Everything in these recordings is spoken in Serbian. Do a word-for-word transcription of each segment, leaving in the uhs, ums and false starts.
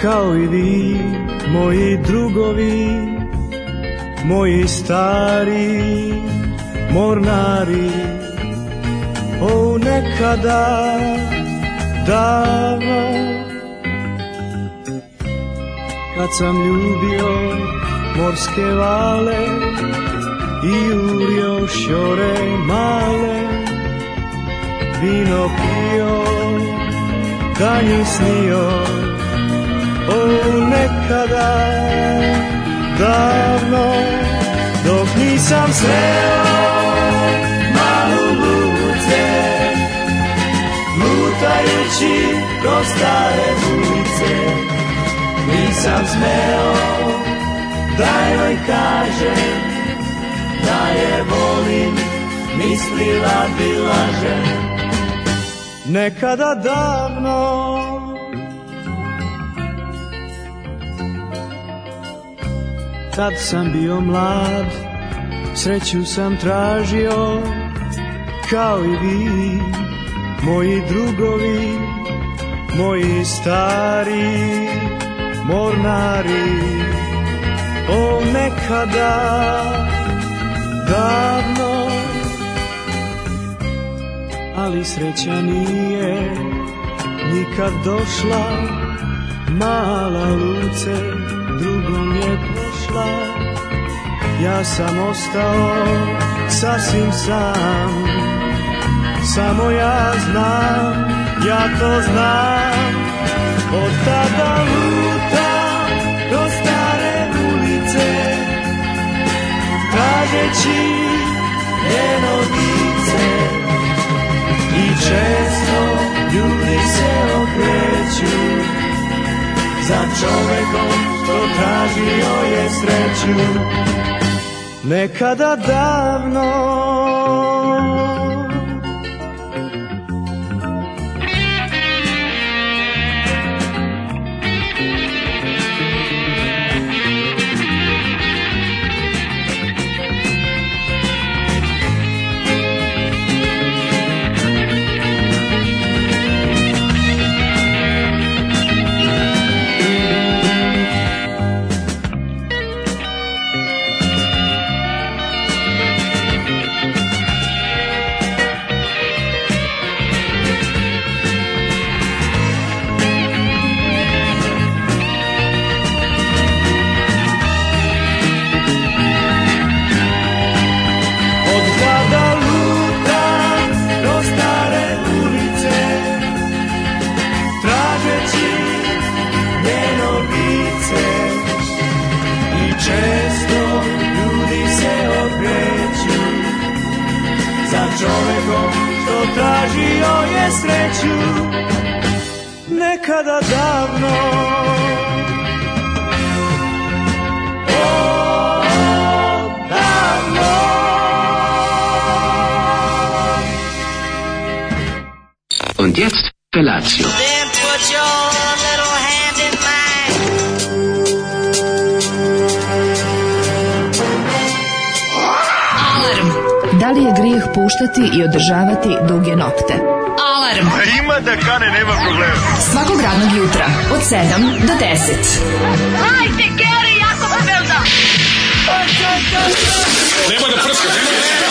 kao i vi, moji drugovi, moji stari mornari. O, nekada davno, kad sam ljubio morske vale i jurio šore male, vino pio, danju snio. O, nekada davno, dok nisam sreo malu Luce, lutajući kroz stare ulice, nisam smeo da joj kažem da je volim, mislila bi lažem. Nekada davno, tad sam bio mlad, sreću sam tražio, kao i vi, moji drugovi, moji stari mornari. O, nekada davno, ali sreća nije nikad došla, mala Luce drugom je pošla. Ja sam ostao sasvim sam, samo ja znam, ja to znam. Od tada lutam do stare ulice, tražeći njeno lice, i često ljudi se okreću za čovekom što tražio je sreću. Nekada davno, čovekom što tražio je sreću. Nekada davno, o, davno. Und jetzt Felatio. Then put your little hand in mine. Alarm. Da li je grijeh puštati i održavati duge nokte? Alarm. A ima da kane, nema problema. Svakog radnog jutra od sedam do deset. Hajde, Geri, jako se velda. Nema da prska, nema da prska.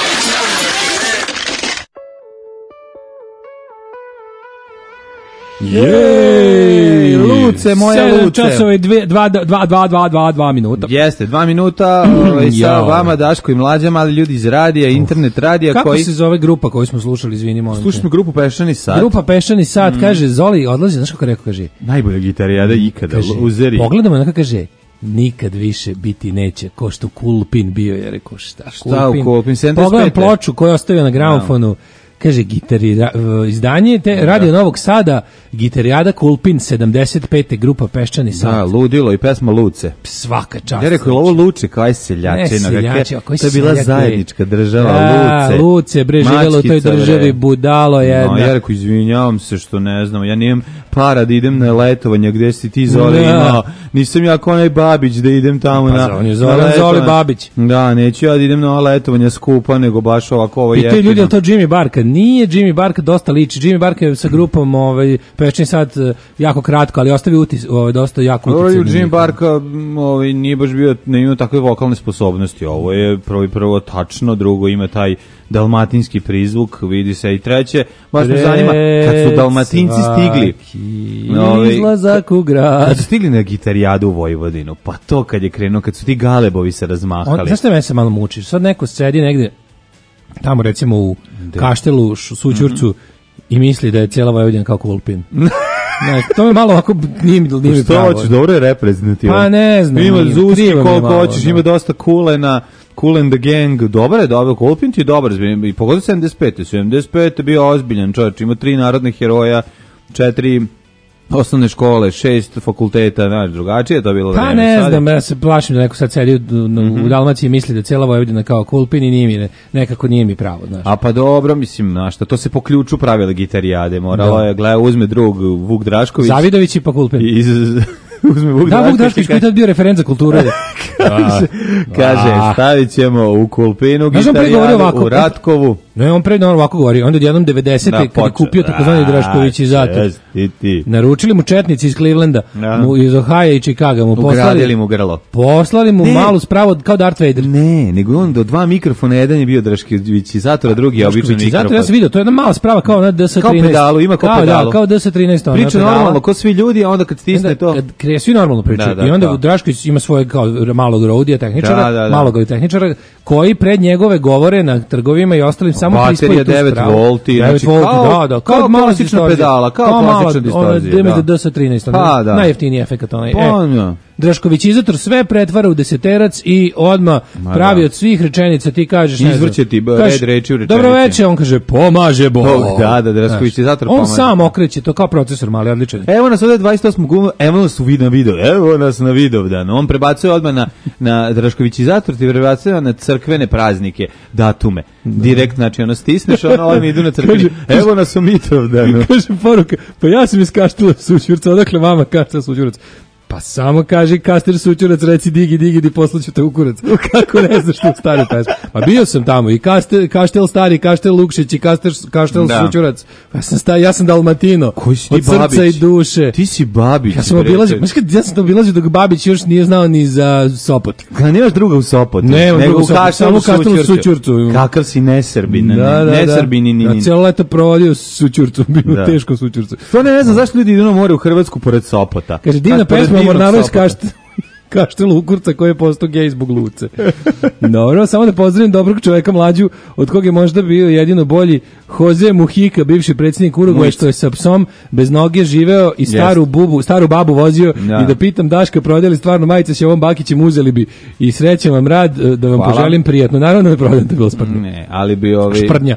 Jej, Luce, moja Luce. sedam časova i dva minuta. Jeste, dva minuta ovaj, sa vama Daško i Mlađama, ali ljudi iz radija, internet radija. Kako koji... se zove grupa koju smo slušali, izvini, molim te? Slušamo grupu Peščani sat. Grupa Peščani sat, mm. kaže, Zoli odlazi, znaš kako rekao, kaže? Najbolja gitarijada ikada, kaže, uzeri. Pogledamo onaka, kaže, nikad više biti neće, ko što Kulpin bio, je rekao, šta? Šta Kulpin? u Kulpin? Pogledam ploču koju ostavio na gramofonu. No. Kaže, gitari, izdanje te Radio Novog Sada, gitarijada Kulpin, sedamdeset pete, grupa Peščani sat. Da, ludilo i pesma Luce. Svaka čast. Ja rekao, ovo Luče, kao je seljačina. Ne, seljačina, koji to je bila zajednička država, da, Luce. Luce, bre, živjelo u toj državi, budalo jedno. No, ja rekao, izvinjavam se što ne znam, ja nijem para da idem na letovanje gde si ti Zoli imao. Nisam ja kao onaj Babić da idem tamo pa, na... On je Zoran Zoli Babić. Da, neću ja da idem na letovanje skupa, nego baš ovako ovo jeftino. I ti ljudi, je to Jimmy Barka? Nije Jimmy Barka, dosta liči. Jimmy Barka je sa grupom ovaj, Peščin sad jako kratko, ali ostavi utis, ovaj, dosta jako utis. Jimmy Barka ovaj, nije baš bio, ne ima takve vokalne sposobnosti. Ovo je prvo i prvo tačno, drugo ima taj dalmatinski prizvuk, vidi se, i treće, baš me zanima, kad su Dalmatinci stigli, ovaj, izlazak u grad, kad su stigli na gitarijadu u Vojvodinu, pa to kad je krenuo, kad su ti galebovi se razmahali. Znaš što me se malo mučiš? Sad neko sedi negde, tamo recimo u De. Kaštelu, Sućurcu, mm-hmm. i misli da je cijela Vojvodina kao Kulpin. Ne, to mi malo ovako nije, nije mi pravo. Što hoćeš, dobro je reprezentativno. Pa ne znam. Ima Zuski koliko hoćeš, ima dosta Kulena, Cool and the Gang, dobar je, dobro, Kulpin ti je dobar, i pogodio sedamdeset pete sedamdeset pete bio ozbiljan čovječ, ima tri narodne heroja, četiri osnovne škole, šest fakulteta, znaš, drugačije to je bilo pa vreme. Pa ne sad. znam, ja se plašim da neko sad sedi u, u, mm-hmm. u Dalmaciji misli da cijela Vojvodina kao Kulpin i nije mi, nekako nije mi pravo, znaš. A pa dobro, mislim, znaš, to se po ključu pravile gitarijade, moralo da. je, gleda, uzme drug Vuk Drašković. Zavidović i pa Kulpin. Iz, uzme Vuk da, Vuk Drašković koji je tad bio referent za kulturu. kaže, kaže, stavit ćemo u Kulpinu gitarijadu, u Ratkovu. Ne, on pre normalno ovako govori, onda jednom devedesete Da, kad je kupio takozvani Drašković i zato. Naručili mu četnici iz Clevelanda, ja. mu iz Ohio i Chicaga, mu poslali, ugradili mu grlo. Poslali mu ne. malu spravu kao Darth Vader. Ne, nego on do dva mikrofona, jedan je bio Drašković i zato, a drugi je običan mikrofon. Zato ja sam vidio, to je jedna mala sprava kao na D S trinaest. Kao pedalu, ima kao, kao pedalu. Da, kao D S trinaest. Priča normalno, kao svi ljudi, a onda kad stisne onda, to... Kad krije, svi normalno pričaju. Da, da, I onda Drašković ima svojeg kao malog rodija tehničara, da, da, da. malog tehničara, koji pred njegove govore na trgovima i ostalim samo prispoji tu devet volti, znači volti, kao, da, da, kao, kao klasična pedala, kao, kao klasična distorzija. Da, D S trinaest, pa, da. najjeftiniji efekat onaj. Pa, e, Drašković izator sve pretvara u deseterac i odma pravi da. od svih rečenica, ti kažeš, ne izvrće ti red reči u rečenici. Dobro veče, on kaže, pomaže Bog. Da, da, Drašković izator pomaže. On sam okreće, to kao procesor mali, odličan. Evo nas ovdje dvadeset osmog gumu, evo nas u video, video, evo nas na video dan. On prebacuje odmah na, na Drašković izator, ti prebacuje na crkvene praznike, datume. Da. Direkt, znači, ono stisneš, ono ovdje idu na crkveni. Evo nas u Mitov danu. Kaže poruka, pa ja sam iz Kaštela Sućurca, odakle vama Kaštela Sućurac? Pa samo kaži Kastel Sućurac, reci digi, digi, di poslaću te u kurac. Kako ne znaš što stari pesma? Pa bio sam tamo i Kastel, Kaštel Stari, Kaštel Lukšić i Kastel, Kaštel da. Sućurac. Ja sam, sta, ja sam Dalmatino. Koji si ti od Babić? Srca i duše. Ti si Babić. Ja sam obilazio, znaš kad ja sam obilazio dok Babić još nije znao ni za Sopot. Kada nemaš druga u Sopotu. Ne, nego u Kaštelu Sućurcu. Sućurcu. Kakav si nesrbin. Da, da, ne da. Srbin, ni, ni, ni. Ja cijelo leto provodio Sućurcu, bio da. teško Sućurcu. To ne, ne znam zašto ljudi idu na more u Hrvatsku pored Sopota. Kaže, divna pesma, Mornaro iz Kaštela. Kaštel Ukurca koji je postao gej zbog Luce. Dobro, samo da pozdravim dobrog čoveka mlađu, od koga je možda bio jedino bolji Jose Mujica, bivši predsjednik Urugvaja, što je sa psom bez noge živeo i staru, bubu, staru babu vozio ja. I da pitam Daška, prodali stvarno majice s Jovom Bakićem, uzeli bi i srećan vam rad, da vam Hvala. Poželim prijatno. Naravno ne prodam, to je bilo sprdnja. Ne, ali bi ovi... Šprdnja.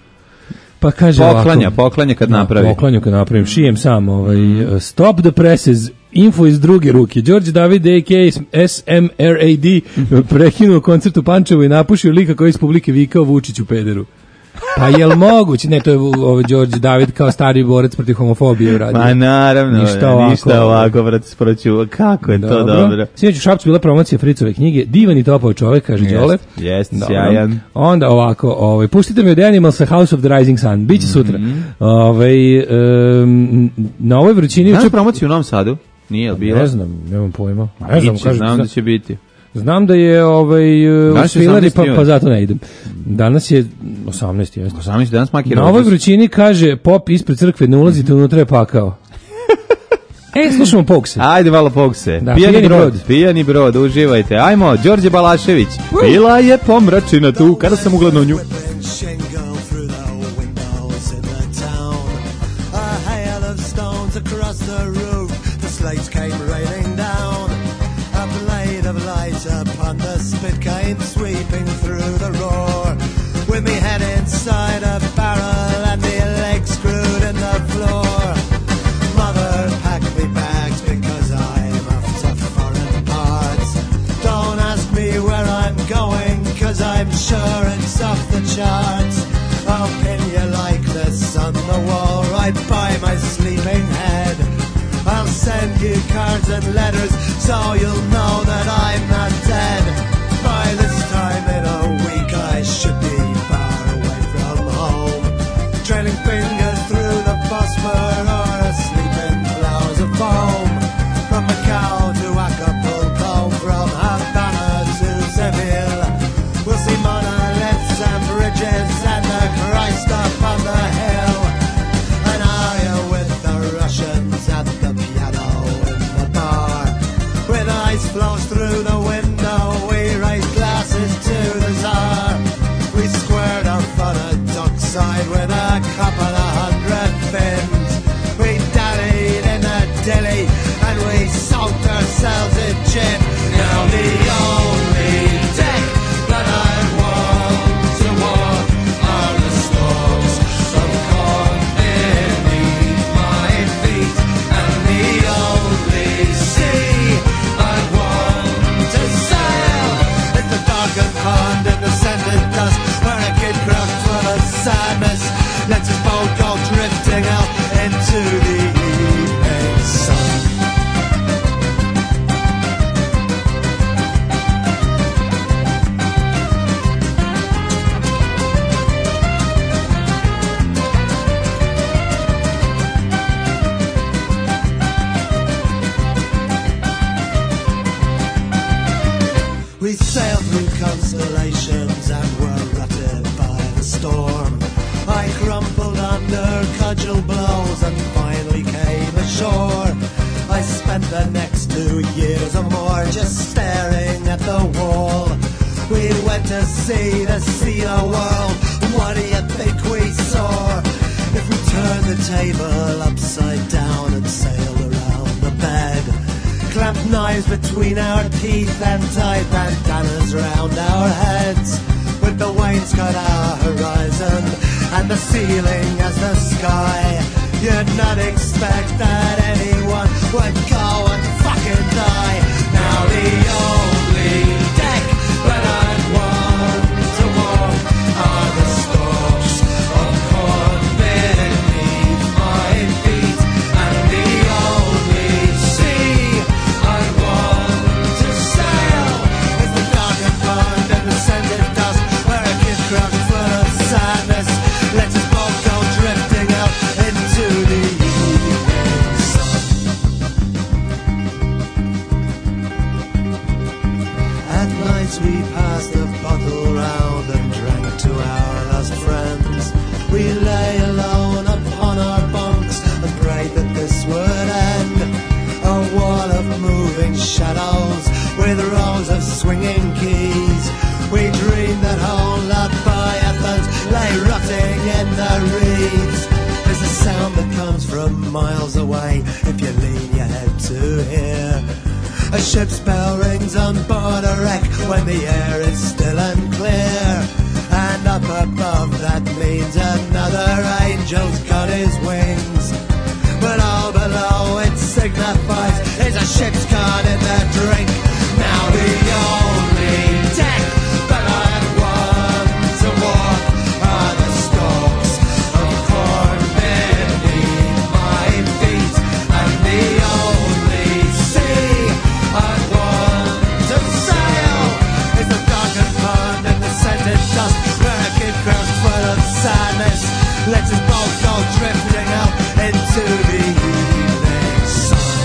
Pa kaže poklanja, ovako, poklanja kad napravi. Poklanju kad napravim, šijem sam. Ovaj, stop the presses, info iz druge ruke. Đorđe David, a k a. S M R A D, prekinuo koncert u Pančevu i napušio lika koji iz publike vikao Vučiću pederu. Pa jel moguće? Ne, to je ovaj Đorđe David kao stari borac protiv homofobije uradio. Ma naravno, ništa ovako, ništa ovako brate, sproću. Kako je dobro. To dobro. Sinoć u Šapcu bila promocija Fricove knjige, divan i topao čovjek, kaže Đole. Jeste, sjajan. Onda ovako, ovaj pustite mi od Animals sa House of the Rising Sun, biće sutra. Mm-hmm. Ovaj um, na ovoj vrućini Znaš promociju u Novom Sadu? Nije li bila? Ne znam, nemam pojma. Ne znam, kažem, znam da će biti. Znam da je ovaj u Svilari, pa, pa zato ne idem. Danas je osamnaesti, jeste. osamnaesti danas makira. Na ovoj vrućini kaže pop ispred crkve, ne ulazite mm-hmm. unutra, je pakao. E, slušamo Pogse. Ajde malo Pogse. Da, pijani, pijani brod, brod. Pijani brod, uživajte. Ajmo, Đorđe Balašević. Bila je pomračina tu, kada sam ugledao nju. Upon the spit came sweeping through the roar, with me head inside a barrel and me legs screwed in the floor. Mother packed me bags because I'm off to foreign parts. Don't ask me where I'm going, cause I'm sure it's off the charts. I'll pin you like this on the wall right by my sleeping head. cards and letters, so you'll know that I'm not dead. By this time in a week I should be far away from home, trailing fingers through the Bosphorus or asleep in clouds of foam. From Macau to Acapulco, from Havana to Seville, we'll see monoliths and bridges and the Christ up on the hill. An aria with the Russians at the piano in the bar. With ice flows through the window, we raise glasses to the Tsar. We squared off on a dockside with a couple of hundred fins. We dallied in a dilly and we soaked ourselves in gin. Now the only deck that I want to walk are the stalks of corn beneath my feet, and the only sea I want to sail is the darkened pond in the scented dust, where a kid craft full of sadness lets his boat go drifting out into the evening sun. We sailed through constellations and were rutted by the storm. I crumpled under cudgel blows and finally came ashore. I spent the next two years or more just staring at the wall. We went to see the sea the world. What do you think we saw? If we turned the table upside down and sailed around the bed, clamped knives between our teeth and tied bandanas round our heads, with the wainscot our horizon and the ceiling as the sky, you'd not expect that anyone would go and fucking die. Now the only deck that I'd want to walk are the stalks of corn beneath my feet, and the only sea I want to sail is the darkened pond and the scented dust, where a kid craft full of sadness lets his boat go drifting out into the evening sun. At nights we passed the bottle round and drank to our lost friends. We lay alone upon our bunks and prayed that this would end. A wall of moving shadows with rows of swinging keys. We dreamed that whole Leviathans lay rotting in the reeds. There's a sound that comes from miles away if you lean your head to hear. A ship's bell rings on board a wreck when the air is still and clear. And up above that means another angel's got his wings. But all below it signifies is a ship's caught in the drink. Now the only deck that I want to walk are the stalks of corn beneath my feet, and the only sea I want to sail is the darkened pond and the scented dust, where a kid crowds full of sadness lets his boat go drifting out into the evening sun.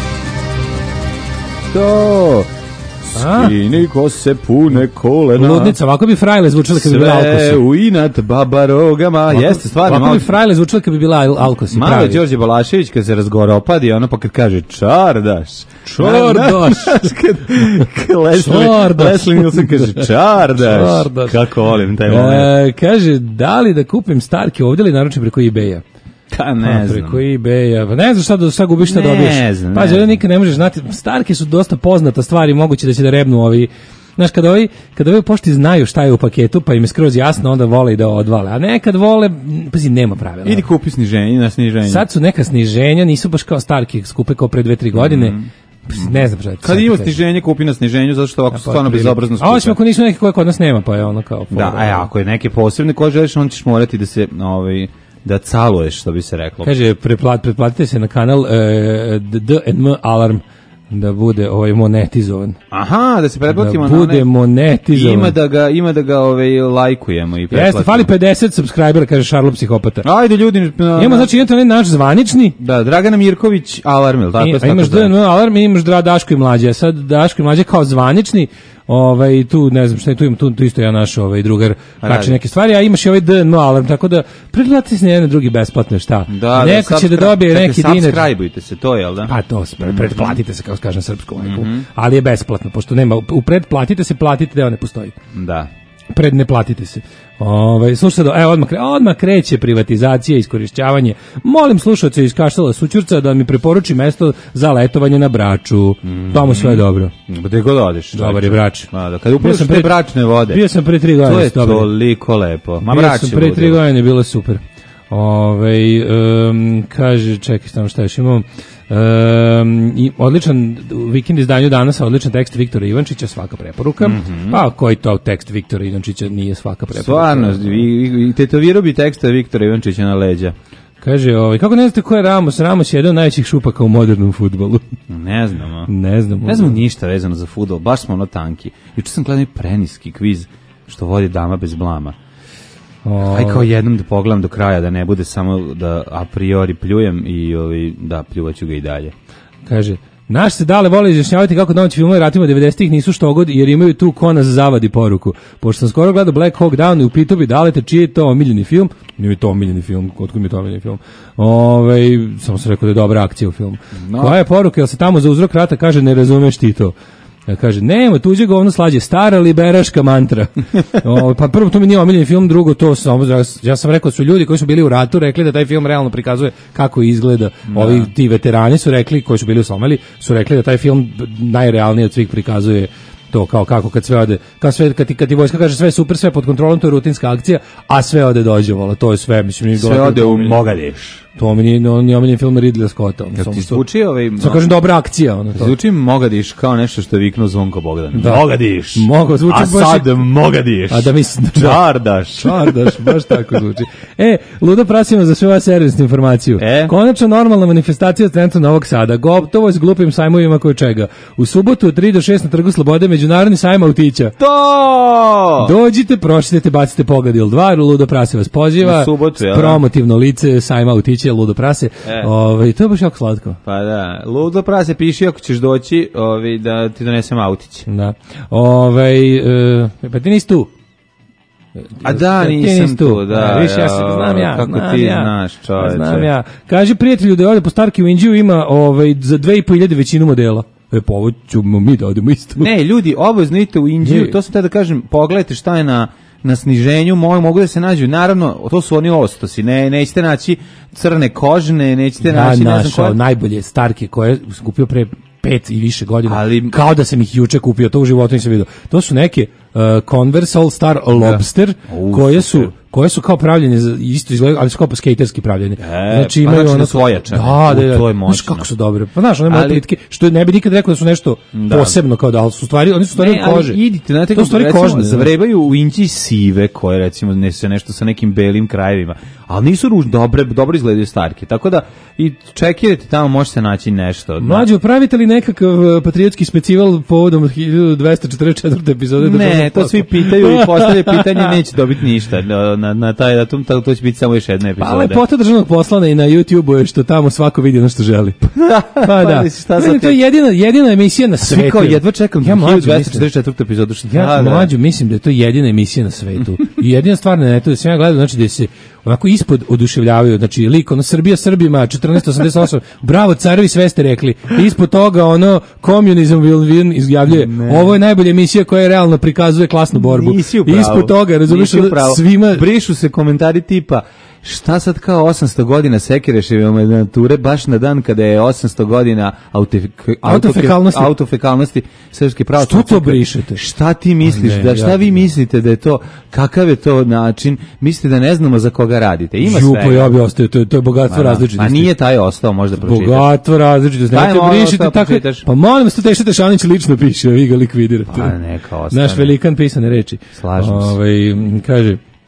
To skini ko se pune kolena. Ludnica, ovako bi frajle zvučale kad bi bila Alkosi. Sve u inat baba rogama. Ovako, Jeste, stvarno. ovako bi frajle zvučale kad bi bila Alkosi. Malo je Đorđe Balašević kad se razgovara opadi, ono pa kad kaže čardaš. Čardaš. Leslie Nielsen kaže čardaš. Čardaš. Kako volim taj moment. E, kaže, da li da kupim Starke ovdje ili naručim preko eBaya? Ta ne znam. Preko eBaya. Pa ne znam šta, da, šta gubiš, šta dobiješ. Ne znam. Pa ovdje nikad ne možeš znati. Starke su dosta poznata stvari, moguće da će da rebnu ovi. Znaš, kada ovi, kada ovi u pošti znaju šta je u paketu, pa im je skroz jasno, onda vole i da odvale. A nekad vole, pazi, nema pravila. Idi kupi sniženje na sniženje. Sad su neka sniženja, nisu baš kao Starke, skupe kao pre dve tri godine. Mm. Ne znam šta. Kad ima sniženje, kupi na sniženju, zato što ovako su stvarno bezobrazno skupe. A osim ako nisu neke koje kod nas nema, pa je ono kao... Da, a ako je neke posebne koje želiš, on ćeš morati da se... Ovaj, da caluješ, što bi se reklo. Kaže, preplat, pretplatite se na kanal e, D and M Alarm da bude ovaj monetizovan. Aha, da se pretplatimo da na bude one... monetizovan. Ima da ga, ima da ga ovaj, lajkujemo i pretplatimo. Jeste, fali pedeset subscribera, kaže Šarlo Psihopata. Ajde ljudi... Na, Imamo, znači, imate onaj naš zvanični. Da, Dragana Mirković Alarm, ili tako? I, tako a imaš D N M zove. Alarm i imaš Dra Daško i Mlađe. Sad Daško i Mlađe kao zvanični, ovaj, tu, ne znam šta je, tu, im, tu, tu isto ja naš ovaj, drugar kači neke stvari, a imaš i ovaj D N M Alarm, tako da pretplatite se na jedan drugi besplatno, šta? Da, neko da, će da dobije neki dinar. Subscribe-ujte se, to je, jel da? Pa to, pretplatite se, kao kažem srpskom majku, mm-hmm. ali je besplatno, pošto nema, u pretplatite se, platite, deo ne postoji. Da. Pred ne platite se. Ovaj slušaj, evo odmah kre, odmah kreće privatizacija, iskorišćavanje. Molim slušaoce iz Kaštela Sućurca da mi preporuči mesto za letovanje na Braču. Mm. Tamo sve je dobro. Gde god odeš. Dobar je Brač. Ma da, kad upliš te bračne vode. Bio sam pre tri godine. To je toliko lepo. Ma Brač je pre tri godine, bilo super. Ovaj um, kaže, čekaj, tamo šta još imamo. Um, i odličan vikend izdanju danas, odličan tekst Viktora Ivančića, svaka preporuka. Mm-hmm. Pa koji to tekst Viktora Ivančića nije svaka preporuka. Stvarno, i, i tetovirao bi teksta Viktora Ivančića na leđa. Kaže, ovaj, kako ne znate ko je Ramos? Ramos je jedan od najvećih šupaka u modernom fudbalu. Ne znamo. Ne znamo. Ne znamo ništa vezano za fudbal, baš smo ono tanki. Juče sam gledao preniski kviz što vodi Dama bez blama. O... Aj kao jednom da pogledam do kraja, da ne bude samo da a priori pljujem i ovaj, da pljuvaću ga i dalje. Kaže, naš se dale vole izjašnjavati kako domaći filmovi ratima devedesetih nisu štogod jer imaju tu ko nas zavadi poruku. Pošto sam skoro gledao Black Hawk Down i upitao bi dalete čiji je to omiljeni film, nije mi to omiljeni film, otkud mi je to omiljeni film. Ove, samo sam rekao da je dobra akcija u filmu. No. Koja je poruka, jel se tamo za uzrok rata kaže ne razumeš ti to? Ja kaže, nema, tuđe govno slađe, stara liberaška mantra. O, pa prvo, to mi nije omiljeni film, drugo, to sam, ja sam rekao, su ljudi koji su bili u ratu rekli da taj film realno prikazuje kako izgleda. Da. Ovi ti veterani su rekli, koji su bili u Somaliji, su rekli da taj film najrealnije od svih prikazuje to kao kako kad sve ode, kad sve kad ti kad ti vojska kaže sve super, sve pod kontrolom, to je rutinska akcija, a sve ode dođe, vola, to je sve, mislim, nije sve ode u Mogadeš. To mi nije, on je omiljen film Ridleya Scotta. Kad ti zvuči ovaj... Sad kažem dobra akcija. Ono to. Zvuči Mogadiš kao nešto što je viknuo Zvonko Bogdan. Da. Mogadiš. Mogo, zvuči a sad i... Mogadiš. A da mislim... Čardaš. Čardaš, baš tako zvuči. E, ludo prasimo za sve ova servisnu informaciju. E? Konačno normalna manifestacija od centra Novog Sada. Gotovo s glupim sajmovima koje čega. U subotu od tri do šest na Trgu Slobode međunarodni sajam autića. To! Dođite, pročitajte, bacite pogled ili dva, ludo prasi vas poziva. U subotu, ja. Promotivno lice sajma autića. Ludo prase. E. Ovaj to je baš jako slatko. Pa da, ludo prase piši ako ćeš doći, ovaj da ti donesem autić. Da. Ovaj e, pa ti nisi tu. A da, nisam tu, tu, da. A, viš, ja se, znam ja, kako znam ti ja, znaš, čoveče. Znam ja. Kaže prijatelju da je ovdje po Starki u Indiju ima ovaj, za dve i po hiljade većinu modela. E, pa ovo ćemo mi da odemo isto. Ne, ljudi, obavezno idite u Indiju, to sam te da kažem, pogledajte šta je na na sniženju, mogu, mogu da se nađu, naravno, to su oni ostosi, ne, nećete naći crne kožne, nećete ja naći, ne znam koja. Najbolje Starke koje sam kupio pre pet i više godina, ali, kao da sam ih juče kupio, to u životu nisam vidio. To su neke uh, Converse All Star Lobster, U, koje su koje su kao pravljene, isto izgledaju, ali su kao skaterski pravljene. E, znači pa imaju znači ono da svojačane. Da, da, da. To je moćno. Znaš kako su dobre. Pa znaš, one moje plitke, što ne bi nikad rekao da su nešto da. posebno kao da, ali su stvari, oni su stvari ne, kože. Idite, znate, to stvari kožne. Zavrebaju u Indiji sive, koje recimo ne se nešto sa nekim belim krajevima, ali nisu ružne, dobre, dobro izgledaju Starke. Tako da i čekirajte tamo, možete naći nešto. Mlađe, pravite li nekakav patriotski specival povodom hiljadu dvesta četrdeset četvrte epizode? Ne, to svi pitaju i postavljaju pitanje, neće dobiti ništa na, na, na taj datum. To, to će biti samo još jedna epizoda. Pa lepota državnog poslana i na YouTubeu je što tamo svako vidi ono što želi. Pa da. Pa, meni to je jedina, jedina emisija na svetu. Svi kao jedva čekam ja hiljadu dvesta četrdeset četvrtu epizodu. Šta ja da, mlađu mislim da je to jedina emisija na svetu. I jedina stvar na netu da sam ja gledao, znači da se onako ispod oduševljavaju, znači lik ono Srbija Srbima četrnaeste osamdeset osam, bravo carevi, sve ste rekli. Ispod toga ono communism will win izjavljuje. Ne. Ovo je najbolja emisija koja realno prikazuje klasnu borbu. Ispod toga, razumiješ, svima brišu se komentari tipa šta sad kao osamsto godina Sekireševe nature baš na dan kada je osamsto godina autofek, autofekalnosti autofekalnosti srpske pravoslavne. Što to brišete? Šta ti misliš? Ne, da šta ja, vi mislite da je to, kakav je to način? Mislite da ne znamo za koga radite? Ima sve. Župo, ja bi ostao, to je to je bogatstvo različitosti. A nije taj ostao, možda pročitaš. Bogatstvo različitosti. Ne brišite tako. Pa molim vas, Teša Tešanić lično piše, vi ga likvidirate. Pa neka ostane. Naš velikan pisane reči. Slažem se. Ovaj kaže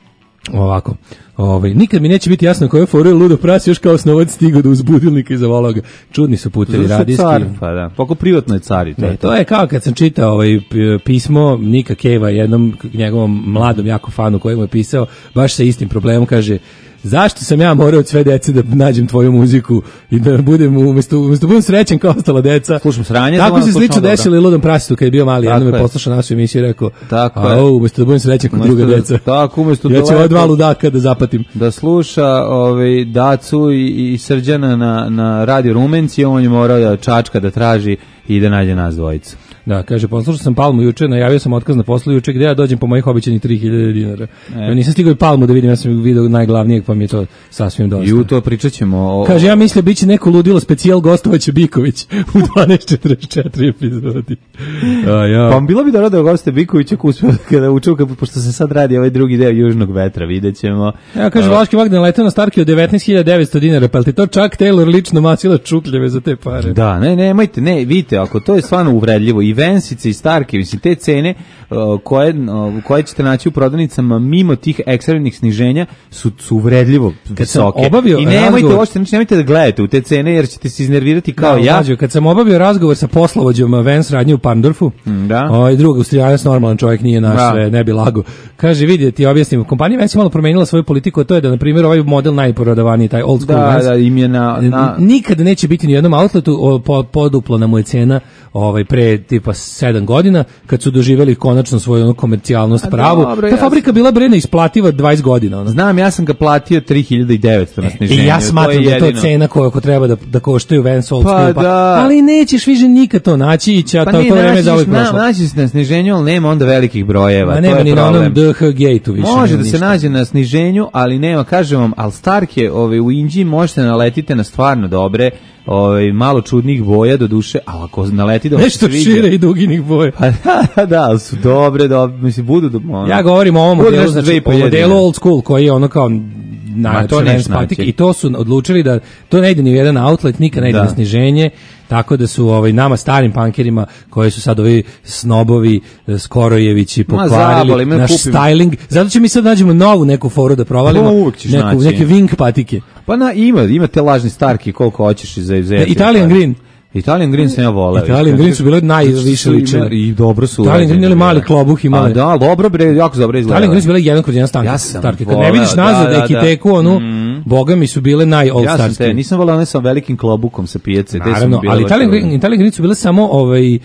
Ovako. Ovaj nikad mi neće biti jasno koje fore ludo prasi još kao snovac stigao do uzbudilnika i zavolao ga. Čudni su putevi radijski. Car, pa da. Poko privatno je car i to. Ne, to je kao kad sam čitao ovaj pismo Nika Keva, jednom njegovom mladom jako fanu koji mu je pisao baš sa istim problemom, kaže: zašto sam ja morao od sve dece da nađem tvoju muziku i da budem umesto umesto budem srećan kao ostala deca. Slušam sranje. Tako se slično desilo i ludom prasitu kad je bio mali, jednom je poslušao našu emisiju i rekao: tako je. Umesto da budem srećan kao druga deca. Tako, umesto ja ću ova dva ludaka da zapatim. Da sluša ovaj Dacu i, i Srđana na na Radio Rumenci, on je morao da čačka da traži i da nađe nas dvojicu. Da, kaže, poslušao sam Palmu juče, najavio sam otkaz na poslu juče, gde ja dođem po mojih običanih tri hiljade dinara. E. Ja nisam stigao i Palmu da vidim, ja sam video najglavnijeg, pa mi je to sasvim dosta. I u to pričat ćemo o... Kaže, ja mislim, bit će neko ludilo specijal, gostovaće Biković u dvanaest četrdeset četiri epizodi. A, ja. Pa bilo bi dobro da goste Biković ako uspio kada uču, pošto se sad radi ovaj drugi deo Južnog vetra, vidjet ćemo. Ja, kaže, Vlaški Vagdan letao na Starki od devetnaest hiljada devetsto dinara, pa li ti to čak Taylor lično masila čukljeve za te pare? Da, ne, nemojte, ne, vidite, ako to je stvarno uvredljivo, i Vensice i Starke, mislim, te cene uh, koje, uh, koje ćete naći u prodavnicama mimo tih ekstremnih sniženja su, su uvredljivo visoke. I nemojte uopšte, znači nemojte da gledate u te cene jer ćete se iznervirati kao da, ja. Mađo, kad sam obavio razgovor sa poslovođom Vens radnje u Pandorfu, da. ovaj drugi Austrijanac, normalan čovjek, nije naš, sve, ne bi lago. Kaže, vidi, ti objasnim, kompanija Vens je malo promenila svoju politiku, a to je da, na primjer, ovaj model najprodavaniji, taj old school da, Vens, da, im je na, na... nikada neće biti ni u jednom outletu, o, po, poduplana mu je cena ovaj, pre tipa sedam godina, kad su doživjeli konačno svoju ono, komercijalnost pravu. Dobro, ta fabrika bila bre neisplativa dvadeset godina. Ono. Znam, ja sam ga platio tri hiljade devetsto na sniženju. I ja smatram da je to cena koja ako treba da, da koštaju Vans Old pa, School. Pa, da. Ali nećeš više nikad to naći i će, pa to, ne, to vreme za uvijek prošlo. Naći se na sniženju, ali nema onda velikih brojeva. Ma nema to je ni problem. na onom D H Gate-u više. Može da se nađe na sniženju, ali nema, kažem vam, ali Starke ove, u Inđiji možete naletite na stvarno dobre, ovaj malo čudnih boja do duše, a ako naleti da nešto šire i duginih boja. Pa da, da, su dobre, dobre, mislim budu do, ono, ja govorim o ovom modelu, znači o modelu old school koji je ono kao najlepši patik i to su odlučili da to ne ide ni u jedan outlet, nikad ne ide na sniženje. Tako da su ovaj nama starim pankerima koji su sad ovi snobovi Skorojevići pokvarili naš kupim. Styling. Zato će mi sad nađemo novu neku foru da provalimo, no, neku, neke wing patike. Pa na, ima, ima te lažni Starki koliko hoćeš za izuzetno. Italian Green. Italian Green sam ja voleo. Italian Green su bile najviše ličile. I dobro su. Italian Green ili mali klobuh imali. A da, dobro bre, jako dobro izgleda. Italian Green su bile jedan kroz jedan stanke. Ja starke. Kad ne vidiš nazad da, ekiteku, onu, mm. boga mi su bile naj-old ja starske. Ja nisam voleo one sa velikim klobukom sa pijace. Naravno, ali Italian Green, Italian Green su bile samo ovaj,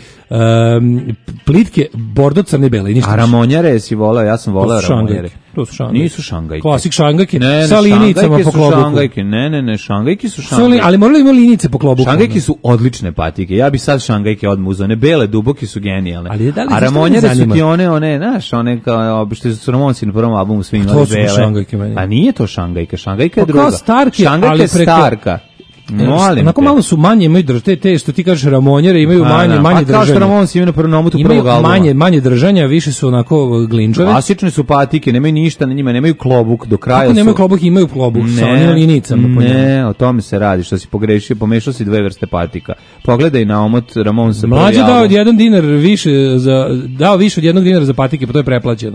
um, plitke, bordo crne bele. A ramonjare si voleo, ja sam voleo ramonjare. To su šangajke. Nisu šangajke. Klasik šangajke. Ne, ne, sa linicama po klobuku. Šangajke. Ne, ne, ne, šangajke su šangajke. Ali morali imaju linice po klobuku. Šangajke su odlične patike. Ja bi sad šangajke odmah uzeo. One bele, duboke su genijalne. Ali da li a ramonjare su ti one, one, znaš, one kao, što su Ramonci na prvom albumu svi imali bele. To su šangajke meni. A nije to šangajka. Šangajka je druga. Kao Starke, šangajka je Starka. Molim onako te. Malo su manje, imaju drž, te, te što ti kažeš ramonjere, imaju manje, da, manje držanja. držanja. A kao što Ramonci imaju na prvom nomutu prvog albuma. Manje, manje držanja, više su onako glinčove. Klasične su patike, nemaju ništa na njima, nemaju klobuk do kraja. Kako su... nemaju klobuk, imaju klobuk ne, sa onim linicama. Ne, o tome se radi, što si pogrešio, pomešao si dve vrste patika. Pogledaj na omot Ramonsa. Mlađe dao od jedan dinar više za, dao više od jednog dinara za patike, pa to je preplaćeno.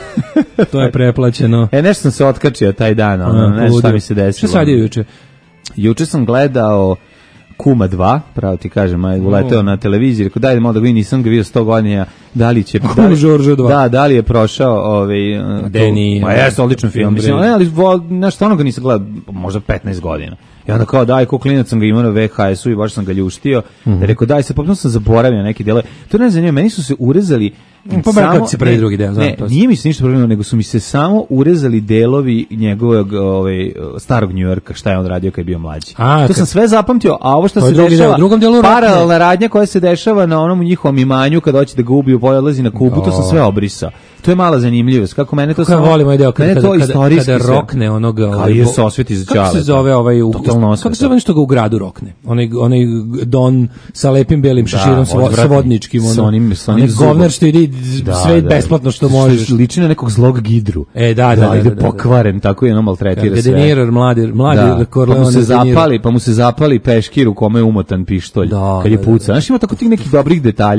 To je preplaćeno. E, nešto sam se otkačio taj dan, ono, nešto šta mi se desilo. Šta sad je juče? Juče sam gledao Kuma dva, pravo ti kažem, aj uleteo na televiziji, rekao dajde malo da ga nisam ga vidio sto godina, da li će Kuma Žorža dva. Da, da li je prošao ovaj Deni. Ma jeste odličan film, mislim, ne, ali nešto stvarno ga nisam gledao možda petnaest godina. I onda kao daj, ko klinac sam ga imao na V H S-u i baš sam ga ljuštio. Mm -hmm. Rekao daj, sad potpuno sam zaboravio neke delove. To ne zanima, meni su se urezali samo se prvi drugi deo, znam ne, to. Nije mi se ništa problem, nego su mi se samo urezali delovi njegovog ovaj starog Njujorka, šta je on radio kad je bio mlađi. A, to kad... sam sve zapamtio, a ovo što se dešava, drugom delu paralelna radnja koja se dešava na onom njihovom imanju kad hoće da ga ubiju, odlazi na Kubu, to sam sve obrisao. To je mala zanimljivost. Kako mene to samo volim ovaj deo kada kada, kada, kada, kada rokne onoga ovaj je se osveti za čale. Kako se zove ovaj u kako se zove što ga u gradu rokne? Onaj onaj don sa lepim belim šeširom sa vodničkim sa onim sa onim govnar što ide sve besplatno što možeš. Liči na nekog zlog Gidru. E da, da, da, ide pokvaren, tako je ono maltretira sve. Dedenir, mladi, mladi Corleone, pa mu se zapali, pa mu se zapali peškir u kome je umotan pištolj kad je puca. Znaš, ima tako tih nekih dobrih detalja.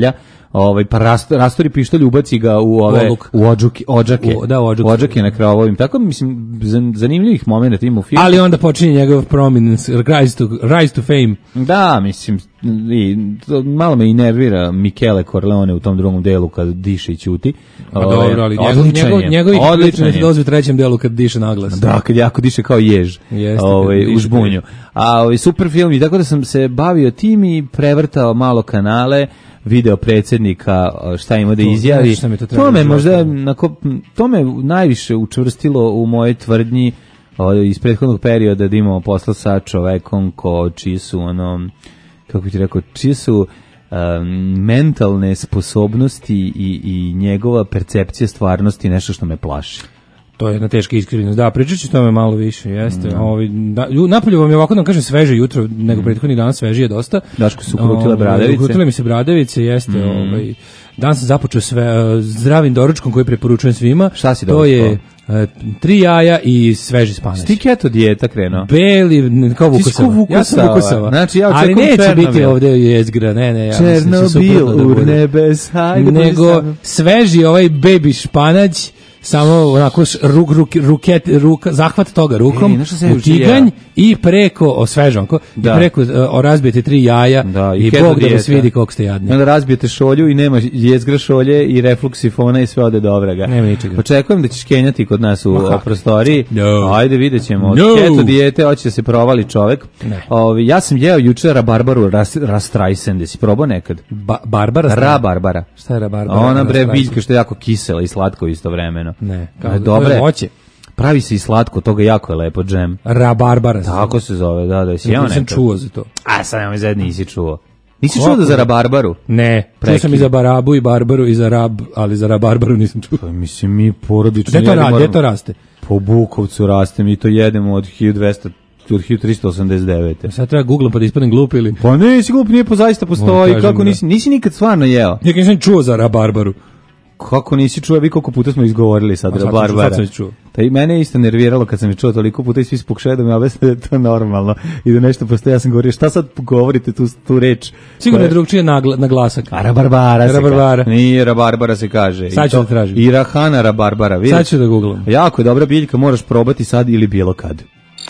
ovaj pa rast, rastori pištolj, ubaci ga u ove Oluk. u odžuke, odžake. U, da, odžuke. Odžake na krovovim. Tako mislim zan- zanimljivih momenata ima u filmu. Ali onda počinje njegov prominence, rise to, rise to fame. Da, mislim, i, to malo me i nervira Michele Corleone u tom drugom delu kad diše i ćuti. Pa dobro, ali njegov, odličan njegov, je, njegovi odličan lični je. doze u trećem delu kad diše naglas. Da, kad jako diše kao jež. Jeste, ovaj, kad u diše žbunju. A ovaj, super film i tako da sam se bavio tim i prevrtao malo kanale, video predsjednika šta ima da To, izjavi. znaš šta mi to treba To me da možda zapravo. nako, to me najviše učvrstilo u mojoj tvrdnji o, iz prethodnog perioda da imamo posla sa čovekom ko čiji su ono, kako bih ti rekao, čiji su um, mentalne sposobnosti i, i njegova percepcija stvarnosti nešto što me plaši. To je jedna teška iskrivljenost. Da, pričat ću o tome malo više, jeste. Mm. Ovi, da, ju- napolju vam je ovako, da vam kažem, sveže jutro, nego prethodnih dana svežije dosta. Daško su ukrutile Ovaj, bradavice. Ukrutile mi se bradavice, jeste. Mm. Ovaj, dan sam započeo sve, uh, zdravim doručkom koji preporučujem svima. Šta si To doručkao? je uh, tri jaja i sveži spanać. Ti keto dijeta krenuo? Beli, n- kao Ti si Vukosava. ko Vukosava. Ja sam Vukosava. Znači, ja Ali očekujem neće biti Černobil. ovde jezgra, ne, ne. Ja mislim da će Černobil, suprotno da ur bude. nebes, hajde. Nego budi sam. sveži ovaj baby španać, samo onako š- ruk, ruk, ruket, ruka, zahvat toga rukom, Ej, znaš šta sam u juče tiganj jeo? i preko, o svežanko, Da. i preko uh, o razbijete tri jaja Da, i i, keto Bog da dijeta. vas vidi koliko ste jadni. I onda razbijete šolju i nema jezgra šolje i refluks sifona i sve ode do vraga. Nema ničega. Očekujem da ćeš kenjati kod nas u Ma, o, prostoriji. No. Ajde, vidjet ćemo. No. Keto dijete, hoće da se provali čovek. Ne. Ovi, ja sam jeo juče rabarbaru ras, rastrajsen, da si probao nekad? Ba, Barbara? Rabarbara. Šta je rabarbara? Ona bre Rastrajsen. biljka što je jako kisela i slatko istovremeno. Ne, Kao, kao, dobre. to je voće. Pravi se i slatko, toga jako je lepo džem. Rabarbara. se Tako se zove, da, da, si jeo Nisam nekad. čuo za to. A sad nemoj zad nisi čuo. Nisi Kako? čuo da za rabarbaru? Ne, čuo Prekid. sam i za barabu i barbaru i za rab, ali za rabarbaru nisam čuo. Pa mislim, mi porodično Gde to, jedemo- ra, gde to raste? Po Bukovcu raste, mi to jedemo od hiljadu dvesta, od hiljadu trista osamdeset devete. Sad treba googlam pa da ispadnem glup ili... Pa ne, si glup, nije po zaista postoji, kažem, kako da. nisi, nisi nikad stvarno jeo. Ja nisam čuo za rabarbaru. Kako nisi čuo, vi koliko puta smo izgovorili sad A sad sam- rabarbara. sad sam čuo. Ta i mene je isto nerviralo kad sam je čuo toliko puta i svi pokušaju da mi objasne da je to normalno i da nešto postoji. Ja sam govorio, šta sad govorite tu, tu reč? Sigurno je koja- drugčije nagla, naglasak. A rabarbara se Rabarbara. kaže. Nije rabarbara se kaže. Sad I ću to- da tražim. I rahana rabarbara, vidiš? Sad ću da googlam. Jako je dobra biljka, moraš probati sad ili bilo kad.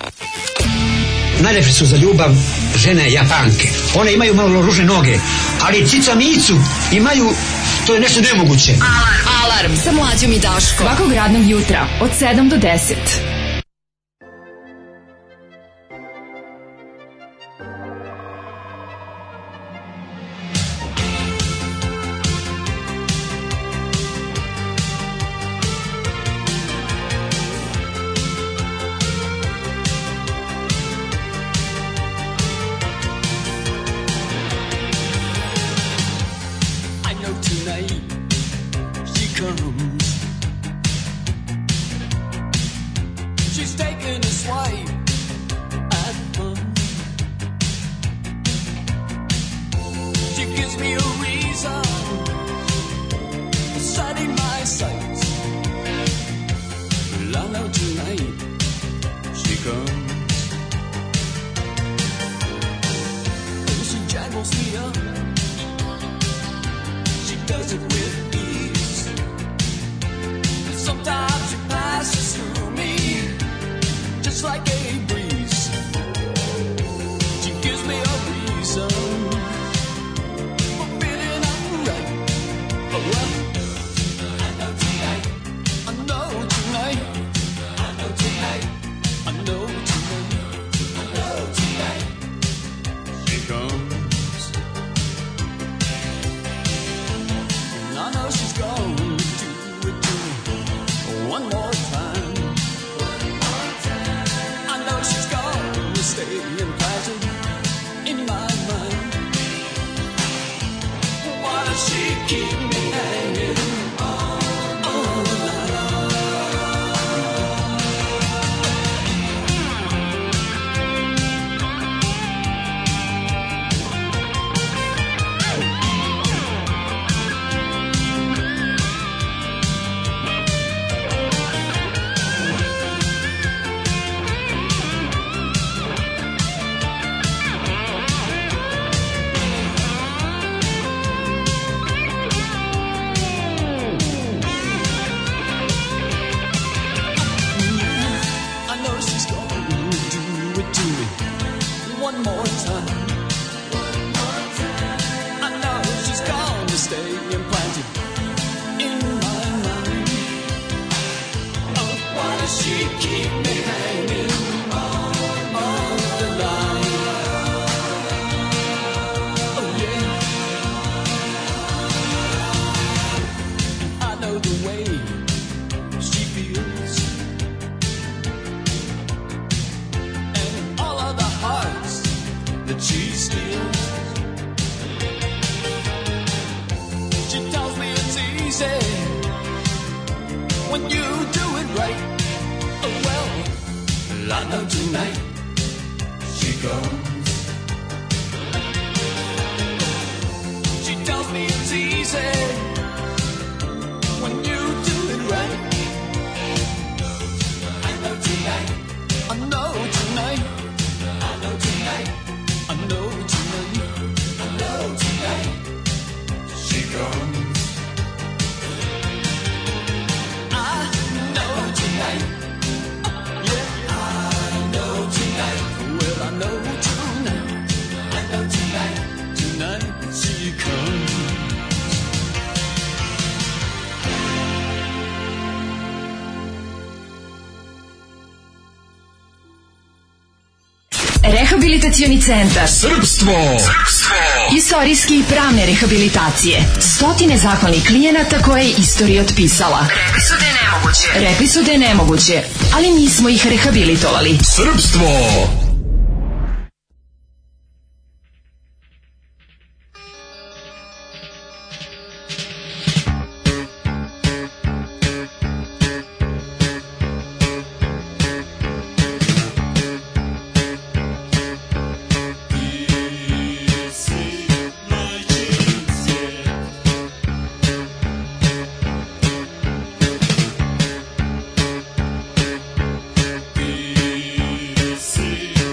Najlepše su za ljubav žene Japanke. One imaju malo ružne noge, ali cica micu imaju, to je nešto nemoguće. Alarm sa mlađom i Daškom. Svakog radnog jutra od sedam do deset. I know tonight she comes. She's taking a swipe at fun. She gives me a reason for setting my sights. Well, I know tonight she comes. Oh, she jangles me up. She does it with ease. Sometimes she passes through me, just like a breeze. She gives me a reason for feeling alright. Oh, well, I know tonight. I know tonight. I know tonight. I know tonight. I know tonight. She comes. I know she's gonna do it too. One more time. I know she's gonna stay implanted in my mind. Why does she keep me hanging on all night? know tonight she comes. She tells me it's easy when you do it right. I know tonight, I know tonight, I know tonight, I know tonight, I know tonight she comes. I know tonight, yeah, I know tonight, well I know tonight, I know tonight, tonight she comes. Rehabilitacioni centar Srpstvo! Srpstvo! Istorijske i pravne rehabilitacije. Stotine zahvalnih klijenata koje je istorija otpisala. Rekli su da je nemoguće. Rekli su da je nemoguće, ali mi smo ih rehabilitovali. Srpstvo! See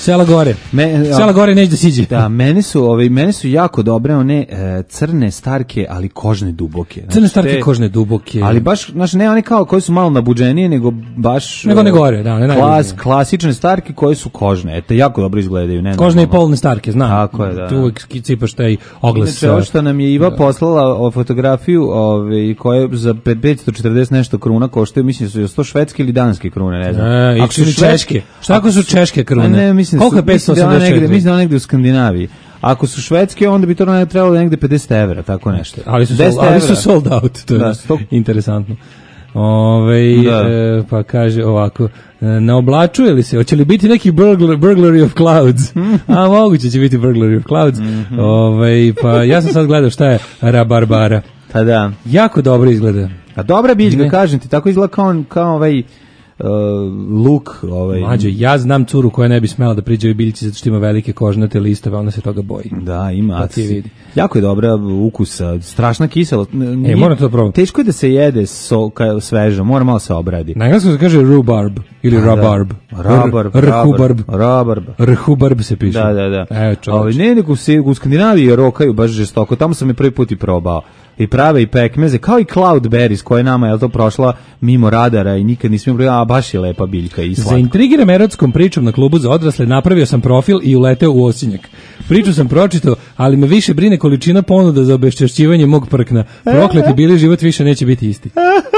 Sela gore. Me, Sela gore neće da siđe. Da, meni su, ovaj, meni su jako dobre one e, crne starke, ali kožne duboke. Znači, Crne starke te- kožne duboke. Ali baš, znači, ne one kao koje su malo nabuđenije, nego baš... Nego ne e, gore, da, ne klas, najbolje. klasične starke koje su kožne. Eto, jako dobro izgledaju. Ne, Kožne i normalno. polne starke, znam. Tako je, da. Tu uvijek cipaš taj oglas. Inače, ovo što nam je Iva poslala o fotografiju ove, koje za petsto četrdeset nešto kruna koštaju, mislim su to švedske ili danske krune, ne znam. E, Ako su ili švedske- češke. Šta ako su češke krune? A ne, mislim, da Koliko su- je petsto mislim da je ona osamdeset četiri? negde- mislim da je ona negde u Skandinaviji. Ako su švedske, onda bi to ne trebalo negde pedeset evra, tako nešto. Ali su, deset sold, ali su evra. sold out, to je Da, sto- interesantno. Ove, Da. e, pa kaže ovako, e, naoblačuje li se, hoće li biti neki burglar, burglary of clouds? A moguće će biti burglary of clouds. Mhm. Ove, pa ja sam sad gledao šta je rabarbara. Pa da. Jako dobro izgleda. A dobra biljka, Ne. kažem ti, tako izgleda kao, kao ovaj uh, luk. Ovaj. Mlađo, ja znam curu koja ne bi smela da priđe u biljci zato što ima velike kožnate listove, ona se toga boji. Da, ima. Pa ti vidi. Jako je dobra ukusa, strašna kisela. E, moram to da probam. Teško je da se jede so, ka, svežo, mora malo se obradi. Na engleskom se kaže rhubarb ili rabarb. Rabarb, Rhubarb. rabarb. Rhubarb se piše. Da, da, da. Evo čovječ. Ali ne, nego se u Skandinaviji rokaju baš žestoko. Tamo sam je prvi put i probao. I prave i pekmeze, kao i cloudberries koja je nama, je to prošla mimo radara i nikad nismo probali, a baš je lepa biljka i Za slatka. intrigiram erotskom pričom na klubu za odrasle napravio sam profil i uleteo u osinjak. Priču sam pročitao, ali me više brine količina ponuda za obeščašćivanje mog prkna. Prokleti bili, život više neće biti isti.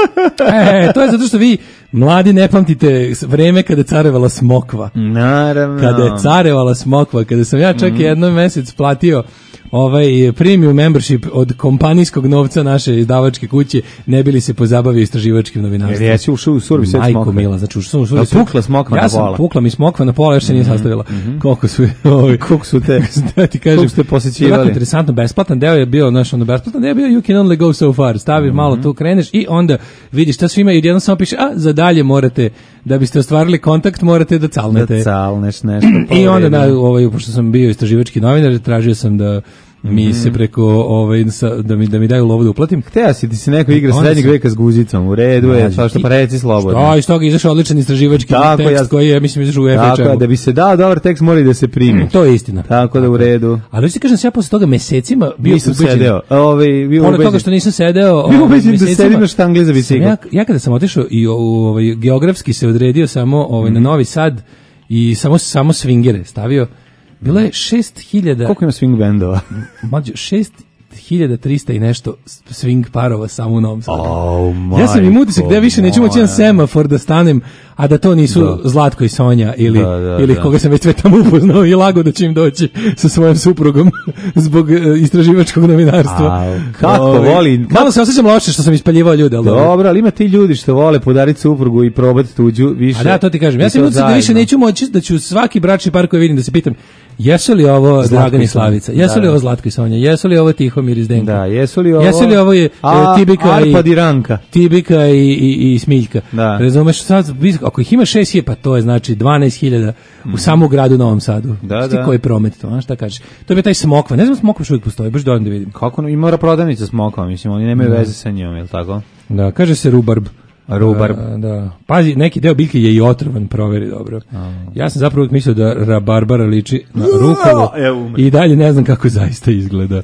E, to je zato što vi, mladi, ne pamtite vreme kada je carevala smokva. Naravno. Kada je carevala smokva, kada sam ja čak Mhm. jednom mesec platio ovaj premium membership od kompanijskog novca naše izdavačke kuće, ne bili se pozabavio istraživačkim novinarstvom. Jer jesi ušao u survi svet Majko smokve. mila, znači ušao sam u survi Da, svet. pukla smokva ja na sam pola. pukla mi smokva na pola, još se nije sastavila. Koliko su ovaj Koliko su te, da ti kažem, koliko ste posećivali? jako interesantno, besplatan deo je bio, znaš, ono besplatan deo je bio you can only go so far, stavi malo tu, kreneš i onda vidiš šta sve ima i odjednom samo piše, a za dalje morate, da biste ostvarili kontakt, morate da calnete. Da calneš nešto. I onda, povredu. da, ovaj, pošto sam bio istraživački novinar, tražio sam da mi se preko, ovaj, sa, da, mi, da mi daju lovu da uplatim. Hteo si ti se neko igra Onda srednjeg sam- veka s guzicom, u redu je, Mlađe, sva što i- pa reci slobodno. Da, iz toga je izašao odličan istraživački Tako, tekst ja- koji je, mislim, izašao u Tako, F H M-u. da bi se dao dobar tekst mora i da se primi. To je istina. Tako da u redu. Ali hoću ti kažem, sam ja posle toga mesecima bio Nisam ubeđen. sedeo. Ovaj, bio Pored ubeđen. toga što nisam sedeo, Bio ovaj, ubeđen da mesecima- sedim na štangli za sam bicikl. Ja, ja kada sam otišao i o- ovaj, geografski se odredio samo ovaj, Mhm. na Novi Sad i samo samo swingere stavio, bilo je šest hiljada, Koliko ima swing bendova? mlađo, šest hiljada trista i nešto swing parova samo u Novom Sadu. Oh, Ja sam im utisak da ja više neću moći moja. jedan semafor da stanem, a da to nisu Da. Zlatko i Sonja ili, Da, da, ili da. koga sam već sve tamo upoznao i lago da će im doći sa svojom suprugom zbog e, istraživačkog novinarstva. A, kako Ovaj, voli- Malo se osjećam loše što sam ispaljivao ljude, ali dobro. Dobro, ali ima ti ljudi što vole podariti suprugu i probati tuđu više. A da, to ti kažem. Ja I sam to utisak da više zajedno. neću moći, da ću svaki bračni par koji vidim da se pitam jesu li ovo Zlatko Dragan i i Sonja. Slavica, jesu Da, li da. ovo Zlatko i Sonja, jesu li ovo Tihomir i Zdenko. Da, jesu li ovo... Jesu li ovo je e, A, Tibika i Arpad i Ranka. Tibika i, i, i Smiljka. Da. Razumeš, sad, vi- ako ih ima šest hiljada, pa to je znači dvanaest hiljada u samom gradu Novom Sadu. Mhm. Da, Znaš ti da. koji promet to, znaš šta kažeš? To je bio taj smokva, ne znam smokva što uvijek postoji, baš dođem da vidim. Kako no, ima prodavnica s mokama, mislim, oni nemaju veze sa njom, je li tako? Da, kaže se rubarb. Rubarb. Da, da. Pazi, neki deo biljke je i otrovan, proveri dobro. Ja sam zapravo uvijek mislio da rabarbara liči na rukolo Evo, umre. i dalje ne znam kako zaista izgleda.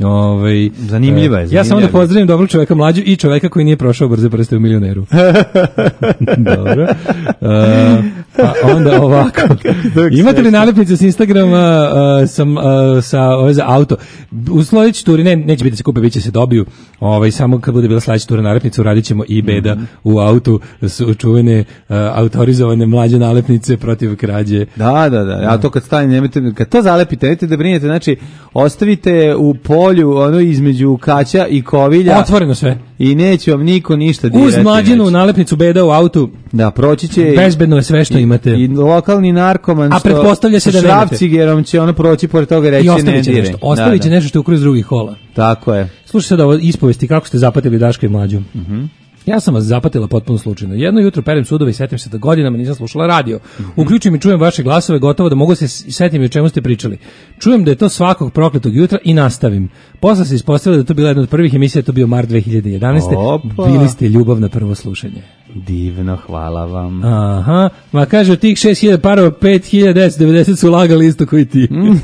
Ovaj, Zanimljiva je, Ja samo da zanimljiva je. pozdravim dobrog čoveka mlađu i čoveka koji nije prošao brze prste u milioneru. Dobro. E, pa onda ovako. Imate li nalepnice s Instagrama e, sam, e, sa ove za auto? U sledećoj turi, ne, neće biti da se kupe, bit će se dobiju. Ovaj, samo kad bude bila sledeća tura nalepnica, uradit ćemo i beda u autu su čuvene e, autorizovane mlađe nalepnice protiv krađe. Da, da, da. A to kad stane, nemojte, kad to zalepite, nemojte da brinete, znači, ostavite u polju, ono između kaća i kovilja. Otvoreno sve. I neće vam niko ništa dirati. Uz mlađinu znači. nalepnicu beda u autu, Da, proći će... bezbedno je sve što i, imate. I lokalni narkoman A što pretpostavlja se da sa nemate. šrafcigerom će ono proći pored toga i reći I ne ostavit će diraj. nešto. Ostavit će Da, da. nešto što je u kruz drugih hola. Tako je. Slušaj sad ovo ispovesti kako ste zapatili Daška i Mlađu. Ja sam vas zapatila potpuno slučajno. Jedno jutro perem sudove i setim se da godinama nisam slušala radio. Uključim i čujem vaše glasove, gotovo da mogu se s- setim i o čemu ste pričali. Čujem da je to svakog prokletog jutra i nastavim. Posle se ispostavilo da je to bila jedna od prvih emisija, to bio mart dve hiljade jedanaeste. Opa. Bili ste ljubav na prvo slušanje. Divno, hvala vam. Aha, ma kaže od tih šest hiljada parova pet hiljada devetsto devedeset su lagali isto koji ti.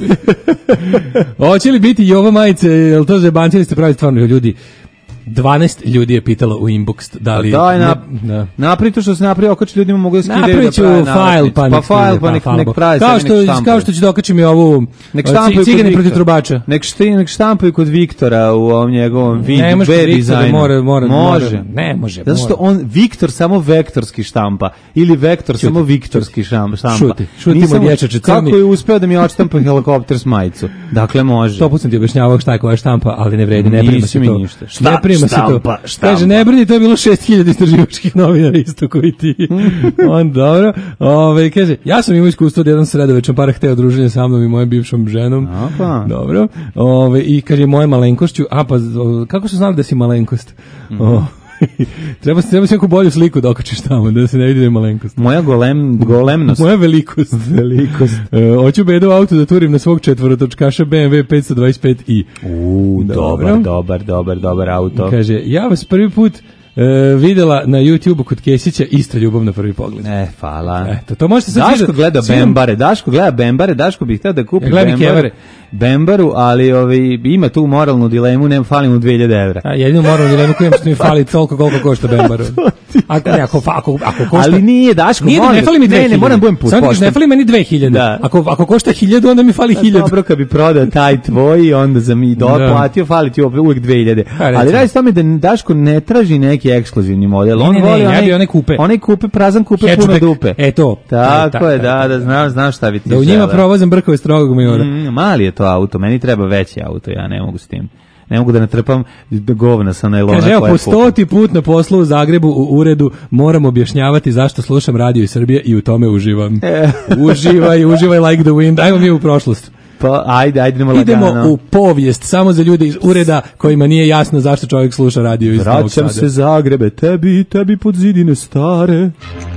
Hoće li biti Jova majice, jel to zebanci ili ste pravi stvarno ljudi? dvanaest ljudi je pitalo u inbox da li... Daj, na, ne, napri to što se napri, okači ljudima mogu da skidaju. Napravit ću da file, pa nek pa file, pa nek, nek pravi kao se, što, nek štampaju. kao što ću dokači mi ovu nek štampaju cigani kod protiv Viktora. trubača. Nek, šti, nek štampaju kod Viktora u ovom njegovom vid, ne može web Viktor, dizajnu. mora, mora, može. Mora, ne može. Zato što on, Viktor samo vektorski štampa. Ili Vektor samo viktorski štampa. Šuti, šuti Nisam- moj dječače crni. Kako je uspeo da mi odštampa helikopter s majicu? Dakle, može. Sto put sam ti objašnjavao šta je koja štampa, ali ne vredi, ne prima Nisi se mi to. ništa. Ne Šta- prima se to. štampa, štampa. Kaže, ne brini, to je bilo šest hiljada istraživačkih novinara isto koji ti. On, dobro. Ove, kaže, ja sam imao iskustvo da jedan sredovečan par hteo druženje sa mnom i mojom bivšom ženom. Opa. Dobro. Ove, i kaže, moje malenkošću, a pa, o, kako su znali da si malenkost? Mhm. O, treba se treba se neku bolju sliku da okačiš tamo, da se ne vidi da je malenkost. Moja golem, golemnost. Moja velikost. velikost. E, hoću bedu auto da turim na svog četvorotočkaša B M W petsto dvadeset pet i. U, Dobro. dobar, dobar, dobar, dobar auto. Kaže, ja vas prvi put e, videla na YouTubeu kod Kesića, ista ljubav na prvi pogled. E, hvala. Eto, to možete sad Daško svi da- gleda svi da- Bembare, Daško gleda Bembare, Daško bi htio da kupi Ja gledam i Bembaru, Kevare. Bembaru, ali ovi, ima tu moralnu dilemu, ne fali mu dve hiljade evra. A jedino moram dilemu kojem što mi fali toliko koliko košta Bembar. Ako ne, ako, ako, ako košta... Ali nije, Daško, Nije da molim ne vas, fali mi dve ne, hiljade. ne, moram budem put Samo ti kažeš, ne pošten. fali meni dve hiljade. Da. Ako, ako košta hiljadu, onda mi fali hiljadu. Dobro, kad bi prodao taj tvoj, onda za mi do Da. platio, fali ti opet uvek dve hiljade. Pa, recimo. Ali radi se tome da Daško ne traži neki ekskluzivni model. Ne, On ne, ne, voli ja onaj, bi one kupe. Onaj kupe, prazan kupe, puno Hatchback. dupe. E to. Tako E, je, tak, da, tak, da, tak. znam, znam šta bi ti Da u njima želeo. provozam brkove strogog majora. Mm, mali je to auto, meni treba veći auto, ja ne mogu s tim. Ne mogu da natrpam govna sa najlona. Kaže, evo, koja po je kupa. stoti put na poslu u Zagrebu u uredu moram objašnjavati zašto slušam Radio iz Srbije i u tome uživam. E. Uživaj, uživaj like the wind. Ajmo mi u prošlost. Pa, ajde, ajde, idemo Idemo lagano. u povijest, samo za ljude iz ureda kojima nije jasno zašto čovjek sluša radio iz Novog Vraćam Sada. se Zagrebe, tebi, tebi pod zidine stare.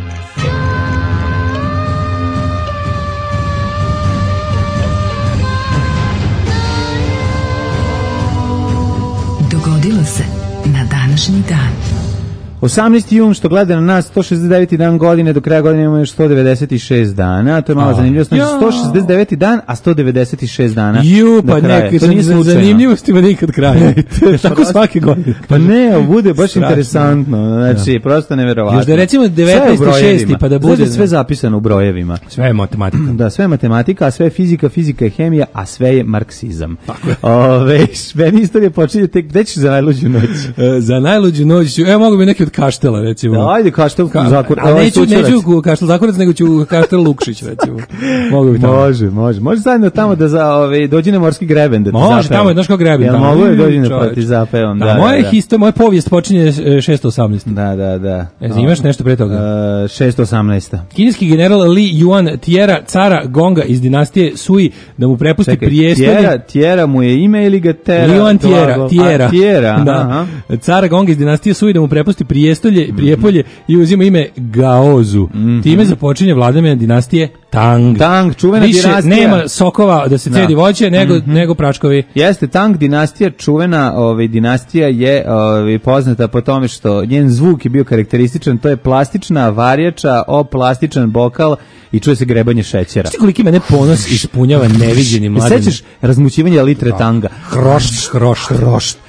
Dogodilo se na današnji dan. osamnaesti jun što gleda na nas, sto šezdeset deveti dan godine, do kraja godine imamo još sto devedeset šest dana, to je malo A. zanimljivo, znači Ja. sto šezdeset deveti dan, a sto devedeset šest dana Ju, do pa kraja. nek, To nije za slučajno. zanimljivostima nikad kraja. Tako svake godine. Pa ne, bude baš Strašno. interesantno, znači, prosto neverovatno. Još da je recimo Sve u devetnaesti brojevima. šesti pa da Znaš da bude... je sve zapisano u brojevima. Sve je matematika. Da, sve je matematika, a sve je fizika, fizika je hemija, a sve je marksizam. Ove, meni istorija počinje tek, gde ćeš za najluđu noć? E, za najluđu noć ću, evo mogu bi neki od Kaštela recimo. Da, ajde, kaštel Ka- zakor, a ovaj neću, Sućurac. neću u Kaštel Zakorac, nego ću u Kaštel Lukšić recimo. Mogu bi tamo. Može, može. Može zajedno tamo da za ove dođi na morski greben da ti Može, zapeva. tamo je, znaš kao greben Jel tamo. mogu da dođi na Mm, čoveče. proti zapevam? Da, Da, moje da, da. histo, moja povijest počinje e, šesto osamnaesti. Da, da, da. E, imaš nešto pre toga? Uh, šesto osamnaesti. Kineski general Li Yuan tjera cara Gonga iz dinastije Sui da mu prepusti Čekaj, prijestolje. tjera, tjera mu je ime ili ga tera? Li Yuan tjera, glagol? tjera. A, tjera, Da. aha. Cara Gonga iz dinastije Sui da mu prepusti prijestolje, prijepolje i uzima ime Gaozu. Time započinje vladavina dinastije Tang. Tang, čuvena Više dinastija. nema sokova da se Da. cedi voće, nego, nego pračkovi. Jeste, Tang dinastija, čuvena ovaj, dinastija je ovaj, poznata po tome što njen zvuk je bio karakterističan, to je plastična varjača o plastičan bokal i čuje se grebanje šećera. Znaš koliki mene ponos ispunjava neviđeni mladen. Sećaš razmućivanja litre Tanga? Hrošt, hrošt, hrošt,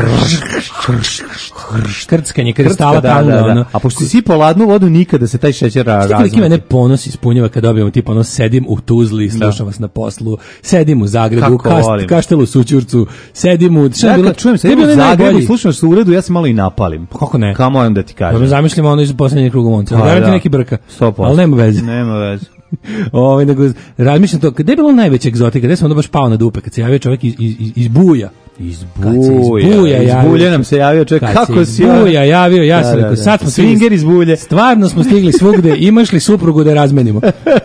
hrošt, krckanje kristala Da, Tanga. da, da. ono. A pošto si sipao ladnu vodu, nikada se taj šećer ra- Znaš koliki razmuti. mene ponos ispunjava kad dobijemo tipa ono sedim u Tuzli, slušam vas na poslu, sedim u Zagrebu, u Kako kast, volim. Kaštelu Sućurcu, sedim u... šta je Ja bilo- kad čujem se gde je u bilo Zagrebu najbolji? i slušam se u uredu, ja se malo i napalim. Kako ne? Kao moram da ti kažem. Dobro, zamišljamo ono iz poslednjeg kruga monca. Pa, Garanti da. neki brka. sto posto. Ali nema veze. Nema veze. Ovaj nego razmišljam to, gde je bilo najveća egzotika, gde sam onda baš pao na dupe kad se javio čovjek iz, iz, iz, iz Buja. Iz Kad se iz Buja. Buja Iz javio. Bulje nam se javio čovjek. Kad Kako se si iz Buja javio, ja sam Da, rekao, da, da. sad smo Swinger stigli. iz Bulje. Stvarno smo stigli svugde, imaš li suprugu da je razmenimo?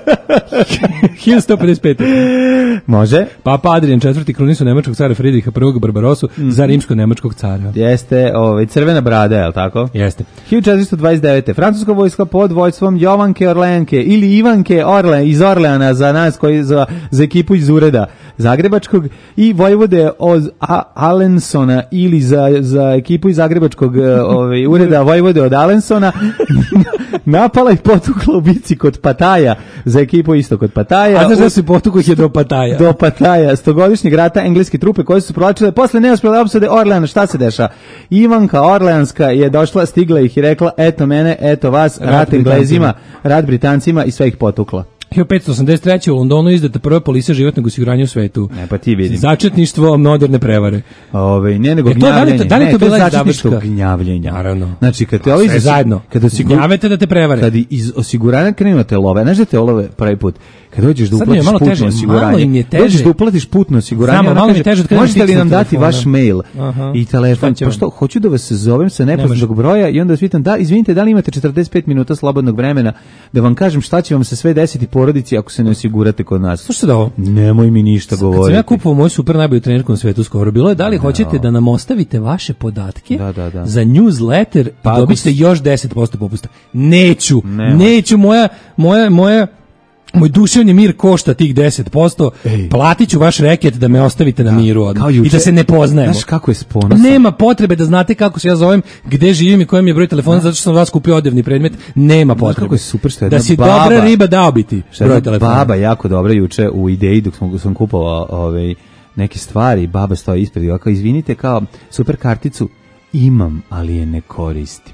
hiljadu sto pedeset pet. Može. Papa Adrian četvrti krunisu nemačkog cara Fridriha prvog Barbarosu za rimsko-nemačkog cara. Jeste, ovaj, crvena brada, je li tako? Jeste. hiljadu četiristo dvadeset devete. Francuska vojska pod vojstvom Jovanke Orleanke ili Ivanke Orle, iz Orleana za nas, koji za, za ekipu iz ureda Zagrebačkog i vojvode od, a, Josefa Alensona ili za, za ekipu iz Zagrebačkog ovaj, ureda Vojvode od Alensona napala i potukla u bici kod Pataja, za ekipu isto kod Pataja. A znaš da se potukla ih je do Pataja? Do Pataja, stogodišnjeg rata engleske trupe koje su provlačile posle neuspjele opsade Orleana. Šta se deša? Ivanka Orleanska je došla, stigla ih i rekla, eto mene, eto vas, rat, rat Englezima, rat Britancima i sve ih potukla. hiljadu petsto osamdeset treće u Londonu izdata prva polisa životnog osiguranja u svetu. Ne, pa ti vidim. Začetništvo moderne prevare. Ove, ne, nego e, to, da li to, da li ne, to bila začetništvo gnjavljenja? Naravno. Znači, kad te ovi sve zajedno. Kad osigur... gnjavete da te prevare. Kad iz osiguranja krenu te love, znaš da te love prvi put? Kad dođeš da uplatiš putno teže, osiguranje, dođeš da uplatiš putno osiguranje, Znamo, malo mi je teže, možete li nam dati telefona. Vaš mail Aha. i telefon? Pa što, hoću da vas zovem sa nepoznatog broja i onda vas pitam, da, izvinite, da li imate četrdeset pet minuta slobodnog vremena da vam kažem šta će vam se sve desiti porodici ako se ne osigurate kod nas? Slušajte da ovo. Nemoj mi ništa govoriti. Kad sam ja kupovao moju super najbolju trenerku na svetu skoro, bilo je da li no. hoćete da nam ostavite vaše podatke da, da, da. za newsletter pa, i dobit ćete još deset posto popusta. Neću, Nema. neću, moja, moja, moja moj duševni mir košta tih deset posto, platit ću vaš reket da me ostavite na miru odmah i da se ne poznajemo. Znaš kako je sponosan? Nema potrebe da znate kako se ja zovem, gde živim i koji mi je broj telefona, zato što sam vas kupio odevni predmet, nema potrebe. Kako je super što je da si baba, dobra riba dao bi ti broj telefona. Baba jako dobra juče u ideji dok sam, sam kupovao ovaj, neke stvari, baba stoji ispred i ovako, izvinite, kao super karticu imam, ali je ne koristim.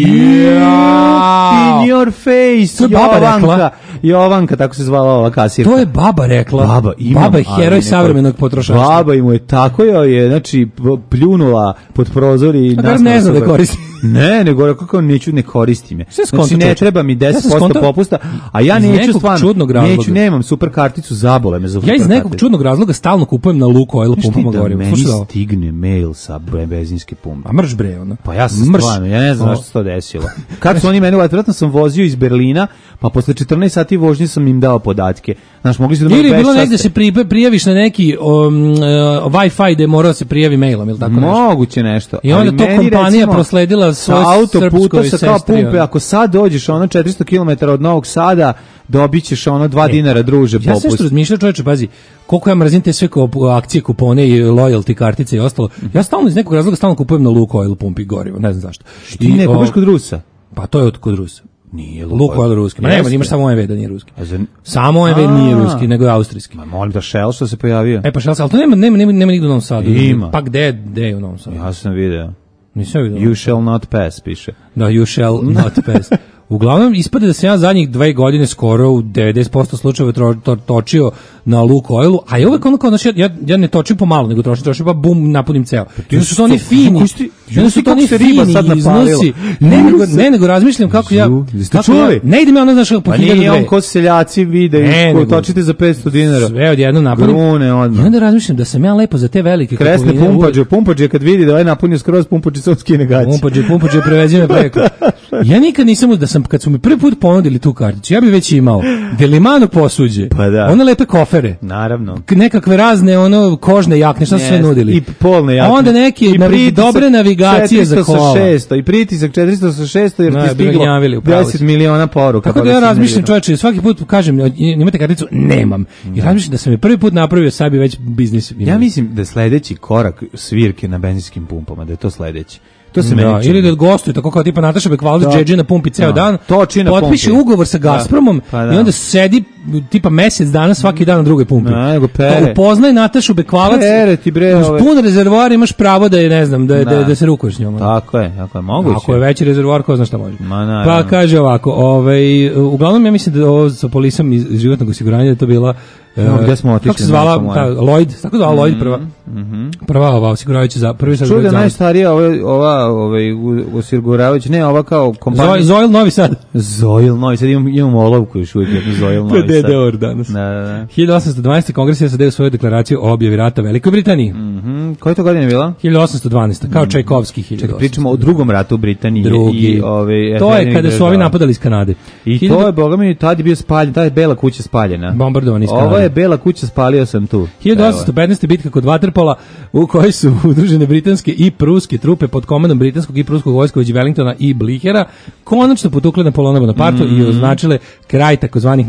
Yeah. In your face, Jovanka. Jovanka, tako se zvala ova kasirka. To je baba rekla. Baba, imam, baba je heroj savremenog potrošača. Baba im je tako je, znači, pljunula pod prozor i nas ne znam da koristim. Ne, nego kako neću, ne koristim je. Znači, ne treba mi deset posto popusta, a ja neću stvarno, neću, nemam super karticu, zabole me za ja iz nekog čudnog razloga stalno kupujem na Lukoil pumpama goriva. Meni stigne mail sa benzinske pumpe. Mrš bre, ono. Pa ja sam stvarno, ja ne znam što se to desilo. Kad su oni meni, vratno sam vozio iz Berlina, pa posle četrnaest sati vožnje sam im dao podatke. Znaš, mogli su da ili je bilo negde se pri, prijaviš na neki um, uh, Wi-Fi da mora se prijavi mailom, ili tako nešto? Moguće nešto. I onda to kompanija recimo, prosledila svoj autoputa sa kao pumpe, ako sad dođeš ono četiristo kilometara od Novog Sada, dobit ćeš ono dva e, dinara, druže, popust. Ja sve što razmišljam, čovječe, pazi, koliko ja mrzim te sve akcije, kupone i loyalty kartice i ostalo. Ja stalno iz nekog razloga stalno kupujem na Lukoil pumpi gorivo, ne znam zašto. Ti ne kupiš kod Rusa? Pa to je od kod Rusa. Nije Lukoil ruski. Ma nema, imaš samo O M V da nije ruski. Za... Samo O M V nije ruski, nego je austrijski. Ma molim da Shell što se pojavio. E pa Shell, ali to nema, nema, nema, nema nigde u Novom Sadu. Ima. Pa gde, gde je u Novom Sadu? Ja sam video. Nisam vidio. You shall not pass, piše. Da, you shall not pass. Uglavnom, ispade da sam ja zadnjih dve godine skoro u devedeset posto slučajeva to, to, točio na Lukoilu, a je uvek ono kao, znači, ja, ja ne točim pomalo, nego trošim, trošim pa bum, napunim ceo. I onda su to oni fini, i onda su to oni fini iznosi. Ne, nego, ne, nego razmišljam kako ja, kako ja, ne idem ja ono, znaš, po pa nije on ko seljaci vide, ko točite za petsto dinara. Sve odjedno napunim. Grune odmah. I onda razmišljam da sam ja lepo za te velike kresne pumpađe, pumpađe kad vidi da ovaj napunio skroz pumpađe, sam skine gaći. Pumpađe, pumpađe, prevezi me preko. Ja nikad nisam, da sam, kad su mi prvi put ponudili tu karticu, ja bih već imao Delimano posuđe, pa da. One lepe kofere, naravno, nekakve razne ono kožne jakne, šta su yes. sve nudili, i polne jakne, onda neke navi, dobre navigacije za kola, šesto i pritisak četiristo sa šesto jer no, ti stiglo deset miliona poruka. Tako da ja razmišljam, čovječe, svaki put kažem, imate karticu, nemam, i razmišljam da sam je prvi put napravio, sad bi već biznis imao. Ja mislim da je sledeći korak svirke na benzinskim pumpama, da je to sledeći. To se da, ili da gostuje tako kao tipa Nataša Bekvalda džedži na pumpi ceo da, dan, potpiše ugovor sa Gazpromom pa da. I onda sedi tipa mesec dana svaki dan na drugoj pumpi. Da, upoznaj Natašu Bekvalac, uz pun rezervoar imaš pravo da je, ne znam, da, da. da, da se rukuješ s njom. Tako je, tako je, moguće. Ako je veći rezervoar, ko zna šta može. Ma, pa kaže ovako, ovaj, uglavnom ja mislim da ovo sa polisom iz životnog osiguranja da je to bila No, gde smo otišli? Kako se zvala? Ta, Lloyd, tako zvala Lloyd prva. Mm-hmm. Prva ova osiguravajuća za prvi sad. Čuda najstarija ova ova ovaj osiguravajuća, ne, ova kao kompanija. Zoil Novi Sad. Zoil Novi Sad, imamo imamo olovku još uvijek, jednu Zoil Novi Sad. D D R danas. Da, da, da. hiljadu osamsto dvanaeste Kongres je sadio svoju deklaraciju o objavi rata Velikoj Britaniji. Mhm. Koja je to godina bila? hiljadu osamsto dvanaesta kao Čajkovski hiljadu osamsto. Čekaj, pričamo o drugom ratu u Britaniji i ove. To je kada su ovi napadali iz Kanade. I to je bogami tad je bio spaljen, ta je bela kuća spaljena. Bombardovani iz Kanade. Ovo je bela kuća spaljena. Sam tu. hiljadu osamsto petnaeste bitka kod Waterpola u kojoj su udružene britanske i pruske trupe pod komandom britanskog i pruskog vojska vođe Wellingtona i Blihera konačno potukle Napoleona Bonapartu mm. i označile kraj takozvanih napoleonskih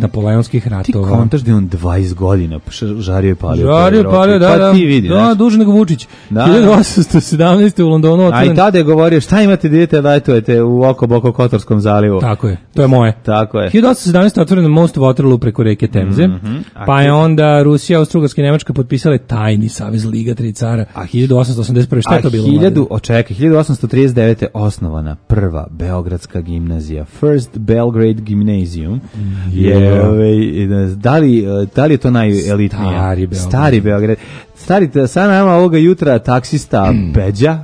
balkanskih Ti ratova. kontaš da je on dvadeset godina š- žario i palio. po Žario, Evropi. palio, da, Pa da, ti vidi, da, znaš. duže nego Vučić. Da. hiljadu osamsto sedamnaeste. u Londonu A otvoren. i tada je govorio šta imate da idete letujete u oko boko Kotorskom zalivu. Tako je, to je moje. Tako je. hiljadu osamsto sedamnaeste. otvoren most u Waterloo preko reke Temze, Mhm. A pa je onda Rusija, Austro-Ugarska i Nemačka potpisale tajni savez Liga tri cara. A hiljadu osamsto osamdeset prve. šta je to bilo? hiljadu, očekaj, hiljadu osamsto trideset devete. osnovana prva beogradska gimnazija, First Belgrade Gymnasium. Je, ovaj, da li, da li je to najelitnije? Stari Beograd. Stari Beograd. Stari, sa nama ovoga jutra taksista Peđa,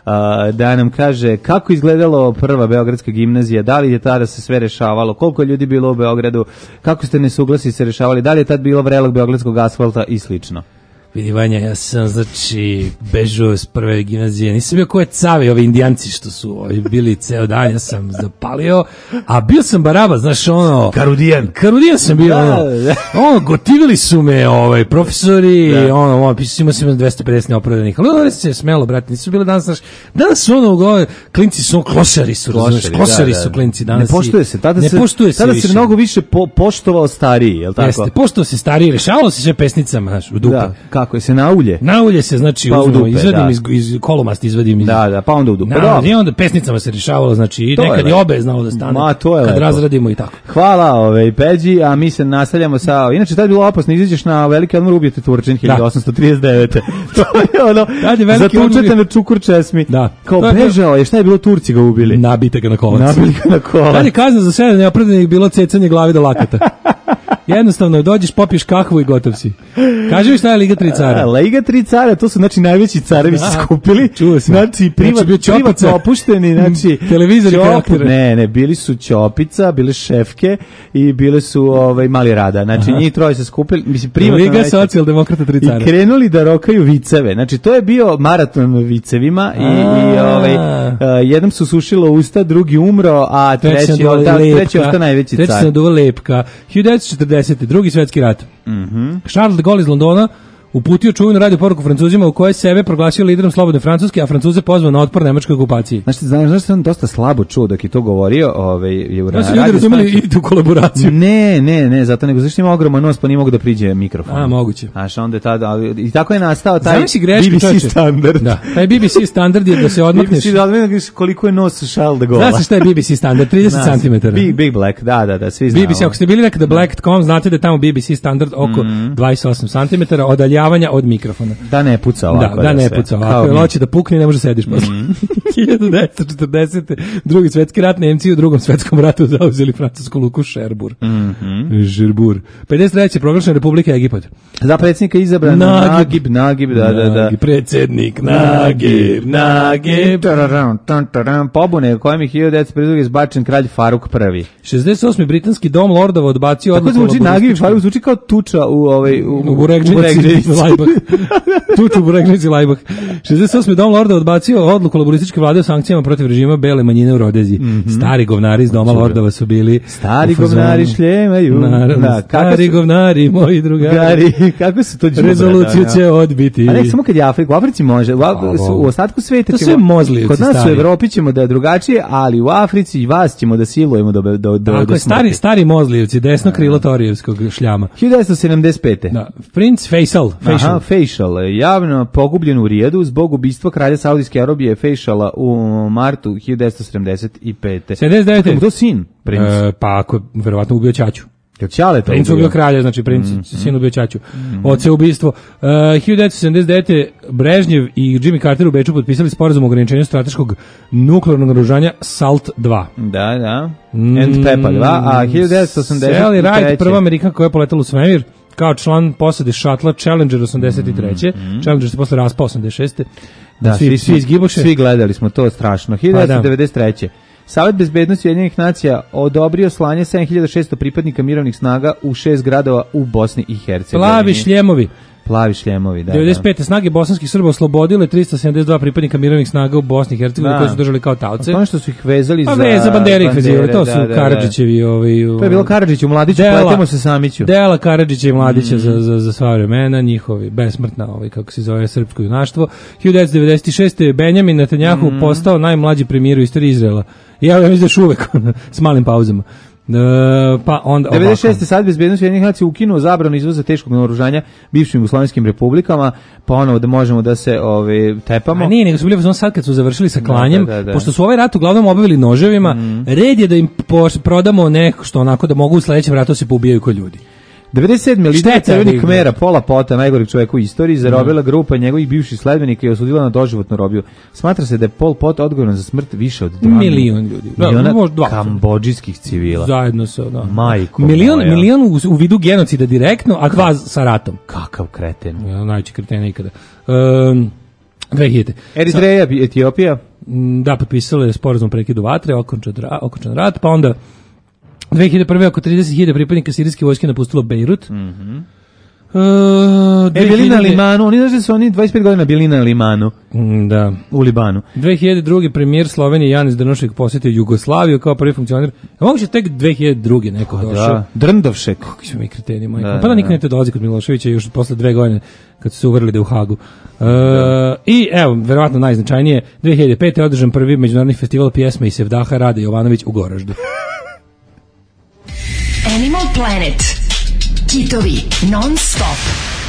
a, da nam kaže kako izgledalo prva beogradska gimnazija, da li je tada se sve rešavalo, koliko je ljudi bilo u Beogradu, kako ste nesuglasi se rešavali, da li je tad bilo vrelog beogradskog asfalta i slično. Vidi Vanja, ja sam znači bežao s prve gimnazije, nisam bio koje cavi, ovi indijanci što su ovi bili ceo dan, ja sam zapalio, a bio sam baraba, znaš ono... Karudijan. Karudijan sam bio, Da, ono, da. ono, gotivili su me ovaj, profesori, ono, ono, pisao imao sam dvesta pedeset neopravdanih, ali ono se smelo, brate, nisu bili danas, znaš, danas su ono, ove, klinci su, klošari su, razumeš, Klošari, klošari da, da. su klinci danas. Ne poštuje se, tada ne se, poštuje se tada više. se mnogo više po, poštovao stariji, je li tako? Jeste, pošto se stariji, rešavalo se sve pesnicama, znaš, u dupe. Da, kako je se na ulje? Na ulje se, znači, Pa u uzmemo, dupe, izvadim da. iz, iz kolomasti, izvadim iz... Da, da, pa onda u dupe. Na, Dobro. i onda pesnicama se rešavalo, znači, i To je nekad i lepo. obe je znalo da stane, Ma, to je kad lepo. razradimo i tako. Hvala ovaj Peđi, a mi se nastavljamo sa... Inače, tad je bilo opasno, izađeš na veliki odmor, ubijete Turčin hiljadu osamsto trideset devete. To je ono, Tad je veliki odmor zatučete bio- na čukur česmi. Da. Kao To je bilo- bežao je, šta je bilo, Turci ga ubili? Nabite ga na kolac. Nabili ga na kolac. Tad je kazna za sedam neopravdanih bilo cecanje glavi do lakata. Jednostavno, dođeš, popiješ kahvu i gotov si. Kaži mi šta je Liga tri A, cara? Liga tri cara, to su znači najveći carevi se Da. skupili. Čuo sam. Znači, privat, Znači, bio Ćopica. privatno opušteni, znači... Televizor i Ćop- karakteri. Ne, ne, bili su Ćopica, bile Šefke i bile su ovaj, Mali Rada. Znači, njih troje se skupili, mislim, privatno... Liga najveći- socijaldemokrata tri cara. I krenuli da rokaju viceve. Znači, to je bio maraton vicevima i, i ovaj, uh, jednom su sušilo usta, drugi umro, a treći, se da, lepka. treći ostao najveći Treći car. se naduva lepka. hiljadu devetsto četrdesete. drugi svetski rat. Mhm. Charles de Gaulle iz Londona uputio čuvenu radio poruku Francuzima u kojoj sebe proglasio liderom slobodne Francuske, a Francuze pozvao na otpor nemačkoj okupaciji. Znaš, znaš, znaš, on dosta slabo čuo dok je to govorio, ovaj, je u Da su radio ljudi razumeli stanici- i tu kolaboraciju. Ne, ne, ne, zato nego zašto ima ogroman nos pa nije mogu da priđe mikrofon. A, moguće. Znaš, onda je tada, ali- i tako je nastao taj Zamisli greške, B B C čoveče. standard. Da, taj B B C standard je da se odmakneš. B B C da odmakneš koliko je nos Charles de Gaulle. Zna se šta je B B C standard, trideset centimetara. Big, Big Black, da, da, da, svi znamo. B B C, ako ste bili nekada black dot com, znate da je tamo B B C standard oko dvadeset osam centimetara odaljavanja od mikrofona. Da ne puca ovako. Da, da ne sve. puca Kao ovako, jer mi. hoće da pukne i ne može sediš posle. hiljadu devetsto četrdesete. drugi svetski rat, Nemci u drugom svetskom ratu zauzeli francusku luku Šerbur. Šerbur. pedeset treće. proglašena Republika Egipat. Za predsjednika izabran Nagib. Nagib, Nagib, da, da, da. Nagib, predsjednik, Nagib, Nagib. Tararam, tan, taram, pobune kojem je hiljadu devetsto pedeset druge izbačen kralj Faruk prvi. šezdeset osmi. britanski dom lordova odbacio Tako odluku zvuči Nagib i laborističkog- Faruk, zvuči kao tuča u ovaj u, u Buregđenici Lajbah. Tuču u Buregđenici Lajbah. šezdeset osmi. dom lorda odbacio odluku laborističke vlade o sankcijama protiv režima bele manjine u Rodezi. Stari govnari iz doma lordova su bili Stari u fazonu. govnari šljemaju. Naravno, Da, kako stari su- govnari, moji drugari. Gari, kako su to đubre, Rezoluciju da, da. će odbiti. A ne samo kad je Afrika, u Africi može, u, Af- su- u ostatku sveta To ćemo, sve mozlijevci kod nas u stari. Evropi ćemo da je drugačije, ali u Africi i vas ćemo da silujemo do, do, do, Tako do je, stari, smrti. stari mozlijevci, desno krilo Torijevskog šljama. hiljadu devetsto sedamdeset pete. Da. Prince Faisal. Faisal. Aha, Faisal, javno pogubljen u Rijadu zbog ubistva kralja Saudijske Arabije Faisala u martu hiljadu devetsto sedamdeset pete. sedamdeset devete. Kako mu to sin, princ? E, pa ako je verovatno ubio ćaću. Jel Ćale to Princ ubio? ubio kralja, znači princ sin ubio ćaću. Oce ubistvo. Uh, hiljadu devetsto sedamdeset devete. Brežnjev i Jimmy Carter u Beču potpisali sporazum o ograničenju strateškog nuklearnog naoružanja SALT dva. Da, da. And Pepa dva, a hiljadu devetsto osamdeset treće. Sally Ride, prva Amerikanka koja je poletala u svemir, kao član posade šatla Challenger osamdeset treće. Challenger se posle raspao osamdeset šeste. Da, svi, svi, svi izgiboše. Svi gledali smo to strašno. hiljadu devetsto devedeset treće. Savet bezbednosti Ujedinjenih nacija odobrio slanje sedam hiljada šesto pripadnika mirovnih snaga u šest gradova u Bosni i Hercegovini. Plavi šljemovi. Plavi šljemovi, da. devedeset pete. snage bosanskih Srba oslobodile tristo sedamdeset dva pripadnika mirovnih snaga u Bosni i Hercegovini Da. koji su držali kao taoce. Ono što su ih vezali Pa za... ve, za bandere ih vezivali, to da, su da, da. Karadžićevi. Ovaj, To je bilo Karadžić u Mladiću, Dela. pletemo se Samiću. Dela Karadžića i Mladića za, za, za sva vremena, njihovi besmrtna, ovaj, kako se zove, srpsko junaštvo. hiljadu devetsto devedeset šeste. je Benjamin Netanjahu postao najmlađi premijer u istoriji Izraela. I ja mislim da još uvek s malim pauzama. E, pa onda devedeset šeste sad bezbednost Ujedinjenih nacija ukinuo zabranu izvoza teškog naoružanja bivšim jugoslovenskim republikama, pa ono da možemo da se ove tepamo. A nije, nego su bili fazon sad kad su završili sa klanjem, Da, da, da. pošto su ovaj rat uglavnom obavili noževima, Mm. red je da im poš- prodamo nešto što onako da mogu u sledećem ratu se poubijaju ko ljudi. devedeset sedme lidera Šteta je Crvenih da- Khmera, Pola Pota, najgoreg čovjeka u istoriji, zarobila grupa njegovih bivših sledbenika i osudila na doživotnu robiju. Smatra se da je Pol Pot odgovoran za smrt više od dva Milion ljudi. Da, miliona možda dva. kambodžijskih civila. Zajedno sa, da. Majko Milion, moja. milion u, u vidu genocida direktno, a dva sa ratom. Kakav kreten. Ja, najveći kretena ikada. Um, dve hiljade. Eritreja, Etiopija. Mm, Da, potpisalo je sporazum o prekidu vatre, okončan, ra, okončan rat, pa onda dve hiljade prve oko trideset hiljada pripadnika sirijske vojske napustilo Bejrut. Mhm. Uh, E, bili na Limanu, oni znaš da su oni dvadeset pet godina bili na Limanu, Mm, Da. u Libanu. dve hiljade druge premijer Slovenije Janis Drnovšek posjetio Jugoslaviju kao prvi funkcioner. A moguće tek dve hiljade druge neko došao. Da, Drndovšek. Kako smo mi kreteni, majko. Da, Pa da nikad da. ne te dolazi kod Miloševića još posle dve godine kad su se uvrli da je u Hagu. E, I evo, verovatno najznačajnije, dve hiljade pete. održan prvi međunarodni festival pjesme i Sevdaha Rade Jovanović u Goraždu. Animal Planet. Kitovi non stop.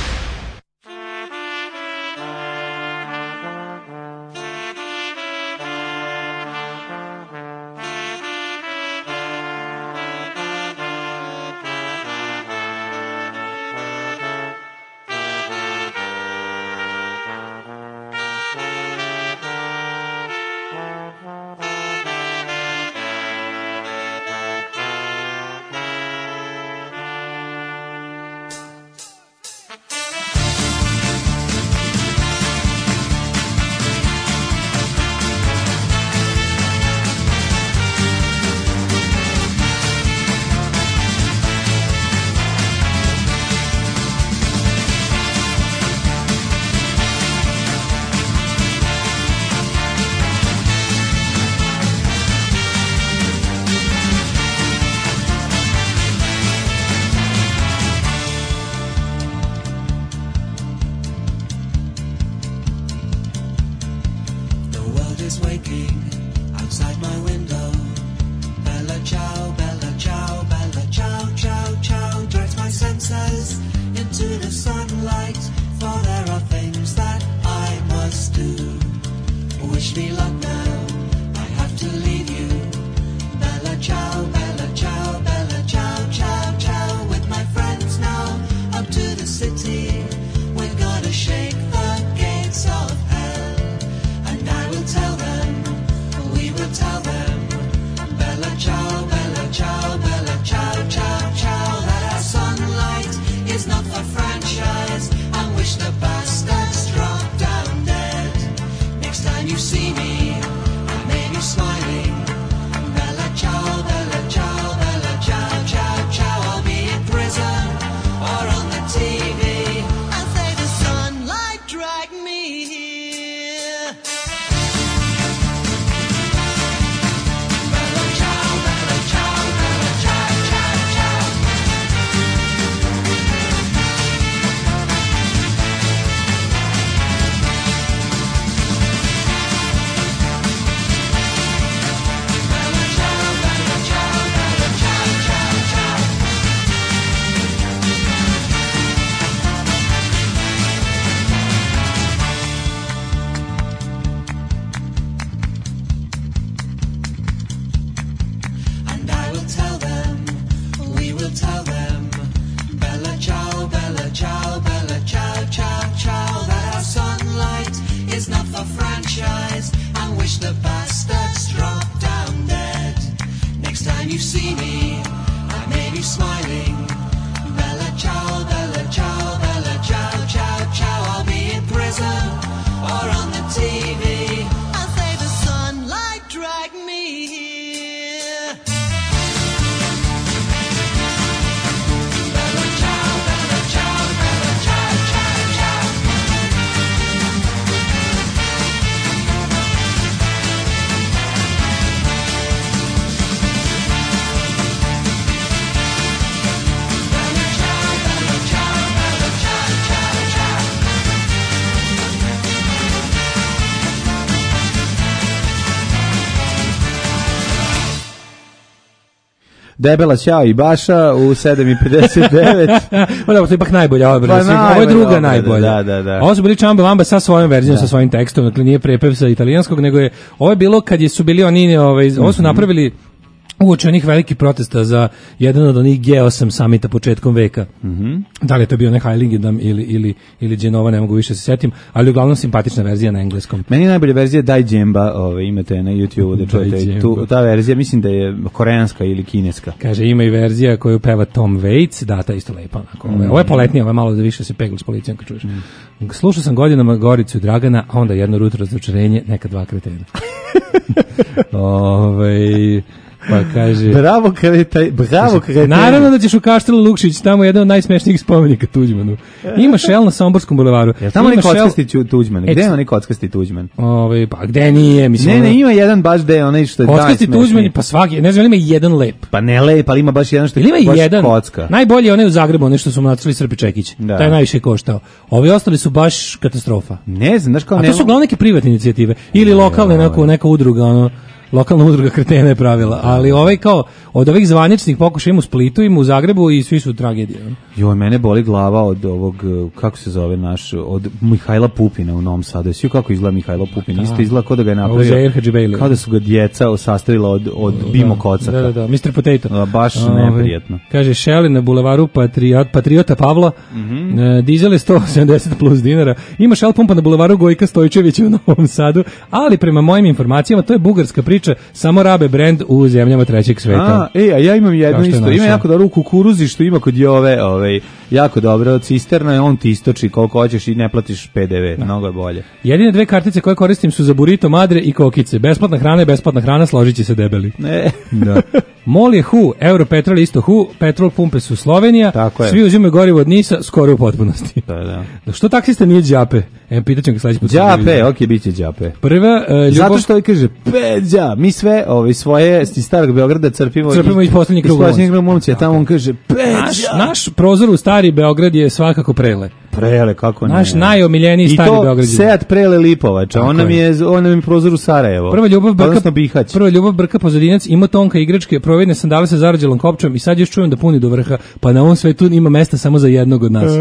The world is waking outside my window. Bella ciao, bella ciao, bella ciao, ciao, ciao. Direct my senses into the sunlight, for there are things that I must do. Wish me luck now, I have to leave you. Bella ciao, bella ciao, bella ciao, ciao, ciao. With my friends now, up to the city. We're gonna shake the gates of hell. And I will tell them, we will tell them, Bella ciao, bella ciao, bella ciao, ciao, ciao, that our sunlight is not for franchise, and wish the bastards drop down dead. Next time you see me, I may be smiling, Bella ciao, bella ciao, bella ciao, ciao, ciao, I'll be in prison or on the T V, and say the sunlight dragged me here. Bella ciao, bella ciao, bella ciao, ciao, ciao. Bella ciao, bella ciao, bella ciao, ciao, ciao. And I will tell them, we will tell them, Bella ciao, bella ciao, bella ciao, ciao, ciao, that our sunlight is not for franchise, and wish the bastards drop down dead. Next time you see me, I may be smiling, Bella ciao, bella ciao, bella ciao, ciao, ciao, I'll be in prison or on the T V, I'll say the sunlight dragged me here. Bella ciao, bella ciao, bella ciao, ciao, ciao. Bella Debela Ćao i Baša u sedam i pedeset devet. Pa dobro, to je ipak najbolja obrada. Pa svih. Ovo je najbolja druga obrada, najbolja. da, da, da. Ovo su bili Čamba Vamba sa svojom verzijom, sa svojim tekstom, dakle nije prepev sa italijanskog, nego je, ovo je bilo kad je su bili oni, ovaj, ovo su napravili uoči onih velikih protesta za jedan od onih G osam samita početkom veka. Mhm. Da li je to bio ne Heiligendamm ili, ili, ili Genova, ne mogu više se setim, ali uglavnom simpatična verzija na engleskom. Meni je najbolja verzija Daj Džemba, ovaj, imate na YouTube-u da čujete. Tu, ta verzija, mislim da je koreanska ili kineska. Kaže, ima i verzija koju peva Tom Waits, da, ta isto lepa. Onako. Mm. Ovo je poletnija, ovo je malo da više se pegli s policijom kad čuješ. Mm. Slušao sam godinama Goricu i Dragana, a onda jedno rutro razočarenje, neka dva kretena. Ove... Pa kaže... Bravo kretaj, bravo kretaj. Naravno da ćeš u Kaštelu Lukšić, tamo je jedan od najsmešnijih spomenika Tuđmanu. Ima šel na Somborskom bulevaru. Jel tamo Ima neki šel- kockasti Tuđman? Gde je onaj kockasti Tuđman? Ove, pa gde nije, mislim. Ne, ono- ne, ima jedan baš gde je onaj što je Kockasti najsmešniji. Tuđman, pa svaki, ne znam, ima i jedan lep. Pa ne lep, ali ima baš jedan što je Ili ima baš jedan. kocka. Najbolji je onaj u Zagrebu, onaj što su mu nacrtali Srpi Čekić. Da. Taj je najviše koštao. Ovi ostali su baš katastrofa. Ne znam, znaš kao A ne... to su uglavnom neke privatne inicijative. Ili lokalne, neko, neka udruga, ono, lokalna udruga kretena je pravila. Ali ovaj kao, od ovih zvaničnih pokušaja ima u Splitu, ima u Zagrebu i svi su tragedije. ono. Joj, mene boli glava od ovog, eh, kako se zove naš, od Mihajla Pupina u Novom Sadu. Svi kako izgleda Mihajlo Pupin? Isto izgleda kao da ga je Zahir napravio, Hadžibejli. kao da su ga djeca sastavila od, od bimo kocaka. Da, da, da, mister Potato. A, baš Ovaj, neprijatno. Kaže, Šeli na bulevaru Patriot, Patriota Pavla, Mhm. e, dizel je sto sedamdeset plus dinara. Ima šel pumpa na bulevaru Gojka Stojčevića u Novom Sadu, ali prema mojim informacijama to je bugarska priča, samo rabe brend u zemljama trećeg sveta. A, ej, a ja imam jedno Kao što je isto. Ima naša. jako dobro u kukuruzi što ima kod Jove, ovaj, jako dobro cisterna, on ti istoči koliko hoćeš i ne platiš P D V. Mnogo je bolje. Jedine dve kartice koje koristim su za burrito, madre i kokice. Besplatna hrana je besplatna hrana, složit će se debeli. Ne. Da. Mol je hu, Europetrol isto hu, petrol pumpe su Slovenija, Tako je. svi uzimaju gorivo od Nisa, skoro u potpunosti. Da, da. Da što taksista nije Đape? E, pitaćemo ga sledeći put. Đape, okej, bit će Đape. Prva, e, ljubav... Zato što ovaj kaže, Peđa, mi sve ovaj, svoje iz starog Beograda crpimo, Crpimo iz poslednjeg kruga iz poslednjeg momci. kruga momci, a tamo on kaže, Naš, Peđa. naš prozor u stari Beograd je svakako Prele. Prele, kako ne. Naš najomiljeniji stari I to Beograđanin. Seat Prele Lipovača, Tako on nam je. je, on nam je prozor u Sarajevo. Prva ljubav brka, Odnosno Bihać. prva ljubav brka pozadinac, ima tonka igračke, provedne sandale sa zarađelom kopčom i sad još čujem da puni do vrha, pa na ovom svetu ima mesta samo za jednog od nas.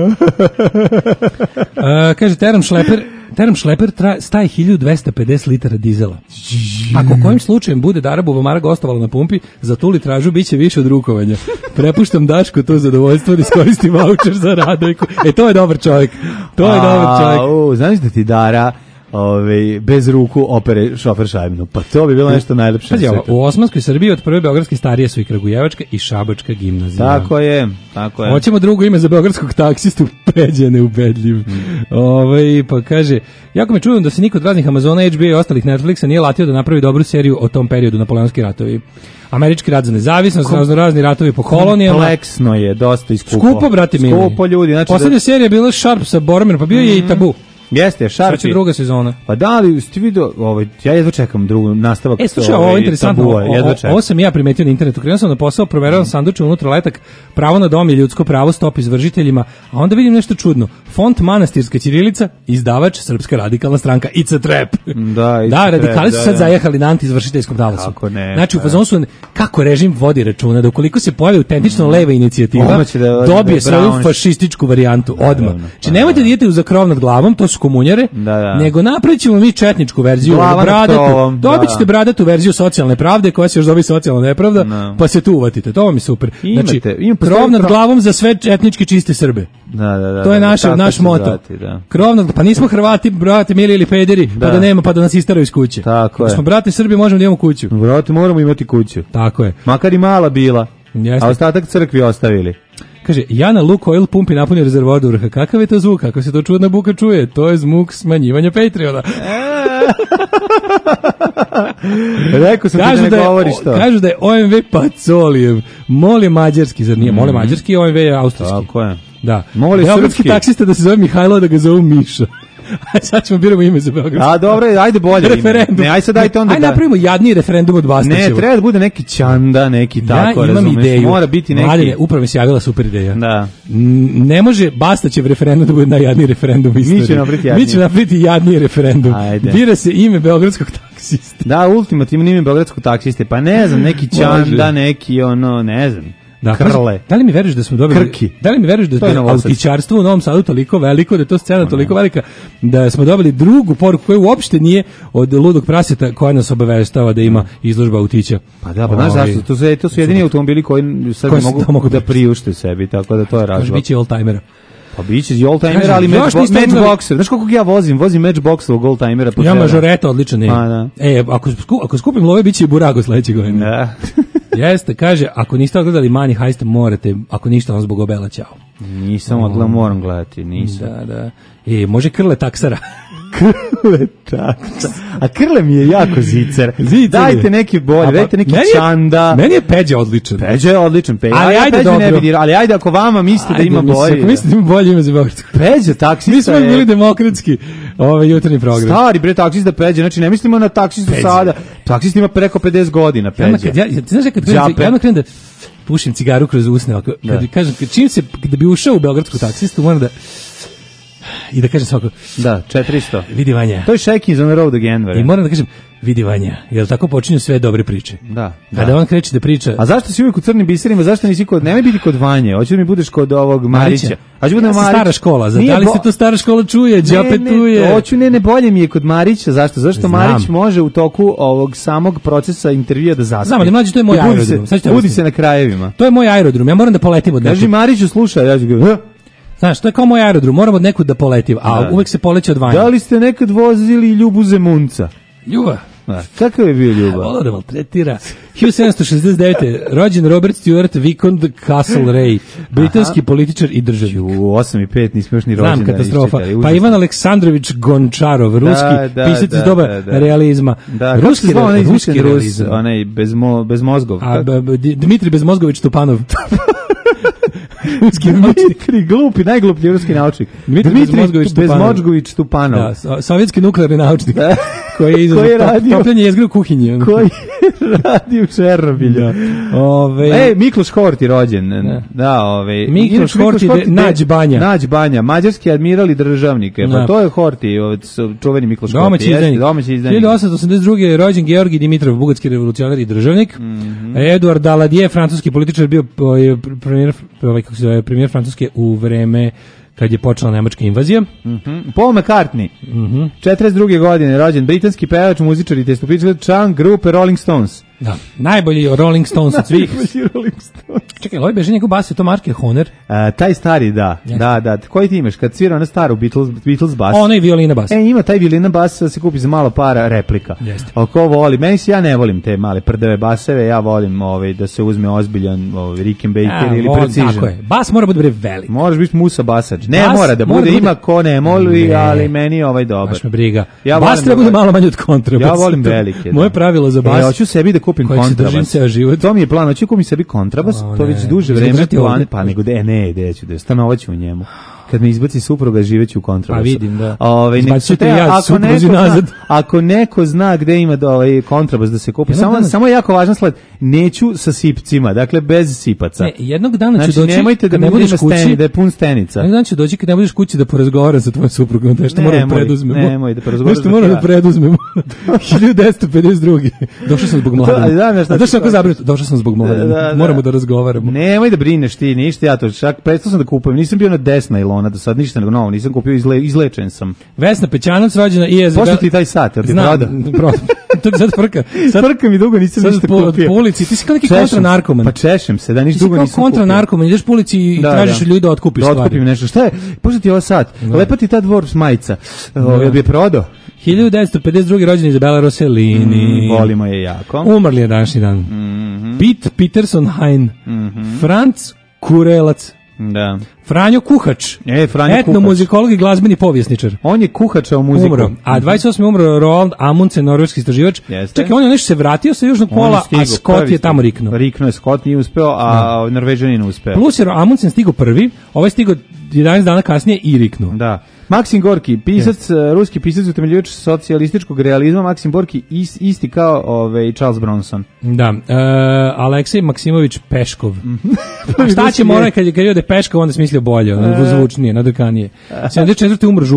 A, kaže, Teram Šleper, Teram Šleper tra, staje hiljadu dvesta pedeset litara dizela. Ako kojim slučajem bude da Arabova Mara gostovala na pumpi, za tu litražu bit će više od rukovanja. Prepuštam Dašku to zadovoljstvo da iskoristim voucher za Radojku. E, to je dobar čovjek. To je dobar čovjek. U, znaš da ti Dara ovaj, bez ruku opere šofer šajbnu. Pa to bi bilo nešto najlepše. Pazi, na ovo, svetu. u Osmanskoj Srbiji od prve beogradske starije su i Kragujevačka i Šabačka gimnazija. Tako je, tako je. Hoćemo drugo ime za beogradskog taksistu, Peđa neubedljiv. Mm. Ovaj, pa kaže, jako me čudom da se niko od raznih Amazona, H B O i ostalih Netflixa nije latio da napravi dobru seriju o tom periodu, napoleonski ratovi. Američki rat za nezavisnost, razno razni ratovi po kolonijama. Kompleksno je, dosta i skupo. Skupo, brate mili. Skupo, ljudi. Znači Poslednja da, serija je bila Sharp sa Boromirom, pa bio je i Tabu. jeste, Sad će Šarpi. druga sezona. Pa da li ste vidio, ovaj, ja jedva čekam drugu nastavak. E, slušaj, ovaj, ovo je interesantno. Tabua, O- jedva o- čekam. Ovo sam ja primetio na internetu. Krenuo sam na posao, proveravam sanduče unutra letak, pravo na dom je ljudsko pravo, stop izvršiteljima, a onda vidim nešto čudno. Font manastirska ćirilica, izdavač Srpska radikalna stranka. It's a trap. Da, it's da, a trap, radikali su da, sad da. zajehali na antiizvršiteljskom talasu. Kako ne, Znači, u pa. fazonu su, kako režim vodi računa, da ukoliko se pojavi autentično leva inicijativa, Odmah će da- dobije da svoju browniš. fašističku varijantu, odmah. Naravno, Znači, pa nemojte da. da idete u za krov nad glavom, to su komunjare, Da, da. nego napravit ćemo mi četničku verziju, Glava nad bradatu, krovom, dobit da. ćete bradatu verziju socijalne pravde, koja se još zove socijalna nepravda, No. pa se tu uvatite, to vam je super. Imate, Znači, ima- postoji krov nad pro- glavom za sve etnički čiste Srbe. Da, da, da. To je da, naš, tako naš će moto. zvati, da. Krov nad, pa nismo Hrvati, brate, mili ili pederi, pa Da. da nema, pa da nas isteraju iz kuće. Tako Ako je. smo brate Srbi, možemo da imamo kuću. Vrati, moramo imati kuću. Tako je. Makar i mala bila. Jeste. A ostatak crkvi ostavili. Kaže, ja na Lukoil pumpi napunio rezervoar do vrha. Kakav je to zvuk? Kako se to čudna buka čuje? To je zvuk smanjivanja Patreona. Rekao sam ti da Kažu ne da, je, govoriš to. kažu da je O M V Pacolijev. Mol je mađarski, zar nije? Mol je mađarski, O M V je austrijski. Tako je. Da. Mol je Beogradski srpski. taksista da se zove Mihajlo, da ga zovu Miša. Aj sad ćemo biramo ime za Beogradski. A dobro, ajde bolje. Referendum. Ne, aj sad dajte onda Aj da... napravimo jadniji referendum od Bastaćeva. Ne, treba da bude neki Ćanda, neki tako, ja imam razumeš, ideju. mora biti neki... Mladine, upravo mi se javila super ideja. Da. N- Ne može Bastaćev referendum da bude najjadniji referendum u istoriji. Mi ćemo napraviti jadniji. Mi ćemo napraviti jadniji referendum. Ajde. Bira se ime beogradskog taksiste. taksiste. Da, ultimativno ime beogradskog taksiste, pa ne znam, neki Ćanda, neki ono, ne znam, Da, Krle. Da li mi veruješ da smo dobili Krki. Da li mi veruješ da To je je Novosadski. autičarstvo u Novom Sadu toliko veliko, da je to scena toliko velika da smo dobili drugu poruku koja uopšte nije od ludog praseta koja nas obaveštava da ima izložba autića. Pa da, pa znaš Ovaj, zašto? To su, to su jedini automobili koji sad Koji se mogu, to mogu da da priušte sebi, tako da to je Može razlog. biće oldtimera. Pa biće i oldtimer, Kažem, ali još matchbo- niste uzeli- matchboxer. Znaš koliko ja vozim? Vozim matchboxovog oldtimera. po Ja celu. mažoreta odličan je. Pa, da. E, ako, sku, ako skupim love, biće i burago sledeće godine. Da. Jeste, kaže, ako niste odgledali Money Heist, morate, ako ništa, on zbog obela, ćao. Nisam odgledao, moram gledati, nisam. Da, da. E, može Krle taksara. Krle taksa. A Krle mi je jako zicer. Zicer Dajte je. neki bolje, A, dajte neki meni je- Čanda. Meni je Peđa odličan. Peđa je odličan, Peđa. Ali ja ajde, Peđu ne dobro. bi dirao, ali ajde ako vama mislite da Ajde, ima mislim, bolje. Ako mislite da ima bolje ime za Beogradsku. Peđa taksista Mi smo je- bili demokratski ovaj jutarnji program. Stari bre taksista Peđa, znači ne mislimo na taksistu Peđa. sada. Taksist ima preko pedeset godina, Ja, odmah Peđa. kad, ja, ja, ti znaš, ja kad krenem, Džape. ja odmah krenem da pušim cigaru kroz usne, ako, kad Da. kažem, kad čim se, da bi ušao u beogradsku taksistu, moram da, i da kažem svako, Da, četiristo. vidi Vanja. To je Shaking on the Road again, I vere. moram da kažem, vidi Vanja, jer tako počinju sve dobre priče. Da, Kada da. on kreće da priča, A zašto si uvijek u crnim biserima? Zašto nisi kod, nemoj biti kod Vanje, hoću da mi budeš kod ovog Marića. Hoću da budem ja sam Marić. stara škola, za, Nije da li bo- se to stara škola čuje, džape Ne, tu ne, je. Hoću, ne, ne, bolje mi je kod Marića. Zašto? Zašto Znam. Marić može u toku ovog samog procesa intervjua da zaspi. Znam, ali mlađe, to je moj I budi aerodrom. se, Sad ću te budi objasniti. se na krajevima. To je moj aerodrom, ja moram da poletim od Kaži nekog. Mariću, slušaj, ja ću ga, "H, Znaš, to je kao moj aerodrom, moram od nekud da poletim, a Da. uvek se poleće od Vanja. da li ste nekad vozili Ljubu Zemunca? Ljuba. Da. Kakav je bio Ljuba? Volao da maltretira. hiljadu sedamsto šezdeset devete. rođen Robert Stewart Vicomte Castlereagh, britanski političar i državnik. U osam i pet nismo još ni rođeni. Znam, katastrofa. Pa Ivan Aleksandrović Gončarov, ruski da, pisac da, iz doba da, da. realizma. Da, kako se ruski, zvao onaj ruski izmišljeni Rus, realizam. onaj bez, mo, bez mozgov? A, b, b, Dmitri Bezmozgović Tupanov. Ruski naučnik. Dmitri, glupi, najgluplji ruski naučnik. Dmitri Bezmozgović Tupanov. Bezmozgović Tupanov. Da, so- sovjetski nuklearni naučnik. Koji je izazvao Koji je top- radio- topljenje jezgre u kuhinji. ono. Koji radi u Černobilju. Ove, E, Mikloš Horti rođen. Da, ove. Mikloš Horti, de- Nađ Banja. Nađ Banja, mađarski admiral i državnik. E, Pa Da. to je Horti, od s- čuveni Mikloš Domaći Horti. Jeste, izdanik. Domaći izdanik. hiljadu osamsto osamdeset druge. rođen Georgij Dimitrov, bugarski revolucionar i državnik. Mhm. Eduard Daladier, francuski političar, bio ovaj, premijer, ovaj, kako se zove, premijer Francuske u vreme kad je počela nemačka invazija. Mhm. Paul McCartney. Mhm. četrdeset druge godine rođen, britanski pevač, muzičar i testopičar, član grupe Rolling Stones. Da, najbolji Rolling Stones od svih. Rolling Stones. Čekaj, ovaj beže njegov bas, je to marke Honer? A, taj stari, da. Jeste. Da, da. Koji ti imaš? Kad svira ona staru Beatles, Beatles bas. Ona i violina bas. E, ima taj violina bas da se kupi za malo para replika. Jeste. A ko voli? Meni se, ja ne volim te male prdeve baseve, ja volim ovaj, da se uzme ozbiljan ovaj, Rickenbacker A, ili on- Precision. Tako je, bas mora biti bre velik. Moraš biti Musa basač. Ne Bas mora da mora bude, da bude- ima ko ne moli, Ne. ali meni je ovaj dobar. Baš me briga. Ja bas volim treba da- bude malo manje od kontrabasa. Ja volim To- velike. Moje da. pravilo za bas. E, hoću sebi da kupim kojeg se kontrabas. držim ceo život. To mi je plan, hoću kupim sebi kontrabas, O, to ne. već duže Ćeš vreme držati ovde? plane, pa nego de, ne, gde ću da stanovaću u njemu. Kad me izbaci supruga, živeću u kontrabasu. Pa vidim, da. Ovaj, nek Izbacit ću su te te- ja, ako supruzi neko zna- nazad. Ako neko zna gde ima da, ovaj kontrabas da se kupi, Jednog samo, dana- samo je jako važna stvar, neću sa sipcima, dakle bez sipaca. Ne, jednog dana ću Znači, doći nemojte da kad mi ne budeš ima kući. steni, da je pun stenica. Jednog dana ću doći kad ne budeš kući da porazgovaram sa tvojom suprugom, da nešto moram da Nemoj, preduzmemo. nemoj da porazgovaraš Nešto dok moram ja. da preduzmemo. hiljadu devetsto pedeset druge. Došao sam zbog ali mladena. znam ja šta A ću došao sam ako kažem. zabrinut, došao sam zbog mladena. Da, da. Moramo da razgovaramo. Nemoj da brineš ti, ništa ja to, čak prestao sam da kupujem, nisam bio na desna ilona do sad, ništa nego novo, nisam kupio, izle, izlečen sam. Vesna Pećanac rođena i je Pošto ti taj sat, jel ti Znam, proda? proda. To je sad frka. Sad Frka mi dugo, nisam sad ništa po, kupio. po ulici, ti si kao neki Češem kontra se. narkoman. Pa češem se, da niš Ti si dugo kao nisam kontra kupio. narkoman, ideš po ulici i Da, tražiš da. od ljudi da otkupiš Da stvari. otkupim nešto. Šta je? Pošto ti je ovo sad? Lepa ti ta dvor majica. Ovo, jel bi je prodao? hiljadu devetsto pedeset druge rođena Izabela Rossellini. Mm, volimo je jako. Umrli je današnji dan. Mhm. Pete Peterson Hein. Franc Kurelac. Da. Franjo Kuhač. E, Franjo Kuhač. Etnomuzikolog i glazbeni povjesničar. On je kuhačao muziku. Umro. A dvadeset osme umro Roald Amundsen, norveški istraživač. Jeste. Čekaj, on je nešto se vratio sa južnog On je pola, stigao, a Scott prvi je tamo stigao. riknuo. Riknuo je, Scott nije uspeo, a Norvežanin uspeo. Plus je Amundsen stigao prvi, ovaj stigao jedanaest dana kasnije i riknuo. Da. Maksim Gorki, pisac, yes. ruski pisac utemeljivač socijalističkog realizma, Maksim Gorki is, isti kao ovaj, Charles Bronson. Da, e, Aleksej Maksimović Peškov. Pa A šta će mora kad je kad je Peškov, onda smislio bolje, ono, zvučnije, nadrkanije. sedamdeset četvrte umro Žukov.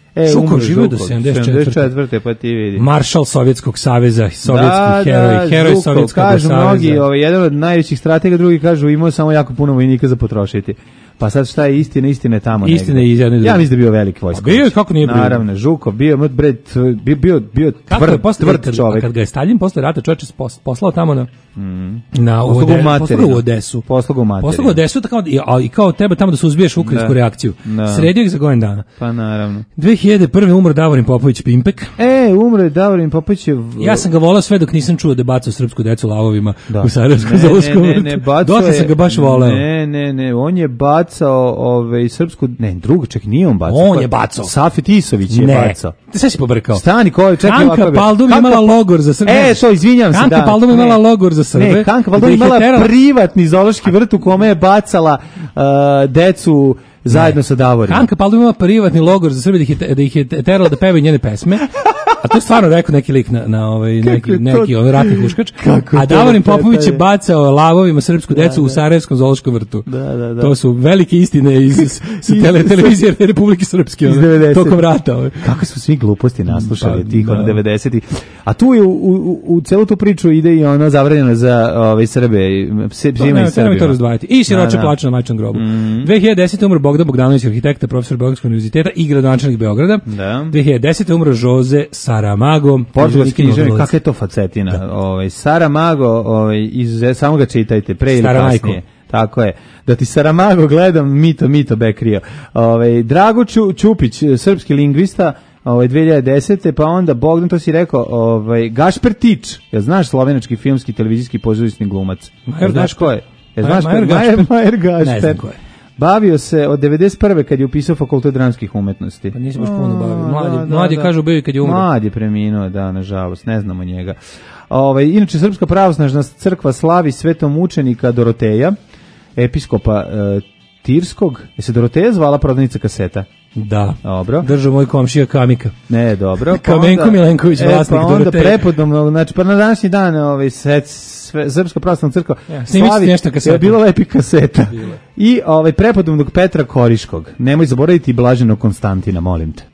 E, Žukov umro živio do Žukov, sedamdeset četvrte. sedamdeset četvrte pa ti vidi. Maršal Sovjetskog saveza, sovjetski da, heroj, da, heroj Žukov, Sovjetskog kažu saveza. mnogi, ovaj, jedan od najvećih stratega, drugi kažu imao samo jako puno vojnika za potrošiti. Pa sad šta je istina, istina je tamo Istina negde. je iz jedne i druge. Ja mislim da je bio veliki vojskovođa. Bio je, kako nije bio? Naravno, Žukov, bio, bio, bio, bio, bio Kako je tvrd, posle, tvrd kad, čovjek. kad ga je Stalin posle rata čovječe pos- poslao tamo na Mm. na Poslao ga u Ode- materinu. poslao ga u Odesu. Poslao ga u materinu. Poslao ga u Odesu tako i, a, i kao treba tamo da se uzbiješ ukrajinsku Da. reakciju. Da. Sredio ih za godinu dana. Pa naravno. dve hiljade prve umro Davorin Popović Pimpek. E, umro je Davorin Popović je... v- Ja sam ga volao sve dok nisam čuo da bacao srpsku decu lavovima Da. u Sarajevskom Ne, zoološkom ne, ne, vrtu. ne, bacao Dotle je- sam ga baš voleo. Ne, ne, ne, on je bacao ovaj, srpsku... Ne, drugo, čak nije on bacao. On Pa- je bacao. Safet Isović je Ne. bacao. Sve si pobrkao. Stani, ko je, čekaj Kanka ovako je bilo. Paldum je Kanka imala Pa- logor za Srbe. E, to, izvinjam se, Kanka da. Paldum je imala Ne. logor za Srbe. Ne, Kanka Paldum gde je ih je imala terala- privatni zoološki vrt u kome je bacala uh, decu zajedno sa Davorinom. Kanka Paldum ima privatni logor za Srbe da ih je, te- da ih je terala da pevaju njene pesme. A to je stvarno rekao neki lik na, na ovaj, neki, je to- neki on ratni huškač. Kako je A to Davorin da Popović je pretanje? bacao lavovima srpsku decu u Sarajevskom zoološkom vrtu. Da, da, da. To su velike istine iz sa Iz- tele, televizije Republike Srpske Iz ono, devedesetih. tokom rata. Ovaj. Kako smo svi gluposti naslušali Pa, tih da. ono devedesetih. A tu je u, u, u celu tu priču ide i ono zabranjeno za ovaj Srbe, pse, To psima i nema, to nema Srbima. to razdvajati. I siroče Da, da. plače na majčinom grobu. dve hiljade desete umro Bogdan Bogdanović, arhitekta, profesor Beogradskog univerziteta i gradonačelnik Beograda. Da. dve hiljade desete umro Jose Saramago, Portugalski književnik, Nobelovac. kakva je to facetina? Ovaj Saramago, ovaj iz samo ga čitajte pre ili Saramajko. kasnije. Tako je. Da ti Saramago gledam, mito, mito bekrio. Ovaj Drago Ću, Ćupić, srpski lingvista, ovaj dve hiljade desete, pa onda Bogdan, to si rekao, ovaj Gašper Tič, ja znaš, slovenački filmski televizijski pozorišni glumac. Majer Jel znaš Gašper. ko je? Jel znaš Majer ko je? Gašper. Majer Gašper. Ne znam ko je. Bavio se od devedeset prve kad je upisao fakultet dramskih umetnosti. Pa nisi baš puno bavio. Mladi, Da, da, mladi da. kažu bio i kad je umro. Mlad je preminuo, da, nažalost, ne znamo njega. Ovaj inače, Srpska pravoslavna crkva slavi svetomučenika Doroteja, episkopa e, Tirskog. Je se Doroteja zvala prodavnica kaseta? Da. Dobro. Držao moj komšija Kamika. Ne, dobro. Kamenko onda- Milenković, e, vlasnik pa onda Doroteje. prepodobno, znači, pa na današnji dan ovaj, sve, sve, Srpska pravoslavna crkva Ja, snimit ću ti nešto kaseta. je bilo lepi kaseta. I ovaj, prepodobnog Petra Koriškog. Nemoj zaboraviti blaženog Konstantina, molim te.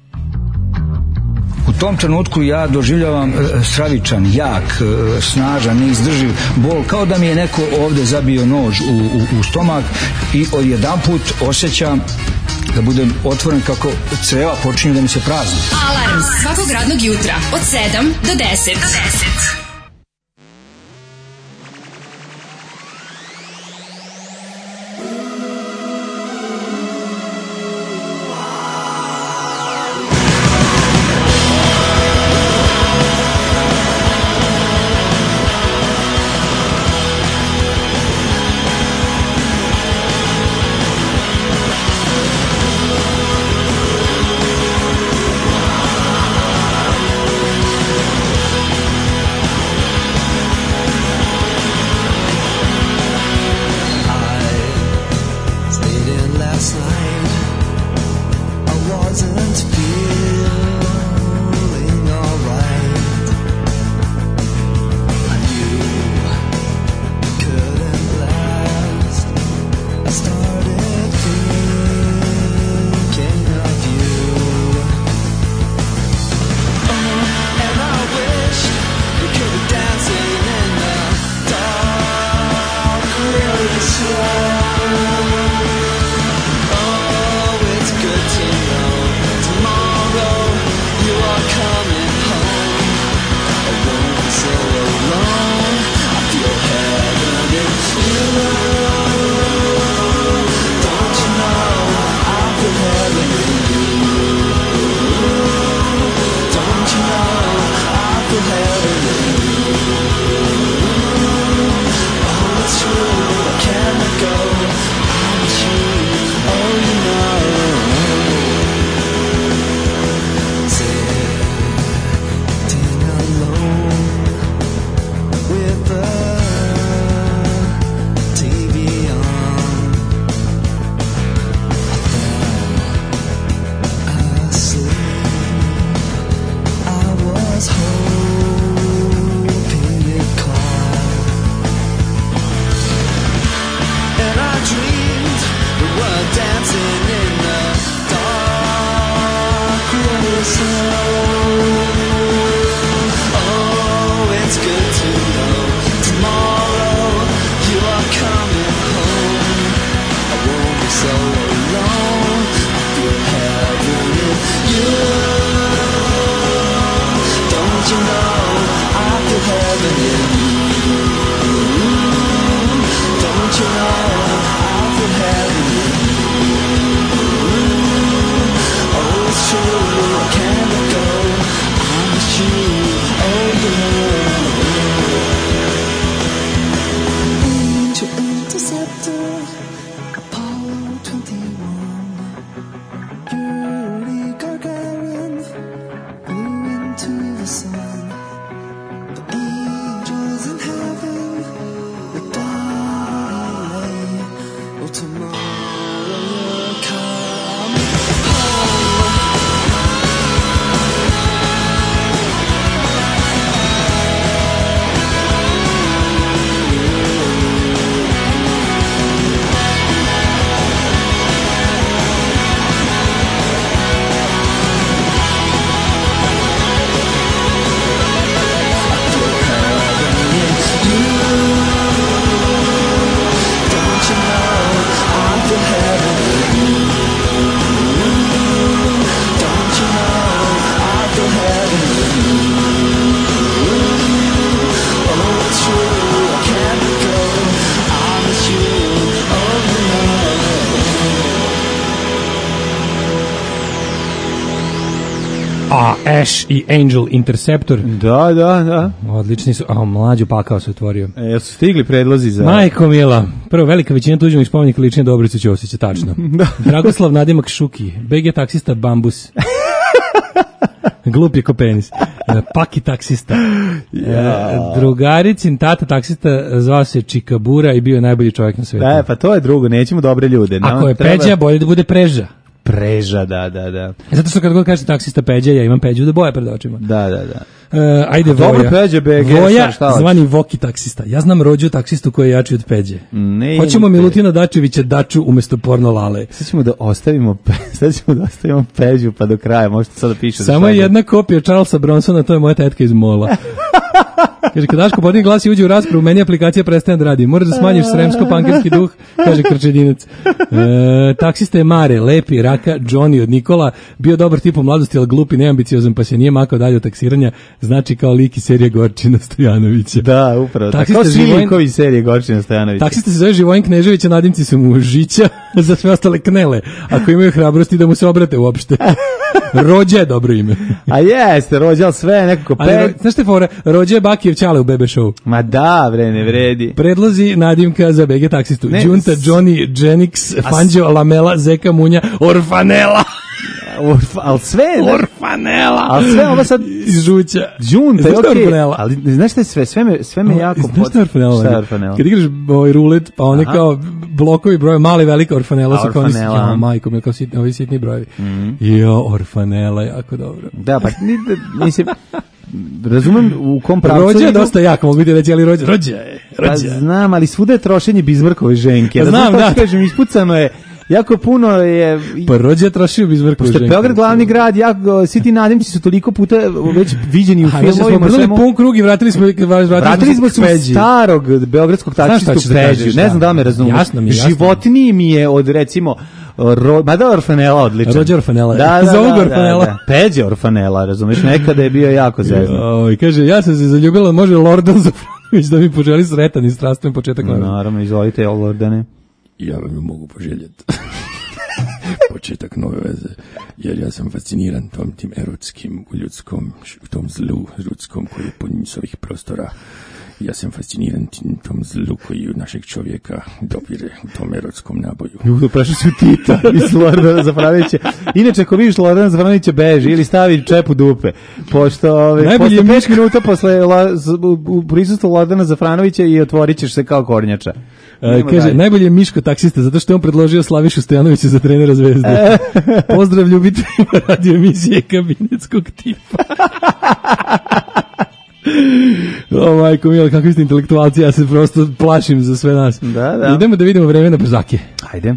U tom trenutku ja doživljavam e, stravičan, jak, e, snažan, neizdrživ bol, kao da mi je neko ovde zabio nož u, u, u stomak i odjedanput osjećam da budem otvoren kako creva počinju da mi se prazni. Alarm svakog radnog jutra od sedam do deset. Do deset. Thank A, Ash i Angel Interceptor. Da, da, da. Odlični su. A, mlađu pakao se otvorio. E, jesu stigli predlozi za... Majko mila. Prvo, velika većina tuđenih spomenika lične Dobrice Ćosića, tačno. Dragoslav Nadimak Šuki. B G taksista Bambus. Glup je ko penis. Paki taksista. Ja. Drugaricin tata taksista zvao se Čikabura i bio je najbolji čovjek na svijetu. E, pa to je drugo, nećemo dobre ljude. Ako Nam je treba... Peđa, bolje da bude Preža. Preža, da, da, da. Zato što kad god kažete taksista Peđa, ja imam Peđu da boje pred očima. Da, da, da. Uh, ajde Dobro, Voja. Peđa B G, Voja, šta hoćeš? zvani Voki taksista. Ja znam rođu taksistu koji je jači od Peđe. Ne, Hoćemo ne, Milutina Dačevića Daču umjesto porno Lale. Sad ćemo da ostavimo, sad ćemo da ostavimo Peđu pa do kraja, možete sad da piše. Samo je jedna kopija Charlesa Bronsona, to je moja tetka iz Mola. Kaže, kad Daško podigne glas i uđe u raspravu, meni aplikacija prestaje da radi. Moraš da smanjiš sremsko-pankerski duh, kaže Krčedinac. E, taksista je Mare, lepi, raka, Johnny od Nikola, bio dobar tip u mladosti, ali glupi, neambiciozan, pa se nije makao dalje od taksiranja, znači kao lik iz serije Gorčina Stojanovića. Da, upravo. Taksista Tako svi Živojin- likovi iz serije Gorčina Stojanovića. Taksista se zove Živojin Knežević, a nadimci su mu Žića, za sve ostale knele, ako imaju hrabrosti da mu se obrate uopšte. Rođa je dobro ime. A jeste, rođal sve, nekako Ali, ro- pe... znaš te fora, Rođa je Bakijev Ćale u Bebe Show. Ma da, bre, ne vredi. Predlozi nadimka za B G taksistu. Ne, Đunta, s- Johnny, Genix, Fanđo, Lamela, Zeka, Munja, Orfanela. Orf, ali sve, ne, Orfanela. ali sve ovo sad... Iz Žuća. Đunta, Znaš je šta je okej, Orfanela? ali znaš šta je sve, sve me, sve me jako... Znaš šta je Orfanela? Šta je Orfanela? Kad igraš ovaj rulet, pa one Aha. kao blokovi broja, mali, velika Orfanela A, su kao oni, Orfanela. ja, majko, mi kao sitni, ovi sitni brojevi. Jo, Orfanela, jako dobro. Da, pa ni, da, mislim, razumem u kom pravcu... Rođa je idu. dosta jak, mogu ti reći, ali rođa, rođa je, Pa rođa. znam, ali svuda je trošenje Bizmarkove ženke. Znam, Razumem, da. da. Kažem, ispucano je, jako puno je... Pa rođa je trošio Bizmarkovu Pošto je ženku. Beograd glavni grad, jako, svi ti nadimci su toliko puta već viđeni u A, znači smo filmovima. obrnuli svemu. pun krug i vratili smo, vratili, Vratili smo se u Peđi. starog beogradskog Znaš šta taksistu ćeš da Peđu. kažeš, Ne da. znam da li me razumiješ. Jasno mi je, jasno. Životniji mi je od, recimo, ro, mada Orfanela odličan. Rođe Orfanela. Da, da, Zovu ga da, Orfanela. da, da. Peđe Orfanela, razumiješ, nekada je bio jako zeznan. Oj, kaže, ja sam se zaljubila, može Lordan Zafranović da mi poželi sretan i strastven početak nove. Naravno, izvolite, Lordane. Ja vam ju mogu poželjeti. Početak nove veze, jer ja sam fasciniran tom tim erotskim, u ljudskom, u tom zlu ljudskom koji je pun s ovih prostora. Ja sam fasciniran tim, tom zlu koji od našeg čovjeka dopire u tom erotskom naboju. Ljudo, prešli su Tita iz Lordana Zafranovića. Inače, ako vidiš Lordana Zafranovića, beži ili stavi čep u dupe. Pošto ove, Najbolji posle je pet minuta posle la, z- u, u prisustvu Lordana Zafranovića i otvorit ćeš se kao kornjača. E, Idemo kaže, dalje. najbolji je Miško taksista, zato što je on predložio Slavišu Stojanovića za trenera Zvezde. Pozdrav ljubiteljima radio emisije kabinetskog tipa. O majko mila, kakvi ste intelektualci, ja se prosto plašim za sve nas. Da, da. Idemo da vidimo vreme na brzake. Ajde.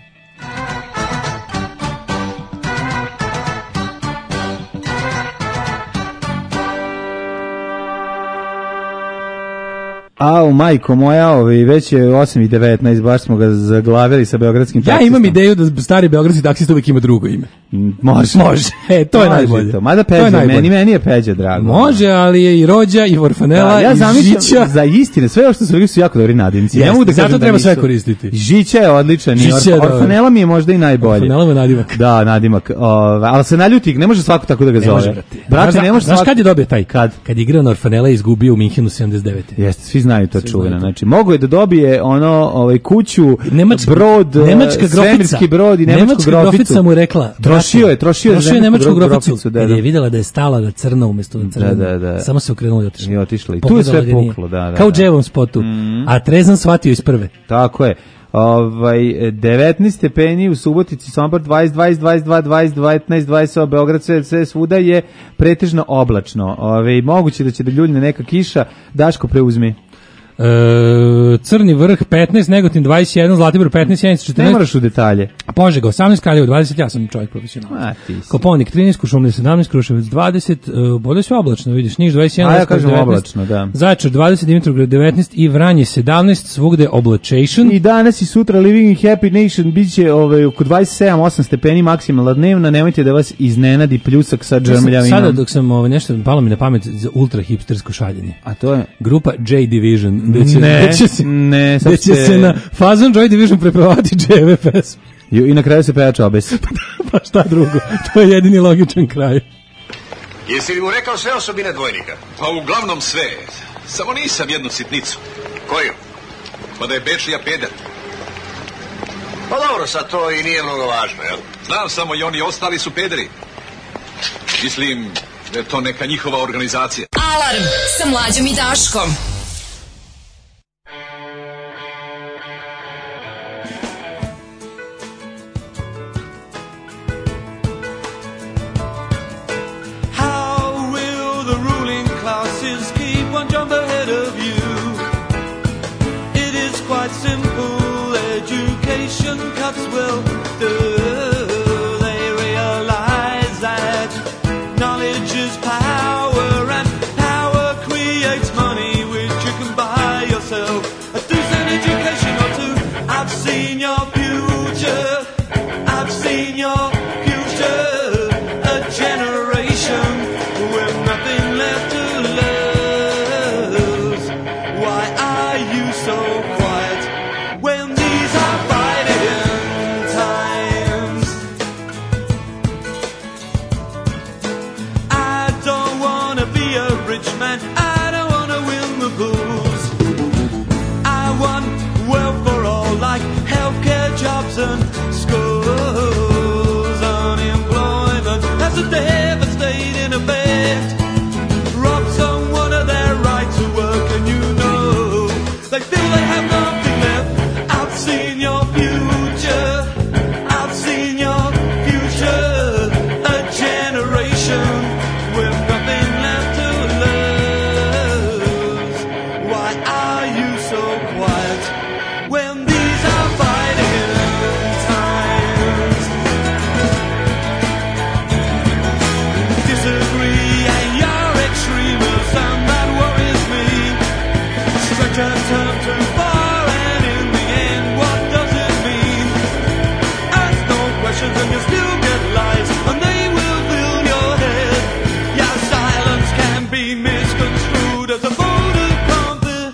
Au, majko moja, ovaj, već je osam i devetnaest, baš smo ga zaglavili sa beogradskim Ja taksistom. imam ideju da stari beogradski taksista uvijek ima drugo ime. Može. Može. E, to je Može najbolje. to. Mada To je Peđa, najbolje. meni, meni je Peđa drago. Može, ali je i Rođa, i Orfanela, Da, ja i zamišljam Žića. za istine, sve ovo što su rekli su jako dobri nadimci. Jeste, Ne mogu da zato kažem da treba nisu. sve koristiti. Žića je odličan, i Žića je Orf- dobar. Orfanela mi je možda i najbolji. Orfanela mu je nadimak. Da, nadimak. Ove, ali se naljuti, ne može svako tako da ga Ne zove. može, brate. Brate, Znaš- ne može Znaš svako... kad je dobio taj? Kad? Kad je igrao na Orfanela i izgubio u Minhenu sedamdeset devete. Jeste, svi znaju to Svi čuveno. znaju to. Znači, mogu je da dobije ono, ovaj, kuću, Nemačka, brod, nemačka grofica. svemirski brod i nemačku Nemačka groficu. grofica mu je rekla. Trošio brate, je, trošio je trošio je za nemačku nemačku groficu. groficu, da, Kad da. je videla da je stala na crno umjesto na crno. Da, da, da. Samo se okrenula i otišla. I otišla. I tu je Pogledala sve ga nije. puklo, da, da. Kao u da. Dževom spotu. A Trezan shvatio iz prve. Tako je. Ovaj devetnaest stepeni u Subotici, Sombor dvadeset, dvadeset, dvadeset dva, dvadeset, devetnaest, dvadeset osam, Beograd sve, sve svuda je pretežno oblačno. Ovaj moguće da će da ljuljne neka kiša. Daško preuzmi. E, Crni vrh petnaest, Negotin dvadeset jedan, Zlatibor petnaest, Sjenica Ne četrnaest, moraš u detalje. Požega osamnaest, Kraljevo dvadeset, ja sam čovjek profesionalac. A, ti si. Koponik trinaest, Kuršumlija sedamnaest, Kruševac dvadeset, uh, bolje sve oblačno, vidiš, Niš dvadeset jedan, A ja Leskovac kažem devetnaest, oblačno, da. Zaječar dvadeset, Dimitrovgrad devetnaest i Vranje sedamnaest, svugde oblačation. I danas i sutra Living in Happy Nation biće ovaj, oko dvadeset sedam osam stepeni maksimalna dnevna, nemojte da vas iznenadi pljusak sa džemljavinom. Sada dok sam ovaj, nešto palo mi na pamet za ultra hipstersko šaljenje. A to je... Grupa J Division, gde će, Ne, gde će se, ne, sad gde će ste- se na fazon Joy Division prepevati dževe pesme. I na kraju se pejač obes. Pa šta drugo, to je jedini logičan kraj. Jesi li mu rekao sve osobine dvojnika? Pa uglavnom sve. Samo nisam jednu sitnicu. Koju? Pa da je Bečija peder. Pa dobro, sad to i nije mnogo važno, jel? Znam samo i oni ostali su pederi. Mislim da je to neka njihova organizacija. Alarm sa Mlađom i Daškom. How will the ruling classes keep one jump ahead of you? It is quite simple. Education cuts will do. They realize that knowledge is power, and power creates money, which you can buy yourself a decent education or two. I've seen your future. I've seen your future. A generation with nothing left to lose. Why are you so quiet when these are fighting times? I don't wanna be a rich man. I don't wanna win the bulls. I want wealth for all, like healthcare, jobs, and schools. Unemployment has a devastating effect. Robs someone of their right to work, and you know they feel they have nothing left. I've seen your future. I've seen your future. A generation with nothing left to lose. Why are you so quiet when these are fighting times? Disagree and you're extremism, that worries me. Stretch a term too far, and in the end, what does it mean? Ask no questions and you still get lies, and they will fill your head. Your silence can be misconstrued as a vote of confidence.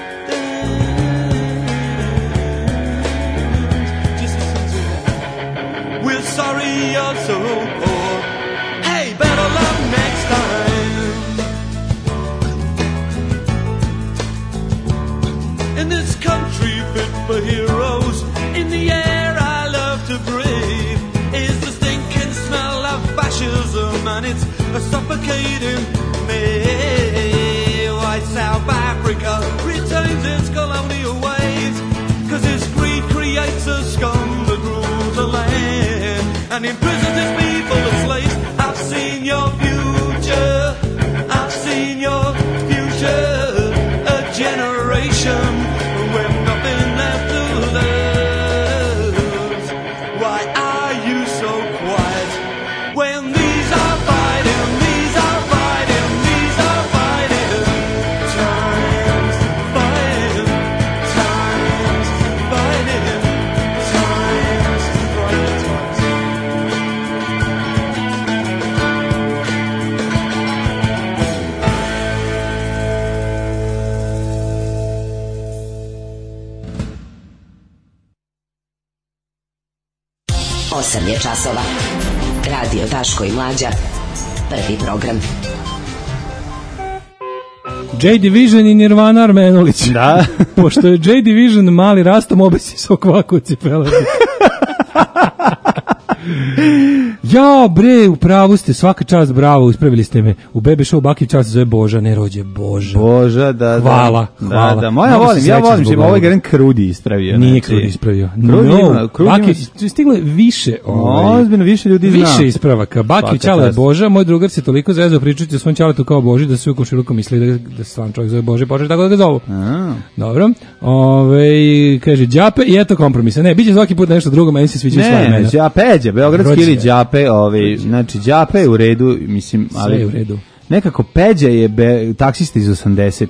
Just listen to it. We're sorry you're so poor. Hey, better luck next time. In this country fit for heroes, in the air I love to breathe is the stinking smell of fascism, and it's suffocating me. Why South Africa retains its colonial ways, 'cause its greed creates a scum that rules the land and imprisons its people as slaves. I've seen your future. I've seen your future. A generation with nothing left to lose. Why are you so quiet when these are fighting, these are fighting, these are fighting times, fighting times, fighting times, fighting times. osam je časova. Radio Daško i Mlađa. Prvi program. J Division i Nirvana Armenulić. Da. Pošto je J Division mali rastom, obesi se okvako u cipelama. Ja, bre, u pravu ste, svaka čast, bravo, ispravili ste me. U Bebe Show Baki čast se zove Boža, ne rođe Boža. Boža, da, hvala, da. hvala. Da, da, moja volim, ja volim, što ovaj Garen Krudi ispravio. Nije znači. Krudi ispravio. Krudi No, ima, Krudi Baki, ima... stigle više, ovaj, ozbiljno više ljudi zna. Više ispravaka. Baki Ćale je Boža, moj drugar se toliko zezao pričati o svom Ćaletu kao Boži, da se u komšiluku misli da, da se stvarno čovjek zove Boži, počeli tako da ga zovu. A. Dobro. Ove, kaže, Đape i eto kompromisa. Ne, bit će svaki put nešto drugo, meni se sviđa sva imena. Ne, Đapeđa, beogradski ili Đape, ovaj, znači Đape je u redu, mislim, ali sve je u redu. Nekako Peđa je be, taksista iz osamdesetih.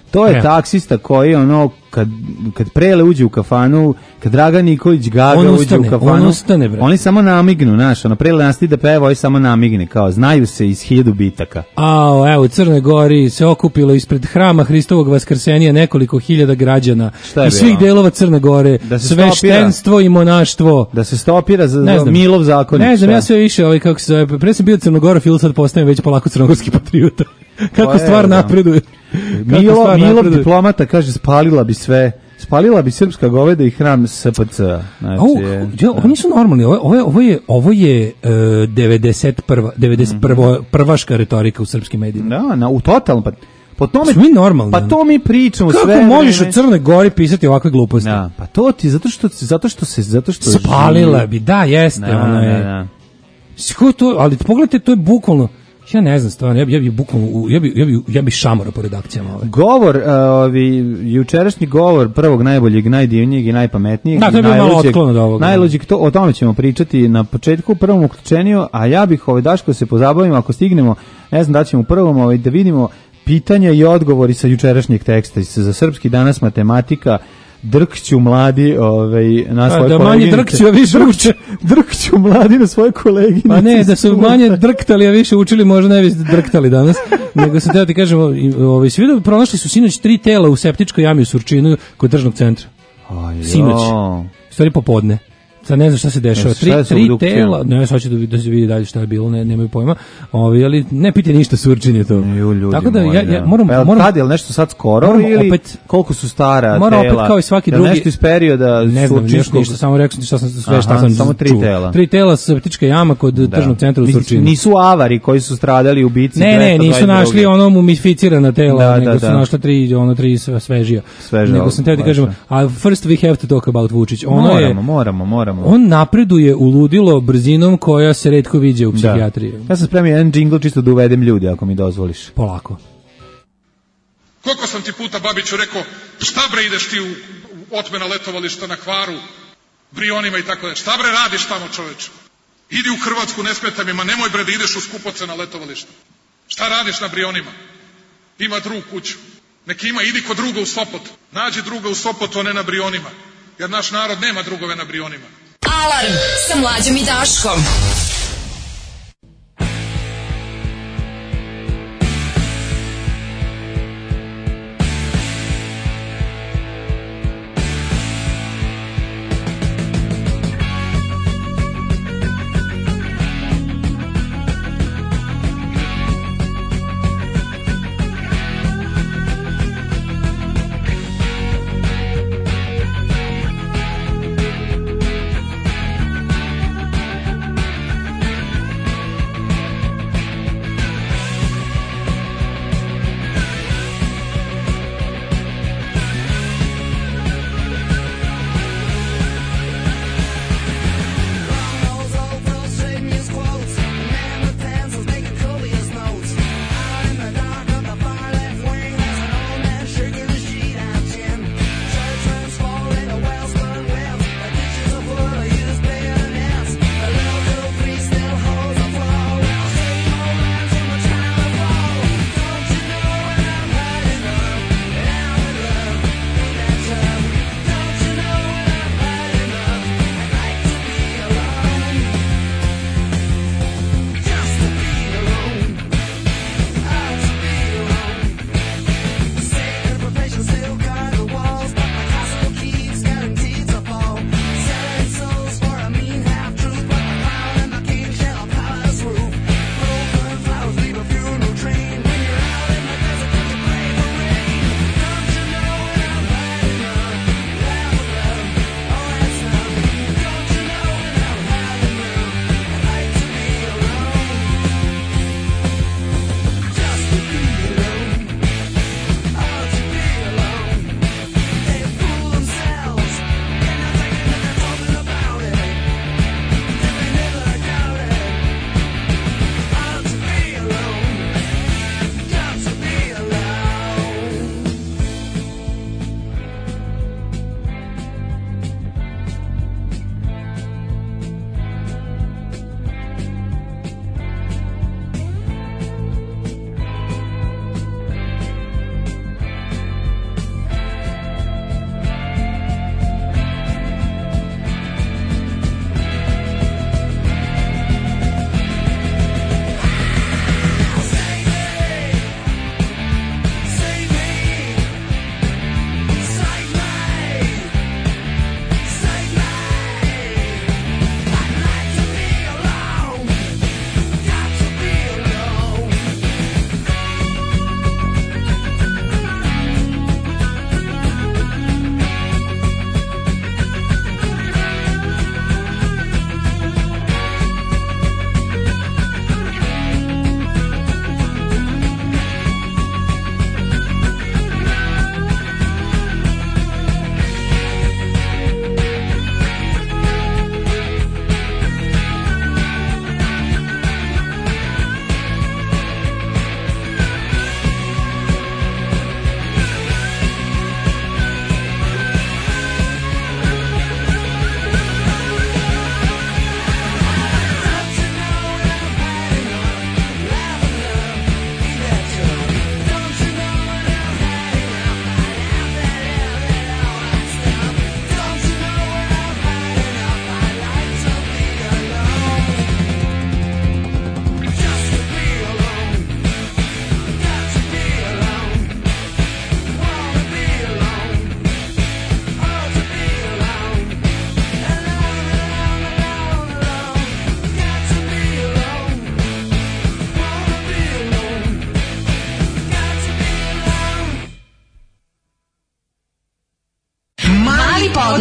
To je E. taksista koji ono kad kad Prele uđe u kafanu, kad Dragan Nikolić Gaga On uđe ustane, u kafanu, on ustane, bre. oni samo namignu, znaš, ono Prele nastavi da peva, oni samo namigne, kao znaju se iz hiljadu bitaka. A, evo, u Crnoj Gori se okupilo ispred hrama Hristovog Vaskrsenija nekoliko hiljada građana Šta je iz svih bilo? delova Crne Gore, Da se sveštenstvo i monaštvo. Da se stopira za, Ne za znam. Milov zakonik. Ne znam, šta? ja sve više, ovaj, kako se zove, pre sam bio crnogorofil, sad postajem već polako crnogorski patriota. Kako Pa stvar evo, da. napreduje. Kako Milo, stvar Milov napreduje. diplomata kaže spalila bi sve. Spalila bi srpska goveda i hram S P C. Znači, Au, je- ja, ovo nisu normalni. Ovo, ovo je ovo je ovo je uh, devedeset prva devedeset prva prvaška retorika u srpskim medijima. Da, na u totalno pa po tome Smo mi normalni. Pa to mi pričamo Kako sve. možeš vreme. u Crnoj Gori pisati ovakve gluposti? Da, pa to ti zato što zato što se zato što Spalila živi. bi, da, jeste, Da, ono je. da, da. Ko je to, ali pogledajte, to je bukvalno, ja ne znam stvarno, ja bi, ja bi bukvalno, u- ja bi, ja bi, ja bi šamara po redakcijama ove. Govor, uh, ovi, jučerašnji govor prvog najboljeg, najdivnijeg i najpametnijeg. Da, to je bio malo najluđeg- otklon od ovoga. Najluđeg, to, o tome ćemo pričati na početku u prvom uključenju, a ja bih ovaj Daško se pozabavimo, ako stignemo, ne znam da ćemo u prvom ovaj, da vidimo pitanja i odgovori sa jučerašnjeg teksta. Za srpski danas matematika, drkću mladi ovaj, na svoje Da manje koleginice. drkću, a više uče. Drkću mladi na svoje koleginice. Pa ne, da su manje drktali, a više učili, možda ne bi drktali danas. Nego sam teo ti kažem, ovaj, svi da pronašli su sinoć tri tela u septičkoj jami u Surčinu kod državnog centra. Aj, Sinoć. jo. U stvari popodne. Sad ne znam šta se dešava. E, šta Tri, je sa tri obdukcijom? tela, ne, sad će da, da se vidi dalje šta je bilo, ne, nemaju pojma. Ovi, ali ne piti ništa, Surčin je to. Ju, ljudi Tako da moji, ja, ja moram, Pa jel moram kad, jel nešto sad skoro moram ili opet- koliko su stara Moram tela? opet kao i svaki Jel drugi- nešto iz perioda ne znam, još surčinskog? ništa, samo rekao sam ti šta sam sve šta Aha, sam samo tri čuo. tela. Tri tela sa septička jama kod Da. tržnog centra u Nisu- Surčinu. Nisu avari koji su stradali u bici. Ne, ne, nisu našli ono mumificirana tela, Da, nego da, su da. našla tri, ono tri sve- svežija. Sveža, Nego sam teo ti baš, kažem, da. a first we have to talk about Vučić. Ono Moramo, je, moramo, moramo. on napreduje u ludilo brzinom koja se retko viđe u Da. psihijatriji. Ja sam spremio jedan džingl čisto da uvedem ljudi, ako mi dozvoliš. Polako. Koliko sam ti puta, Babiću, rekao, šta bre ideš ti u, u otmena letovališta na Hvaru, Brionima i tako da. Šta bre radiš tamo, čoveče? Idi u Hrvatsku, ne smeta mi, ma nemoj bre da ideš u skupoce na letovališta. Šta radiš na Brionima? Ima drug kuću. Neki ima, idi kod druga u Sopot. Nađi druga u Sopotu, a ne na Brionima. Jer naš narod nema drugove na Brionima. Alarm sa Mlađom i Daškom.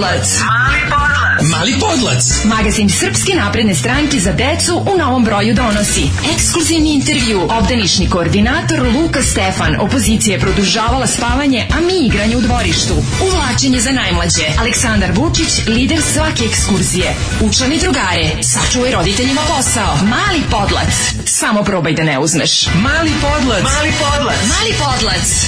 Podlac. Mali Podlac. Mali Podlac. Magazin Srpske napredne stranke za decu u novom broju donosi ekskluzivni intervju. Obdanišni koordinator Luka Stefan. Opozicija je produžavala spavanje, a mi igranje u dvorištu. Uvlačenje za najmlađe. Aleksandar Vučić, lider svake ekskurzije. Učlani drugare. Sačuvaj roditeljima posao. Mali Podlac. Samo probaj da ne uzmeš. Mali Podlac. Mali Podlac. Mali Podlac.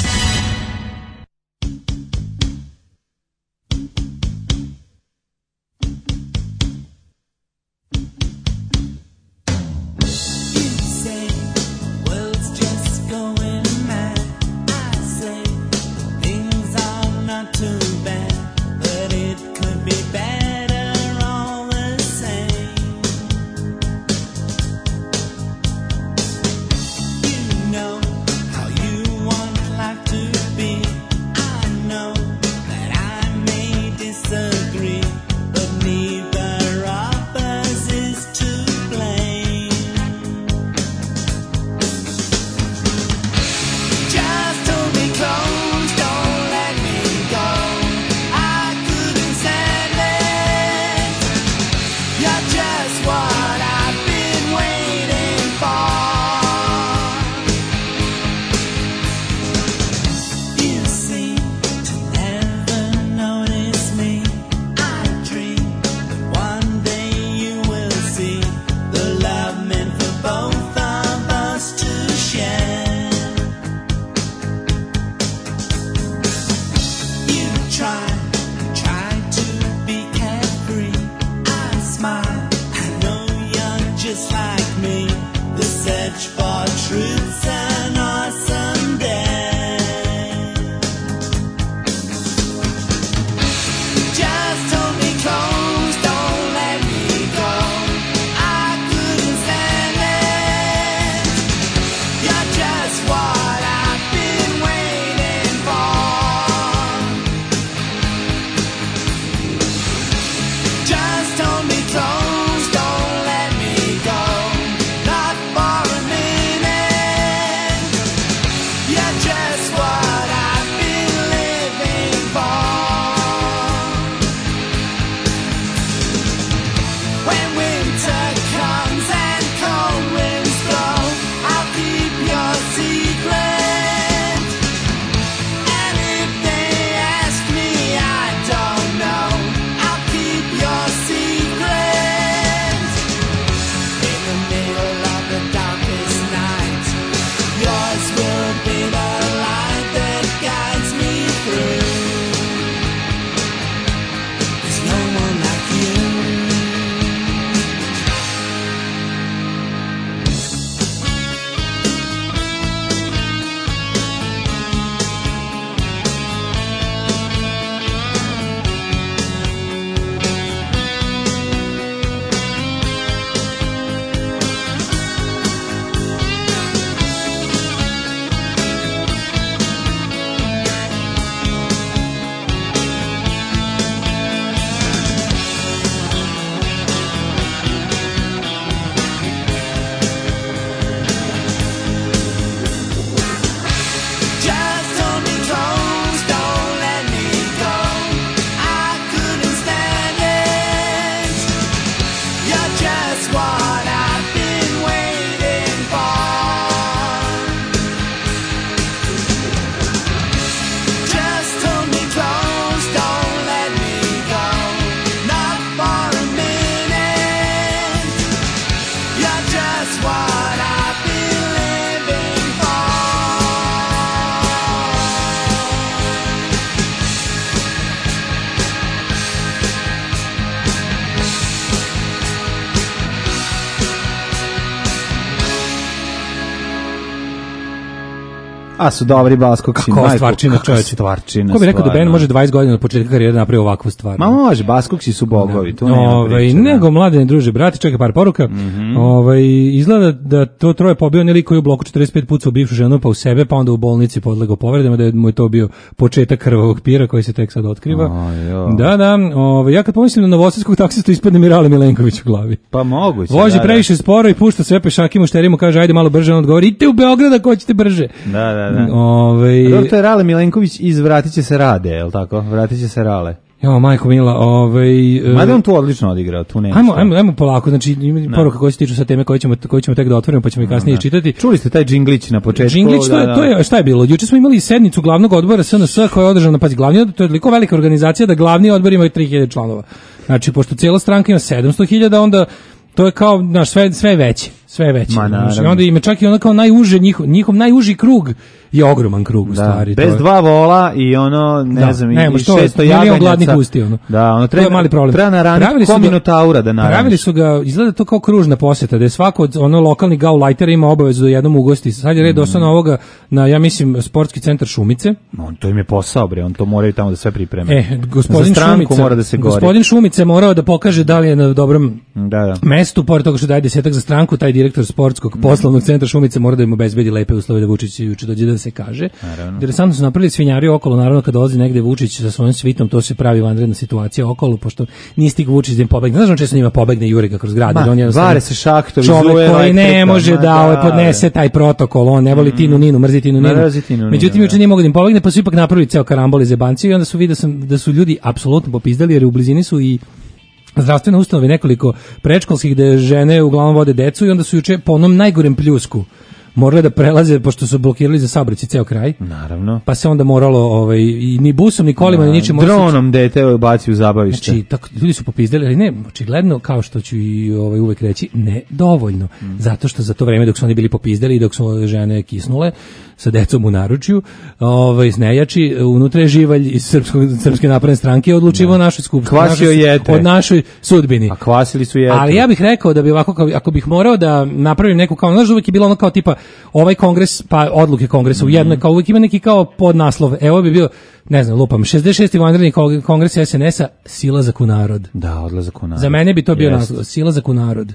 A su dobri Baskoksi. Kako stvarčina, čovječe. Stvarčina. Ko bi rekao da band može dvadeset godina od početka karijere napravi ovakvu stvar? Ma može, Baskoksi su bogovi, to nema Ove, priče. Nego, mladene druže, brati, čekaj par poruka. Mm-hmm. Ove, izgleda da to troje pobio nelik koji u bloku četrdeset pet pucao bivšu ženu, pa u sebe, pa onda u bolnici podlegao povredama, da je mu je to bio početak krvavog pira koji se tek sad otkriva. Oh, da, da. Ove, ja kad pomislim na novosadskog taksistu ispadne mi Rale Milenković u glavi. Pa moguće. Vozi da, previše da. sporo i pušta sve pešake mušterima, kaže ajde malo brže, on odgovori idite u Beograd ako hoćete brže. Da, da, da. Ove, Dobro, to je Rale Milenković iz Vratit će se Rade, je li tako? Vratit će se Rale. Jo, majko mila, ovaj... Uh, Mada on tu odlično odigrao, tu nema. Ajmo, ajmo, ajmo polako, znači ima poruka koje se tiču sa teme koje ćemo, koje ćemo tek da otvorimo, pa ćemo i kasnije no, čitati. Čuli ste taj džinglić na početku? Džinglić, to je, to je, šta je bilo? Juče smo imali sednicu glavnog odbora S N S koja je održana, pazi, glavni odbor, to je toliko velika organizacija da glavni odbor ima tri hiljade članova. Znači, pošto cijela stranka ima sedamsto hiljada, onda to je kao, znaš, sve, sve je veće. Sve je veće. Znači, onda ima čak i ono kao najuže, njihov, njihov najuži krug je ogroman krug u da, stvari. Bez je. dva vola i ono, ne da, znam, ne, i šesto jaganjaca. Gladnih usti, ono. Da, ono treba, to je mali problem. Treba naraniti ko Minotaura da naraniš. Pravili su ga, izgleda to kao kružna posjeta, da je svako od ono lokalnih gaulajtera ima obavezu da jednom ugosti. Sad je red došao na ovoga, na, ja mislim, sportski centar Šumice. On to im je posao, bre, on to moraju tamo da sve pripreme. E, gospodin Šumice, mora da se gori. Gospodin Šumice morao da pokaže da li je na dobrom da, da. mestu, pored toga što daje desetak za stranku, taj direktor sportskog poslovnog centra Šumice mora da im obezbedi lepe uslove da Vučić juče dođe da se kaže. Interesantno su napravili svinjari okolo, naravno kad dolazi negde Vučić sa svojim svitom, to se pravi vanredna situacija okolo, pošto nije stig Vučić da im pobegne. Znaš on često njima pobegne Jure ga kroz grad. Ma, on je vare se šahtovi, čovek koji ne može da ovaj podnese taj protokol, on ne voli mm. Tinu Ninu, mrzi Tinu Ninu. Tinu, Međutim, juče nije mogu da im pobegne, pa su ipak napravili ceo karambol i zebanci i onda su vidio sam da su ljudi apsolutno popizdali jer u blizini su i zdravstvene ustanove, nekoliko predškolskih gde žene uglavnom vode decu i onda su juče po onom najgorem pljusku morali da prelaze, pošto su blokirali za saobraćaj ceo kraj. Naravno. Pa se onda moralo, ovaj, i ni busom, ni kolima, ni ničim. Dronom dete baci u zabavište. Znači, tako, ljudi su popizdali, ali ne, očigledno, kao što ću i ovaj, uvek reći, ne dovoljno. Mm. Zato što za to vreme dok su oni bili popizdali i dok su žene kisnule sa decom u naručju, ovaj, nejači, unutra je živalj iz Srpskog, Srpske napredne stranke odlučivo o našoj skupštini. Kvasio jete. Od našoj sudbini. A kvasili su jete. Ali ja bih rekao da bi ovako, ako bih morao da napravim neku, kao, znaš, uvek je bilo ono kao tipa, ovaj kongres, pa odluke kongresa u jednoj, kao uvijek ima neki kao podnaslov. Evo bi bio, ne znam, lupam, šezdeset šesti vanredni kongres S N S-a, silazak u narod. Da, odlazak u narod. Za mene bi to bio yes. naslov, silazak u narod.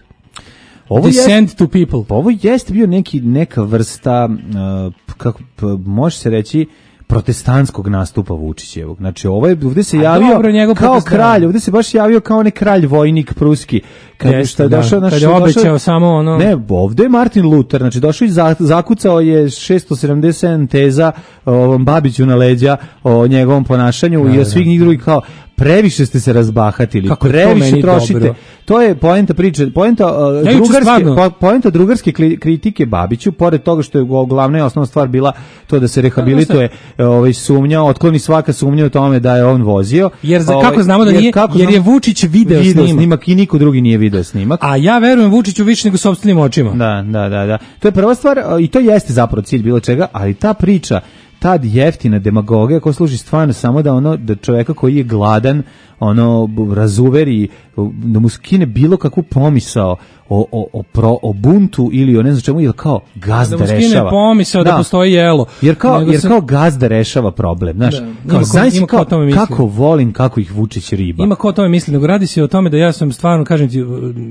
Ovo Descent to people. Ovo jeste bio neki, neka vrsta, uh, kako, može se reći, protestantskog nastupa Vučićevog. Znači, ovo je, ovdje se javio dobro, kao kralj, ovdje se baš javio kao ne kralj vojnik pruski. Kad Jeste, što je došao, da, naš, kad je obećao došao, samo ono... Ne, ovdje je Martin Luther, znači došao i zakucao je šesto sedamdeset sedam teza o ovom Babiću na leđa, o njegovom ponašanju da, i o svih njih drugih kao previše ste se razbahatili, kako previše trošite. Dobro. To je poenta priče, poenta uh, ja drugarske, po, poenta drugarske kritike Babiću, pored toga što je glavna i osnovna stvar bila to da se rehabilituje ovaj sumnja, otkloni svaka sumnja u tome da je on vozio. Jer za, kako znamo da jer, nije, jer je Vučić video, video snimak. snimak i niko drugi nije video snimak. A ja verujem Vučiću više nego sopstvenim očima. Da, da, da, da. To je prva stvar i to jeste zapravo cilj bilo čega, ali ta priča, tad jeftina demagogija koja služi stvarno samo da ono da čoveka koji je gladan ono razuveri, da mu skine bilo kakvu pomisao o, o, o, pro, o buntu ili o ne znam čemu, ili kao gazda da rešava. Da mu skine pomisao da, da postoji jelo. Jer kao, jer kao gazda rešava problem, znaš. Da, kao, znaš ima kao, kao kako volim, kako ih Vučić riba. Ima ko o tome misli, nego radi se o tome da ja sam stvarno, kažem ti,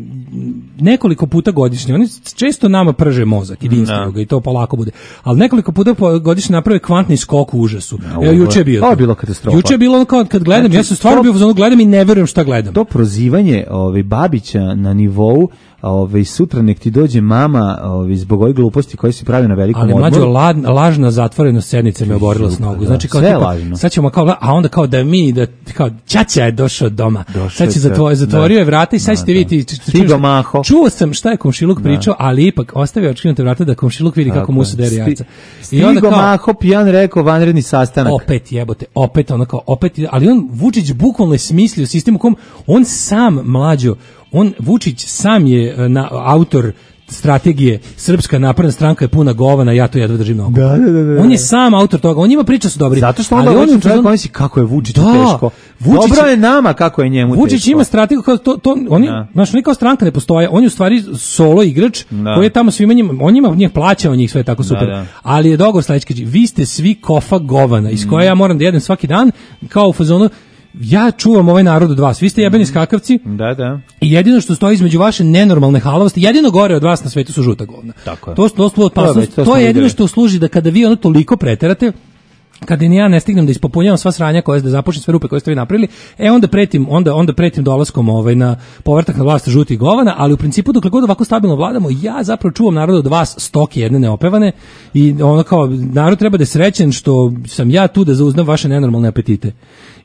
nekoliko puta godišnje, oni često nama prže mozak, jedinstvenog i to polako bude, ali nekoliko puta godišnje naprave kvantni skok u užasu. No, Evo, juče je bio. Ovo je bilo katastrofa. Juče je bilo kao kad gledam, znači, ja sam stvarno to, bio u zonu, gledam i ne verujem šta gledam. To prozivanje ovaj, Babića na nivou Ove, sutra nek ti dođe mama ove, zbog ovih gluposti koje si pravi na velikom odmoru. Ali mlađo la, lažna zatvorenost sednice me oborila s nogu. Znači kao tipa, sad ćemo kao, a onda kao da mi, da kao ćaća je došao doma. Došao sad će zatvorio, zatvorio je vrata i sad ćete vidjeti. Stigo maho. Čuo sam šta je komšiluk pričao, ali ipak ostavio očkinute vrata da komšiluk vidi kako mu se deri jaca. Stigo maho, pijan rekao vanredni sastanak. Opet jebote, opet ono kao, opet, ali on Vučić bukvalno je smislio sistem u kom on sam mlađo on Vučić sam je na, autor strategije Srpska napredna stranka je puna govana, ja to jedva držim na oko. Da, da, da, da. On je sam autor toga, on njima priča su dobri. Zato što onda on čovjek on... misli kako je Vučiću da, teško. Vučić, dobro je nama kako je njemu Vučić teško. Ima strategiju kao to, to oni, znaš, oni kao stranka ne postoje, on je u stvari solo igrač da. Koji je tamo svima njima, on njima njih plaća, on njih sve tako super. Da, da. Ali je dogovor sledeći, vi ste svi kofa govana, iz koje ja moram da jedem svaki dan, kao u fazonu ja čuvam ovaj narod od vas. Vi ste jebeni skakavci. Da, da. I jedino što stoji između vaše nenormalne halavosti, jedino gore od vas na svetu su žuta govna. Tako je. To, to, to, to, to, to je jedino što služi da kada vi ono toliko preterate, kada ni ja ne stignem da ispopunjavam sva sranja koje da započnem sve rupe koje ste vi napravili, e onda pretim, onda onda pretim dolaskom ovaj na povratak na vlast žutih govana, ali u principu dokle god ovako stabilno vladamo, ja zapravo čuvam narod od vas stoke jedne neopevane i ono kao narod treba da je srećen što sam ja tu da zauzmem vaše nenormalne apetite.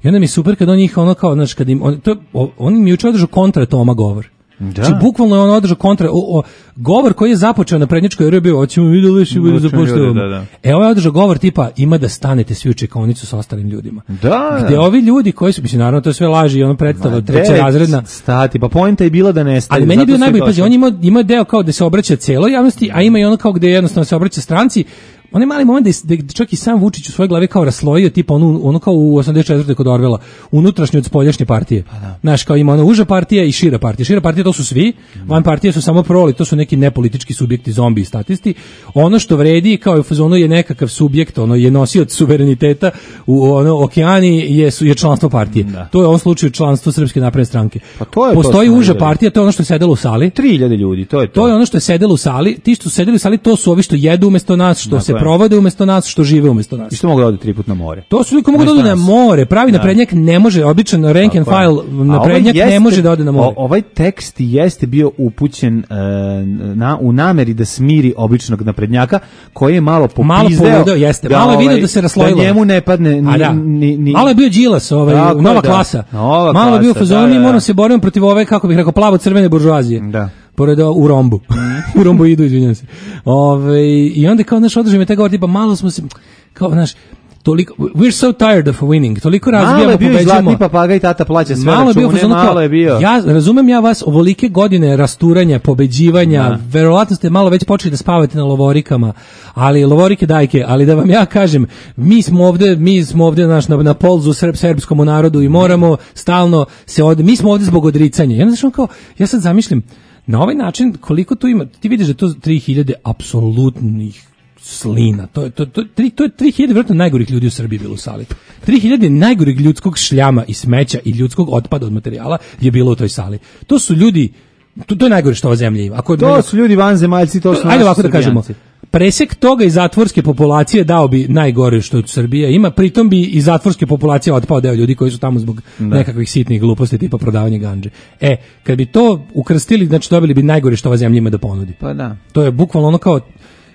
I onda mi je super kad on njih ono kao, znaš, kad im, on, to, on mi juče održao kontra Toma govor. Da. Znači, bukvalno je on održao kontra, o, o, govor koji je započeo na prednjačkoj R B, hoćemo mi da liši bude zapoštavamo. Da, da. E, ovaj je održao govor tipa, ima da stanete svi u čekaonicu sa ostalim ljudima. Da. Gde ovi ljudi koji su, mislim, naravno, to je sve laži i ono predstava treća razredna. Stati, pa poenta je bila da nestaju. Ali meni je bio najbolji, pazi, on ima, ima deo kao da se obraća celoj javnosti, a ima i ono kao gde jednostavno se obraća stranci. Onaj mali moment da, da čak i sam Vučić u svojoj glavi kao raslojio, tipa ono, ono kao u osamdeset četvrtoj kod Orvela, unutrašnje od spoljašnje partije. Pa da. Znaš, kao ima ona uža partija i šira partija. Šira partija to su svi, mm. van partije su samo proli, to su neki nepolitički subjekti, zombi i statisti. Ono što vredi kao je ono je nekakav subjekt, ono je nosioc suvereniteta u ono okeani je, je članstvo partije. Da. To je u ovom slučaju članstvo Srpske napredne stranke. Pa to je Postoji to uža partija, to je ono što je sedelo u sali. tri hiljade ljudi, to je to. To je ono što je sedelo u sali. Ti što su sedeli u sali, to su ovi što jedu umesto nas, što se provode umesto nas, što žive umesto nas. I što mogu da ode tri put na more. To su ljudi koji mogu da ode na more. Pravi da. naprednjak ne može, običan rank and file naprednjak ovaj ne može da ode na more. O, ovaj tekst jeste bio upućen uh, na, u nameri da smiri običnog naprednjaka koji je malo popizdeo. Malo poludeo, jeste. Da, malo je video ovaj, da se raslojilo. Da njemu ne padne ni, da. ni, ni... Malo je bio Đilas, ovaj, Tako, nova da. klasa. Nova malo klasa, je bio fazon, da, mi da, moramo se boriti protiv ove, kako bih rekao, plavo-crvene buržoazije. Da. Pored u rombu. u rombu idu, izvinjam se. Ove, I onda kao, znaš, održaj me taj govor, tipa, malo smo se, kao, znaš, toliko, we're so tired of winning, toliko razbijamo, malo je bio pobeđamo. Zlatni papagaj, tata plaća sve malo račune, je bio, malo je bio. Ja razumem ja vas, ovolike godine rasturanja, pobeđivanja, da. verovatno ste malo već počeli da spavate na lovorikama, ali lovorike dajke, ali da vam ja kažem, mi smo ovde, mi smo ovde naš, na, na polzu srp, srpskom narodu i moramo stalno se ovde, mi smo ovde zbog odricanja. Ja, znači, kao, ja sad zamišljam, na ovaj način, koliko tu ima, ti vidiš da to tri hiljade apsolutnih slina, to je, to, to, to, to je tri hiljade vjerojatno najgorih ljudi u Srbiji bilo u sali. tri hiljade najgorih ljudskog šljama i smeća i ljudskog otpada od materijala je bilo u toj sali. To su ljudi, to, to je najgore što ova zemlja ima. Ako, to su ljudi vanzemaljci, to su ajde ovako da kažemo, presek toga iz zatvorske populacije dao bi najgore što Srbija ima, pritom bi iz zatvorske populacije otpao deo ljudi koji su tamo zbog da. nekakvih sitnih gluposti tipa prodavanja gandže. E, kad bi to ukrstili, znači dobili bi najgore što ova zemlja ima da ponudi. Pa da. To je bukvalno ono kao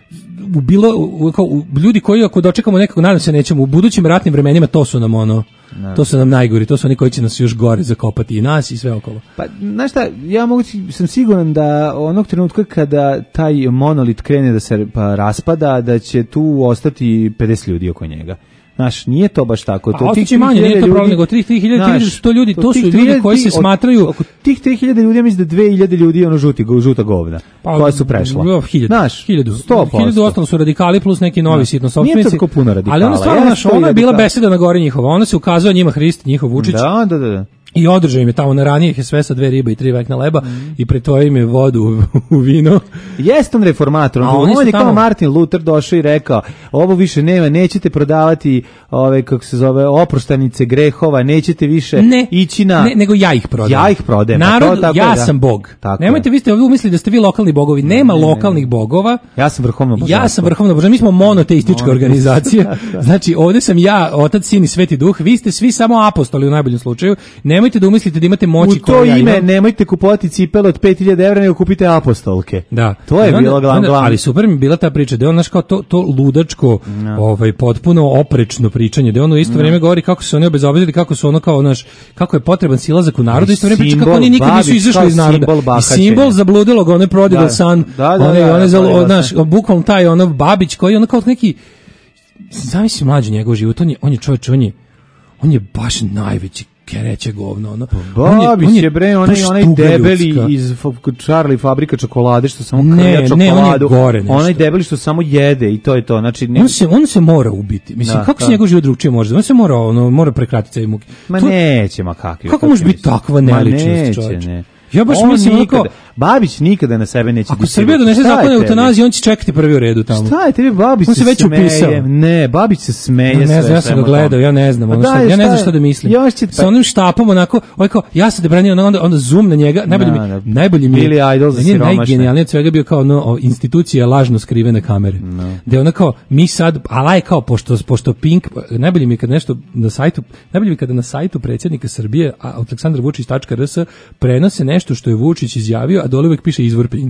u bilo u, kao, u, ljudi koji ako dočekamo nekog, nadam se nećemo, u budućim ratnim vremenima to su nam ono, no. to su nam najgori, to su oni koji će nas još gore zakopati i nas i sve okolo. Pa, znaš šta, ja mogu, sam siguran da onog trenutka kada taj monolit krene da se pa, raspada, da će tu ostati pedeset ljudi oko njega. Znaš, nije to baš tako. To a tih manje, nije to problem, nego tri hiljade su to ljudi, to su ljudi koji se smatraju... Oko tih tri hiljade ljudi, ja mislim da dve hiljade ljudi ono žuti, žuta govna, pa, koja su prešla. Hiljadu, znaš, hiljadu, hiljadu ostalo su radikali plus neki novi sitno sopstvenici. Nije to tako puno radikala. Ali ona stvarno, naš, ona je bila beseda na gori njihova, ona se ukazuje njima Hrist, njihov Vučić. Da, da, da. I održao im je tamo na ranije, je sve sa dve ribe i tri vekna leba mm. i pretvojio im je vodu u, u vino. Jeste on reformator, on, on je kao Martin Luther došao i rekao, ovo više nema, nećete prodavati ove, kako se zove, oproštanice grehova, nećete više ne, ići na... Ne, nego ja ih prodajem. Ja ih prodajem. Narod, to, tako ja da. sam bog. Tako Nemojte, je. vi ste ovdje umislili da ste vi lokalni bogovi. Nema ne, lokalnih ne. bogova. Ja sam vrhovno božanstvo. Ja sam vrhovno božanstvo. Mi smo monoteistička organizacija. Znači, ovdje sam ja, Otac, Sin i Sveti Duh. Vi ste svi samo apostoli u najboljem slučaju. Nemojte da umislite da imate moći u to ime ja nemojte kupovati cipele od pet hiljada evra, nego kupite apostolke. Da. To je onda, bilo glavno. Glavno. Ali super mi bila ta priča, da je on, znaš, kao to, to ludačko, no. ovaj, potpuno oprečno pričanje, da je on u isto no. vrijeme govori kako su oni obezobrazili, kako su ono kao, naš, kako je potreban silazak u narodu, isto vrijeme priča kako oni nikad nisu izašli iz naroda. I simbol zabludilog, onaj prodigal da. san, da, da, onaj, da, onaj, da, da, naš, bukvalno taj, ono, Babić, koji je ono kao neki, zamisli mlađi njegov život, on je, on je čovječ, on je, on je baš najveći kereće govno, ono. Babić je, je bre, onaj, onaj debeli ljudska. Iz Charlie fabrika čokolade što samo krija čokoladu. Ne, on je gore nešto. Onaj debeli što samo jede i to je to. Znači, ne... on, se, on se mora ubiti. Mislim, da, kako da. se njegov život drugčije može? On se mora, ono, mora prekratiti sve muke. Ma to, neće, ma kakvi. Kako može biti takva neličnost, čovječ? Ne. Ja baš on mislim nikada, onako, Babić nikada na sebe neće. Ako Srbija donese zakon o eutanaziji, on će čekati prvi u redu tamo. Šta je tebi, Babić on se, se već smeje. Upisao. Ne, Babić se smeje. Ja ne znam, ja sam ga gledao, ja ne znam, ono šta, ja ne znam šta da mislim. Sa onim štapom onako, ovaj kao, ja sam da branio, onda, onda zoom na njega, najbolji no, mi, no. najbolji mi je, Idol za siromašne. Najgenijalnije od svega bio kao no, institucija lažno skrivene kamere. No. Da je ona kao, mi sad, ala je kao, pošto, pošto Pink, najbolji mi je kad nešto na sajtu, najbolji mi kada na sajtu predsjednika Srbije, aleksandar vučić tačka r s, prenose nešto što je Vučić izjavio, a dole uvek piše izvor Pink.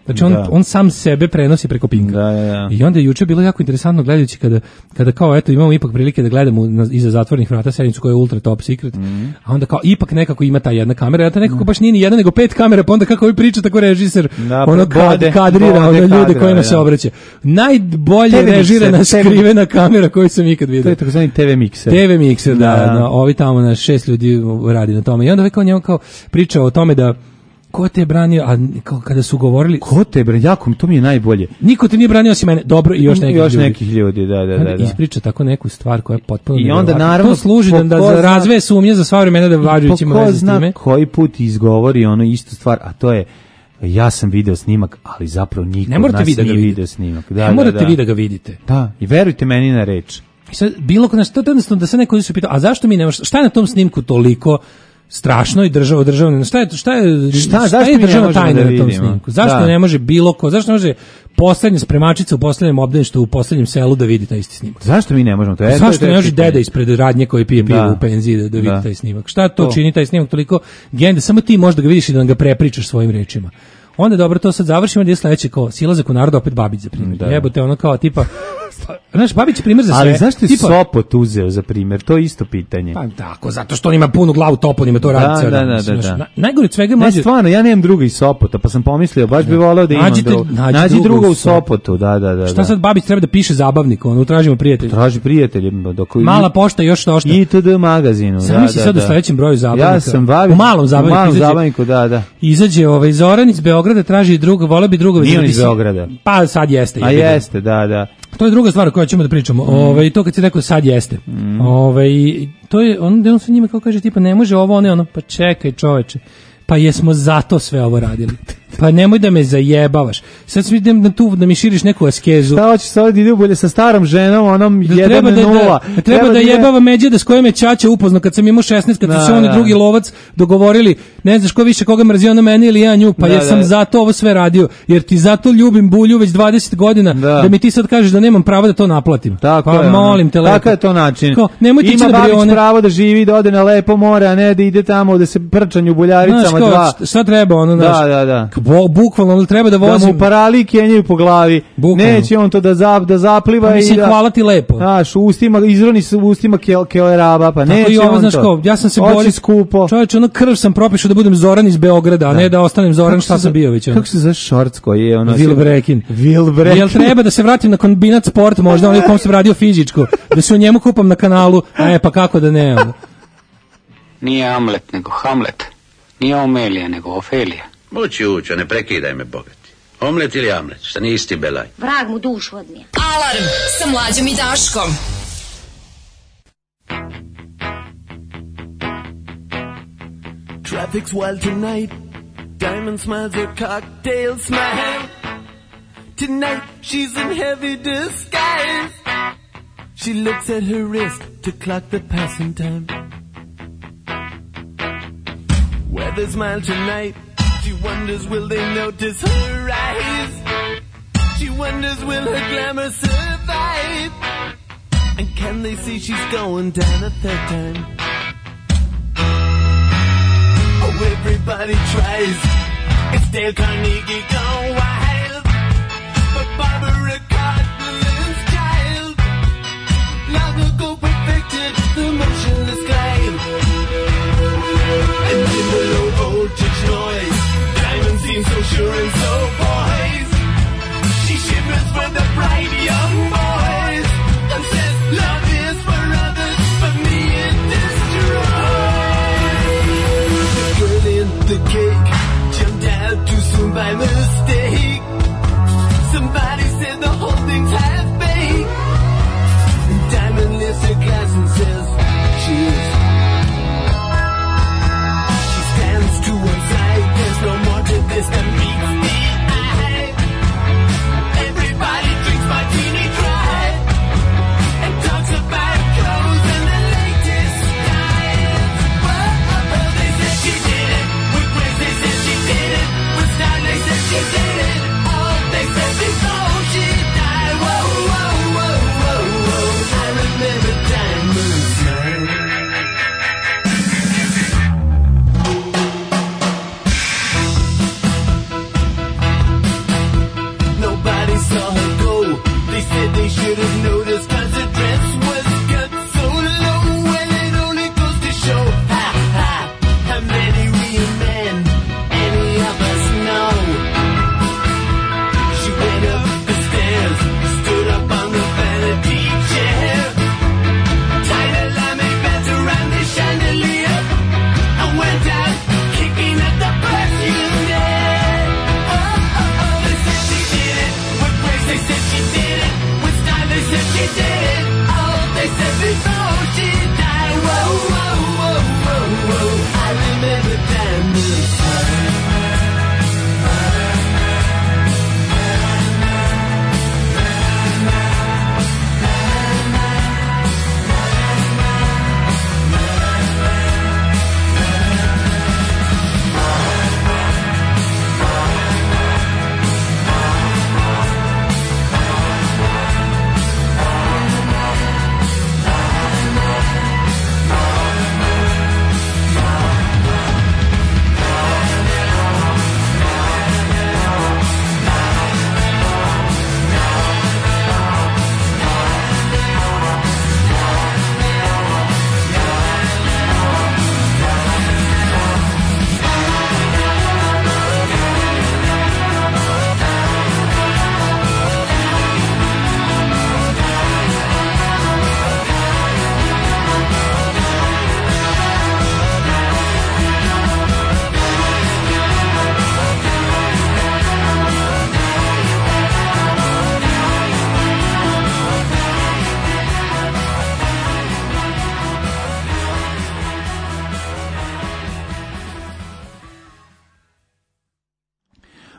Znači on, Da. on sam sebe prenosi preko Pinka. Da, da, da. I onda je juče bilo jako interesantno gledajući kada, kada kao eto imamo ipak prilike da gledamo na, iza zatvornih vrata sednicu koja je ultra top secret, Mm. a onda kao ipak nekako ima ta jedna kamera, a ta nekako baš nije ni jedna nego pet kamera, pa onda kako vi priča tako režiser Da, ono pa kad, bode, kadrira bode one ljude kadra, kojima se da. obraća. Najbolje T V režirana mikser, T V skrivena kamera koju sam ikad To je vidio. takozvani te ve mikser. te ve mikser, da, Da. no, ovi tamo na šest ljudi radi na tome. I onda ovaj kao njemu kao pričao o tome da ko te je branio, a kao kada su govorili Ko te bre, jako, to mi je najbolje. niko te nije branio osim mene, dobro i još nekih još ljudi. nekih ljudi, da, da, Onda da. da. ispriča tako neku stvar koja je potpuno I onda nevjerovatna. naravno to služi da, po da ko za zna- razve sumnje za sva vremena da vađujući Po ko veze s zna time. koji put izgovori ono istu stvar, a to je ja sam video snimak, ali zapravo niko Ne od morate nas vi da ga nije vidite. video snimak. Da, Ne morate da, da. vi da ga vidite. Da, i verujte meni na reč. I sad, bilo ko nas, to je jednostavno da se neko ljudi su pitao, a zašto mi ne možemo, šta je na tom snimku toliko strašno i država državna, šta je, šta je, Šta, šta, zašto je mi ne državna možemo tajna da na tom vidimo? snimku? Zašto Da. ne može bilo ko, zašto ne može poslednja spremačica u poslednjem obdaništu u poslednjem selu da vidi taj isti snimak? Zašto mi ne možemo to? E, to je Zašto ne to može pitanje. deda ispred radnje koji pije pivo Da. u penziji da, da vidi Da. taj snimak? Šta to, To. čini taj snimak toliko gen da samo ti možeš da ga vidiš i da nam ga prepričaš svojim rečima? Onda dobro, to sad završimo, da je sledeće kao silazak u narod, opet Babić za primjer. Da. Jebote, ono kao tipa, znaš, Babić je primjer za sve. Ali zašto je tipa, Sopot uzeo za primjer? To je isto pitanje. Pa tako, zato što on ima punu glavu toponima, to radi Da, ceo da, dan, da, mislim, da, znaš, da. na- najgore od svega Ne, mlađe. stvarno, ja nemam druga iz Sopota, pa sam pomislio, baš bi voleo da imam Nađite- drugu. nađi Nađi druga druga u u Sopotu, da, da, da. Šta da. sad Babić treba da piše zabavnik, ono, tražimo prijatelja. Traži prijatelje. Dok Mala pošta još što I T D magazinu. Da, Zamisli da, sad u da. sledećem broju zabavnika. Ja sam Babić. U malom zabavniku U malom izađe- zabavniku, da, da. Izađe ovaj Zoran iz Beograda, traži druga, vole bi druga. Nije on iz Beograda. Pa sad jeste. A jebi ga. jeste, da, da. To je druga stvar o kojoj ćemo da pričamo. Ovaj to kad si rekao sad jeste. Ovaj to je on da on sa njima kao kaže tipa ne može ovo ne ono pa čekaj čoveče. Pa jesmo zato sve ovo radili. Pa nemoj da me zajebavaš. Sad sam idem na tu da mi širiš neku askezu. Šta hoćeš sad ide bolje sa starom ženom, onom Da jedan treba da, nula. da, da treba da ide- jebava Međeda s kojim je Ćaća upozno kad sam imao šesnaest, kad Da, su se on i da. drugi lovac dogovorili, ne znaš ko više koga mrzi, ona mene ili ja nju, pa Da, ja sam da. zato ovo sve radio, jer ti zato ljubim Bulju već dvadeset godina, da, Da. mi ti sad kažeš da nemam prava da to naplatim. Tako pa je, ono. molim te lepo. Takav je to način. Kao, nemoj ti Ima na Babić Brione. pravo da živi, da ode na lepo more, a ne da ide tamo da se prčanju u Buljaricama Znaš kao, dva. šta- šta treba ono, Da, znaš, da, da. Bo, bukvalno ono, treba da Da vozim. mu parali kenjaju po glavi. Bukvalno. Neće on to da, zap, da zapliva Pa i mislim, da... hvala ti lepo. Znaš, u ustima, izroni se u ustima ke, keleraba, pa Tako neće i ovo, on znaš to. kao, ja sam se Hoće borio. skupo. Čovječe, ono krv sam propišao da budem Zoran iz Beograda, a ne da ostanem Zoran šta sam bio već. ono. Kako se zove šorc koji je ono... Vilbrekin. Vilbrekin. Jel treba da se vratim na kombinat sport, možda onaj u kom sam radio fizičko, da se u njemu kupam na kanalu, a e pa kako da ne, ono. Nije Amlet, nego Hamlet. Nije Omelija, nego Ofelija. Moći učo, ne prekidaj me, bogati. Omlet ili Amlet, šta nije isti belaj. Vrag mu dušu odnije. Alarm sa Mlađom i Daškom. Traffic's wild tonight. Diamond smiles her cocktail smile. Tonight she's in heavy disguise. She looks at her wrist to clock the passing time. Weather's mild tonight. She wonders will they notice her eyes. She wonders will her glamour survive. And can they see she's going down a third time? Oh, everybody tries. It's Dale Carnegie gone wild. But Barbara Cartland's child long ago perfected the motionless glide. And in the low voltage noise, Diamond seems so sure and so poised. She shivers for the bright young boys and says, love is for others, but me it destroys. The girl in the cake jumped out too soon by mistake. Somebody said the whole thing's half baked. Diamond lifts her glass and says, cheers.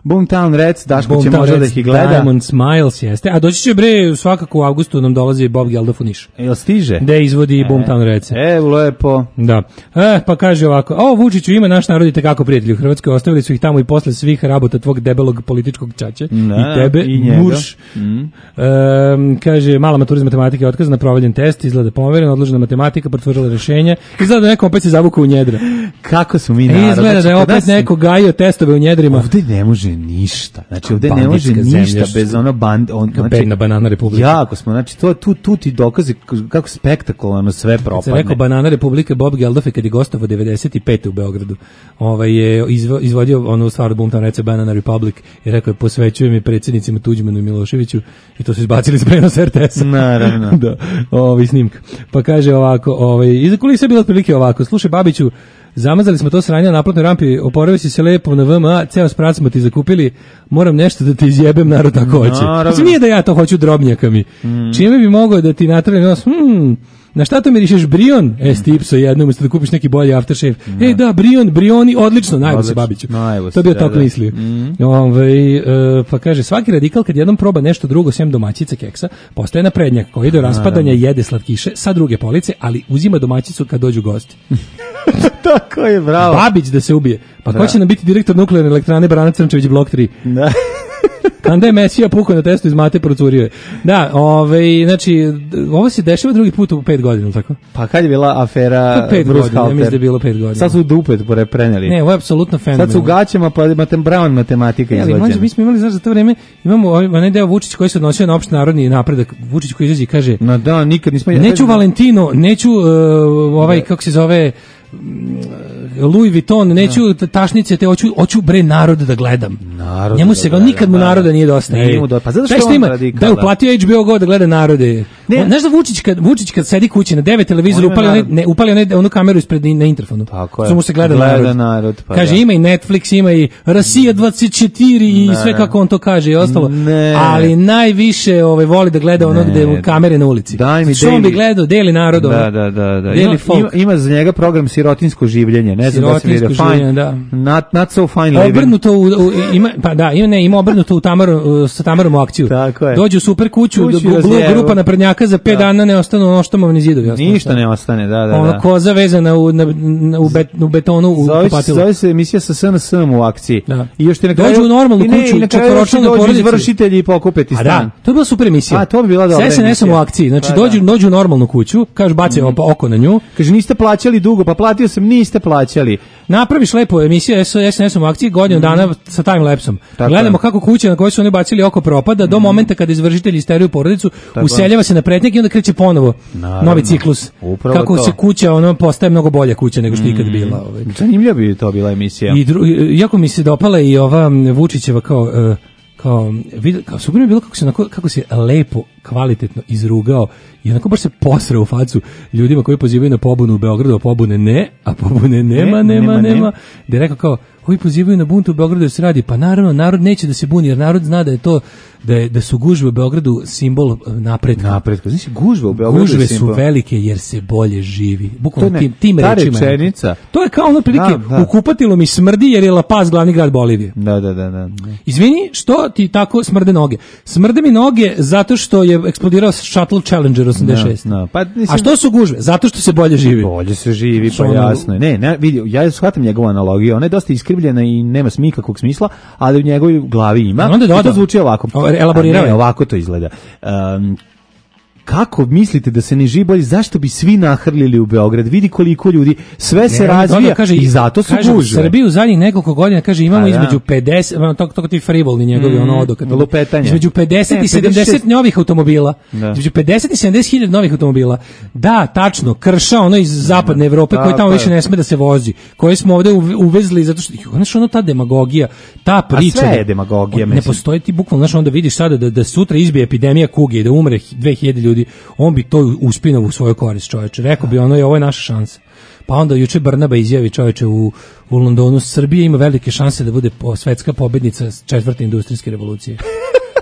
Boomtown Rats, Daško će Boomtown možda da Rats, ih gleda. Diamond Smiles, jeste. A doći će bre, svakako u avgustu nam dolazi Bob Geldof u Niš. Jel stiže? Da izvodi E, Boomtown Rats. E, lepo. Da. E, pa kaže ovako, o Vučiću ima naš narod i tekako prijatelji u Hrvatskoj, ostavili su ih tamo i posle svih rabota tvog debelog političkog čače. Da, I tebe, i njega. muš. Mm. E, kaže, mala matura iz matematike je otkazana, provaljen test, izgleda pomeren, odložena matematika, potvrdila rešenje. Izgleda da neko opet se zavukao u njedra. Kako su mi E, narod? izgleda da je Znači, kod opet nas- neko gajio testove u njedrima. Ovde ne može ništa. Znači ovde ne Banditska može zemlja, ništa što- bez ono band on Kao znači bedna banana republika. jako smo. Znači to tu tu ti dokazi kako spektakularno sve Kad se propadne. rekao Banana Republika, Bob Geldof je kad je gostovao devedeset pete u Beogradu. Ovaj je izvo, izvodio onu stvar Boomtown Rats Banana Republic i rekao je posvećujem je predsjednicima Tuđmanu i Miloševiću i to su izbacili iz prenosa er te esa. Naravno. Da, ovaj snimka. Pa kaže ovako, ovaj iza kulisa je bilo otprilike ovako. Slušaj Babiću, zamazali smo to sranje na naplatnoj rampi, oporavio si se lepo na ve em a, ceo sprat smo ti zakupili, moram nešto da ti izjebem, narod tako hoće. Naravno. Znači nije da ja to hoću drobnjakami. Čime bi mogao da ti natrali nos, hmm, na šta to mirišeš Brion? E, stipso jedno, umjesto da kupiš neki bolji aftershave. E, da, Brion, Brioni, odlično, najvo se Odlično, Babiću. najvo To je se, bio da, tok da. mislio. Mm. Ovaj, e, pa kaže, svaki radikal kad jednom proba nešto drugo, sem domaćice keksa, postaje naprednjak koji do raspadanja jede slatkiše sa druge police, ali uzima domaćicu kad dođu gosti. Tako je, bravo. Babić da se ubije. Pa ko Da. će nam biti direktor nuklearne elektrane Brana Crnčević blok tri? Da. Kanda je Mesija pukao na testu iz mate, procurio je. Da, ovaj, znači, ovo se dešava drugi put u pet godina, tako? Pa kad je bila afera Pa pet Bruce godina, ja Halter? mislim da je bilo pet godina. Sad su dupe pore preneli. Ne, ovo je apsolutno fenomenalno. Sad su u gaćama, pa imate Brown matematika Ja, ali izvođena. mlađe, mi smo imali, znaš, za to vreme, imamo ovaj, onaj deo Vučić koji se odnosio na opšti narodni napredak. Vučić koji izađe i kaže, No da, nikad nismo... neću Valentino, neću uh, ovaj, kako se zove, mm, Louis Vuitton, neću t- tašnice, te hoću, hoću bre narod da gledam. Narod Njemu da se ga, gleda, nikad mu da. naroda nije dosta. Nije ej. mu dosta. Pa zato što Taj je on ima, radikal, da je da. uplatio H B O Go da gleda narode. Ne. On, znaš da Vučić kad, Vučić kad sedi kući na devet televizoru, On ima upali, onaj, narod. ne, upali onaj, onu kameru ispred na interfonu. Tako je. Što mu se gleda, Gleda narod. narod, pa kaže, da. ima i Netflix, ima i Rasija dvadeset četiri i Ne. sve kako on to kaže i ostalo. Ne. Ali najviše ovaj, voli da gleda ono Ne. gde mu kamere na ulici. Daj mi Što on bi Daily. gledao, deli narod. ono. Da, da, da, da. Deli Ima, folk. ima, ima za njega program Sirotinsko življenje, ne znam da se Sirotinsko vidi. Fine, življenje, da. Not, not so fine living. Obrnuto u, u, ima pa da, ima ne, ima obrnuto u Tamaru sa Tamarom u akciju. Tako je. Dođu u super kuću, Kuću glu- razjevu. grupa naprednjaka za pet Da. dana ne ostanu oštomovani zidovi. ostanu Ništa šta. ne ostane, da, da, Ono da. koza vezana u, na, na- u, bet, u betonu u Zove se, kupatilu. zove se emisija sa S N S-om u akciji. Da. I još ti na Dođu kraju... u normalnu i ne, kuću, i na kraju još četvoročlanu dođu porodicu. izvršitelji i pokupe ti A stan. da, to je bila super emisija. A, to bi bila dobra S N S-om u emisija. akciji, znači Da, dođu, da. dođu u normalnu kuću, kažu baci mm. oko na nju, Kaže, niste plaćali dugo, pa platio sam, niste plaćali. napraviš lepo emisiju S N S-om u akciji godinu dana sa time-lapsom. Tako Gledamo je. kako kuća na kojoj su oni bacili oko propada do momenta kada izvršitelji isteruju porodicu, Tako useljava se na pretnjak i onda kreće ponovo Naravno. novi ciklus. Upravo Kako to. se kuća ono postaje mnogo bolja kuća nego što je ikad bila. Ovaj. Zanimljiva bi to bila emisija. I dru, jako mi se dopala i ova m, Vučićeva kao e, kao vid, kao super mi je bilo kako se onako, kako se lepo kvalitetno izrugao i onako baš se posrao u facu ljudima koji pozivaju na pobunu u Beogradu, a pobune ne, a pobune nema, Ne, nema, nema, nema. ne. Da je rekao kao, ovi pozivaju na buntu u Beogradu jer se radi, pa naravno, narod neće da se buni, jer narod zna da je to, da, je, da su gužve u Beogradu simbol e, napretka. Napretka. Znači, gužve u Beogradu. Gužve je su simbol. velike jer se bolje živi. To Bukvalno ne, tim, tim ta rečima. rečenica. To je kao ono prilike, Da, da. u kupatilu mi smrdi jer je La Paz glavni grad Bolivije. Da, da, da, da. Izvini, što ti tako smrde noge? Smrde mi noge zato što je eksplodirao Shuttle Challenger osamdeset šest. Da, da. Pa, mislim, A što su gužve? Zato što se bolje živi. Bolje se živi, Što pa ono- jasno je. Ne, ne, vidi, ja shvatam njegovu analogiju, ona je dosta iskrivljena i nema nikakvog smisla, ali u njegovoj glavi ima. A onda je I to dodao. zvuči ovako. O, elaborirao A ne, je. ovako to izgleda. Um, kako mislite da se ne živi bolje, zašto bi svi nahrlili u Beograd? Vidi koliko ljudi, sve se Ne, on razvija dodao, kaže, i zato su kaže, u gužve. Srbiji u zadnjih nekoliko godina, kaže, imamo A, da. između pedeset, ono, to, to ti frivolni njegovi, Mm, ono odo. kad- lupetanje. Između pedeset Ne, i sedamdeset pedeset šest novih automobila. Da. Između pedeset i sedamdeset hiljada novih automobila. Da, tačno, krša ono iz zapadne Evrope koji Tako tamo je. više ne sme da se vozi. Koje smo ovde uve- uvezli zato što, znaš, ono ta demagogija, ta priča. sve da- je demagogija, Ne mislim. postoji ti bukvalno, znaš, onda vidiš sada da, da sutra izbije epidemija kuge i da umre dve hiljade ljudi, on bi to uspinao u svoju korist, čoveče. Rekao bi ono, je ovo je naša šansa. Pa onda juče Brnaba izjavi, čoveče, u, u Londonu, Srbija ima velike šanse da bude po, svetska pobednica četvrte industrijske revolucije.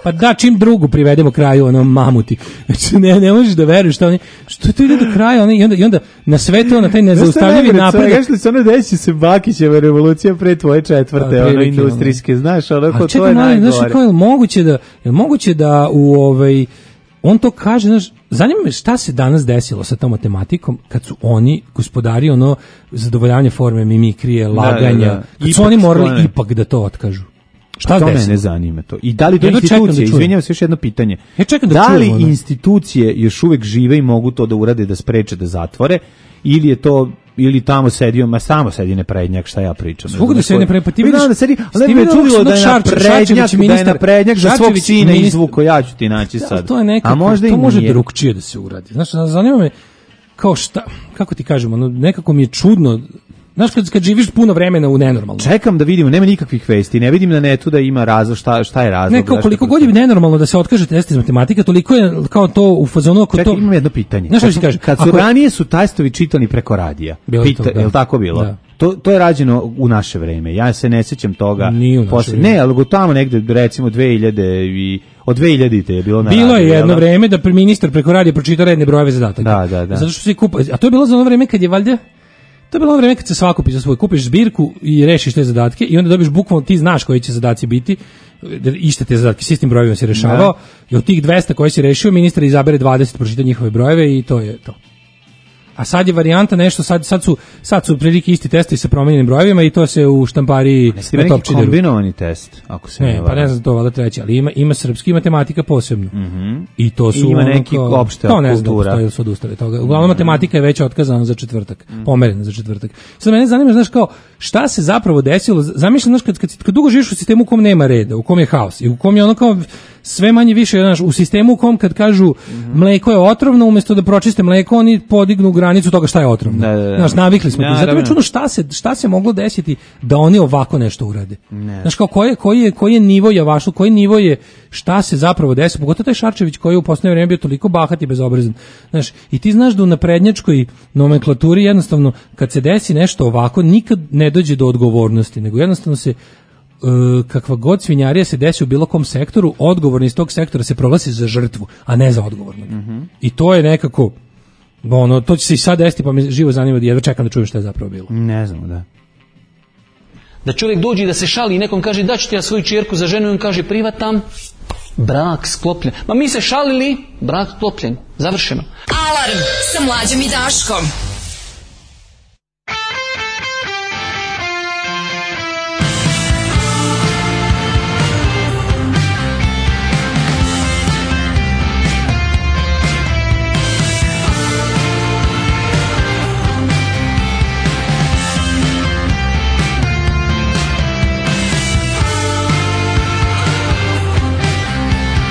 Pa da, čim drugu privedemo kraju, ono, mamuti. Znači, ne, ne možeš da veruješ šta oni, što to ide do kraja, oni, i onda, i onda na sve to, na taj nezaustavljivi napredak. Znaš li se ono desi se Bakićeva revolucija pre tvoje četvrte, Pa, ono, prilike, industrijske, znaš, ono, ko čekaj, to je malo, najgore. znaš, kao je moguće da, je moguće da u ovaj, on to kaže, znaš, zanima me šta se danas desilo sa tom matematikom kad su oni gospodari ono zadovoljavanje forme, mimikrije, laganja, da, da. kad Ipak su oni morali sklone. ipak da to otkažu. Šta to se desilo? mene zanima to. I da li do Ja to čekam da institucije, čujem. izvinjavam se, još jedno pitanje. Ja čekam da da li čujem, ono. institucije još uvek žive i mogu to da urade, da spreče, da zatvore, ili je to ili tamo sedio, ma samo sedi neprednjak, šta ja pričam. Svugde Ne znam se ko- ne pre- pa ti Pa vidiš- znam da sedi, ali ti me vidiš čudilo ovog da je Šarčević, naprednjak, Šarčević da je ministar- naprednjak za svog Šarčević sina ministar- izvuko, ja ću ti naći Da, sad. to je nekako, A možda to i može nije. drugčije da se uradi. Znaš, zanima me kao šta, kako ti kažemo, ono, nekako mi je čudno. Znaš, kad, kad živiš puno vremena u nenormalnom. Čekam da vidimo, nema nikakvih vesti, ne vidim na netu da ima razlog, šta, šta je razlog. Ne, kao zašto koliko to- god je nenormalno da se otkaže test iz matematike, toliko je kao to u fazonu ako Čekaj, to... imam jedno pitanje. Znaš šta Kad ću su- kažem? Kad su Ako- ranije su testovi čitani preko radija. Bilo Pita, to, da. je li tako bilo? Da. To, to je rađeno u naše vreme. Ja se ne sjećam toga. Nije u naše Posle- vreme. Ne, ali go tamo negde, recimo dve hiljade i od dve hiljadite je bilo na Bilo je radiju, jedno jel da? vreme da pre- ministar preko radija pročita redne brojeve zadataka. Da, da, da. Zato što se kupa, a to je bilo za ono vreme kad je valjda to je bilo ono vreme kad se svako pisa svoj, kupiš zbirku i rešiš te zadatke i onda dobiješ bukvalno, ti znaš koji će zadaci biti, da iste te zadatke, s istim brojevima si rešavao, i od tih dvesta koje si rešio, ministar izabere dvadeset, pročita njihove brojeve i to je to. A sad je varijanta nešto, sad, sad su sad su prilike isti testovi sa promenjenim brojevima i to se u štampariji Jeste na neki top čideru. kombinovani test, ako se ne, Ne, pa varam. ne znam to valjda treći, ali ima ima srpski i matematika posebno. I to su I ima ono neki kao- opšta to ne znam da kultura. postoji ili su odustali od toga. Uglavnom matematika je već otkazana za četvrtak, pomerena za četvrtak. Sad mene zanima, znaš kao, šta se zapravo desilo? Zamišljam, znaš, kad, kad, kad dugo živiš u sistemu u kom nema reda, u kom je haos i u kom je ono kao sve manje više, znaš, u sistemu u kom kad kažu mleko je otrovno, umjesto da pročiste mleko, oni podignu granicu toga šta je otrovno. Da, da, da. Znaš, navikli smo. Ja, to. Zato me naravno. čudno šta se, šta se moglo desiti da oni ovako nešto urade. Ne. Znaš, kao koji je, koji je, koji je nivo javašlu, koji nivo je, šta se zapravo desi, pogotovo taj Šarčević koji je u posljednje vreme bio toliko bahat i bezobrazan. Znaš, i ti znaš da u naprednjačkoj nomenklaturi jednostavno, kad se desi nešto ovako, nikad ne dođe do odgovornosti, nego jednostavno se, e, kakva god svinjarija se desi u bilo kom sektoru, odgovorni iz tog sektora se proglasi za žrtvu, a ne za odgovornog. I to je nekako, ono, to će se i sad desiti, pa me živo zanima, jedva čekam da čujem šta je zapravo bilo. Ne znam, da. Da čovjek dođe i da se šali i nekom kaže da ću ti ja svoju čerku za ženu i on kaže privatam, brak sklopljen. Ma mi se šalili, brak sklopljen, završeno. Alarm sa Mlađom i Daškom.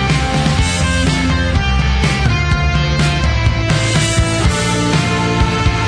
Thank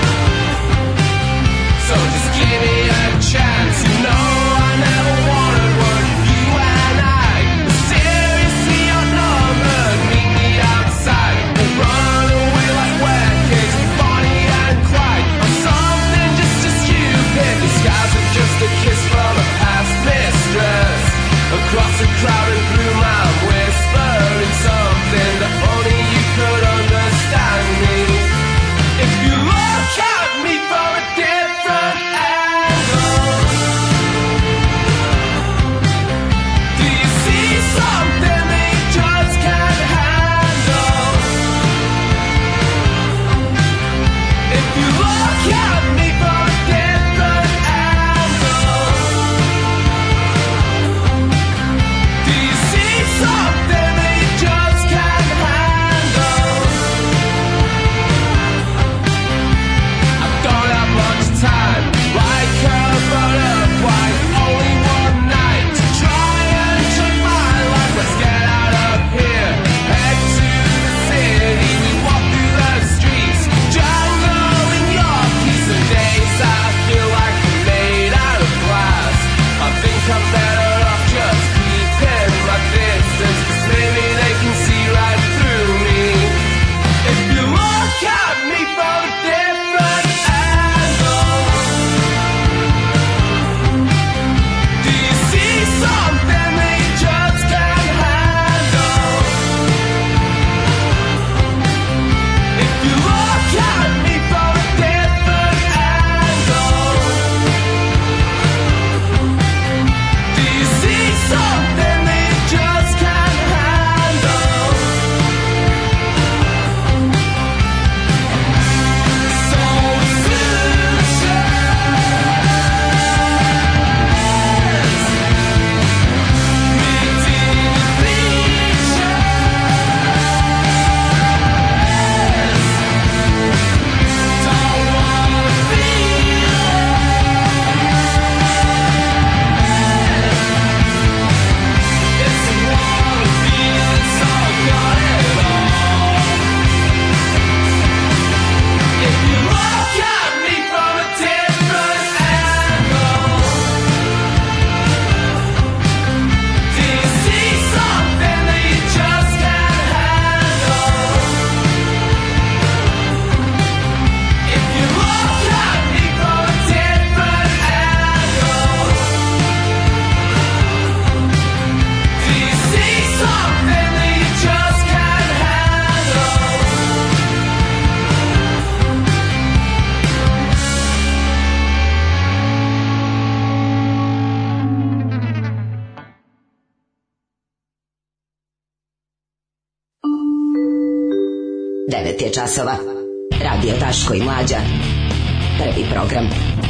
devet je časova. Radio Daško i Mlađa. Prvi program.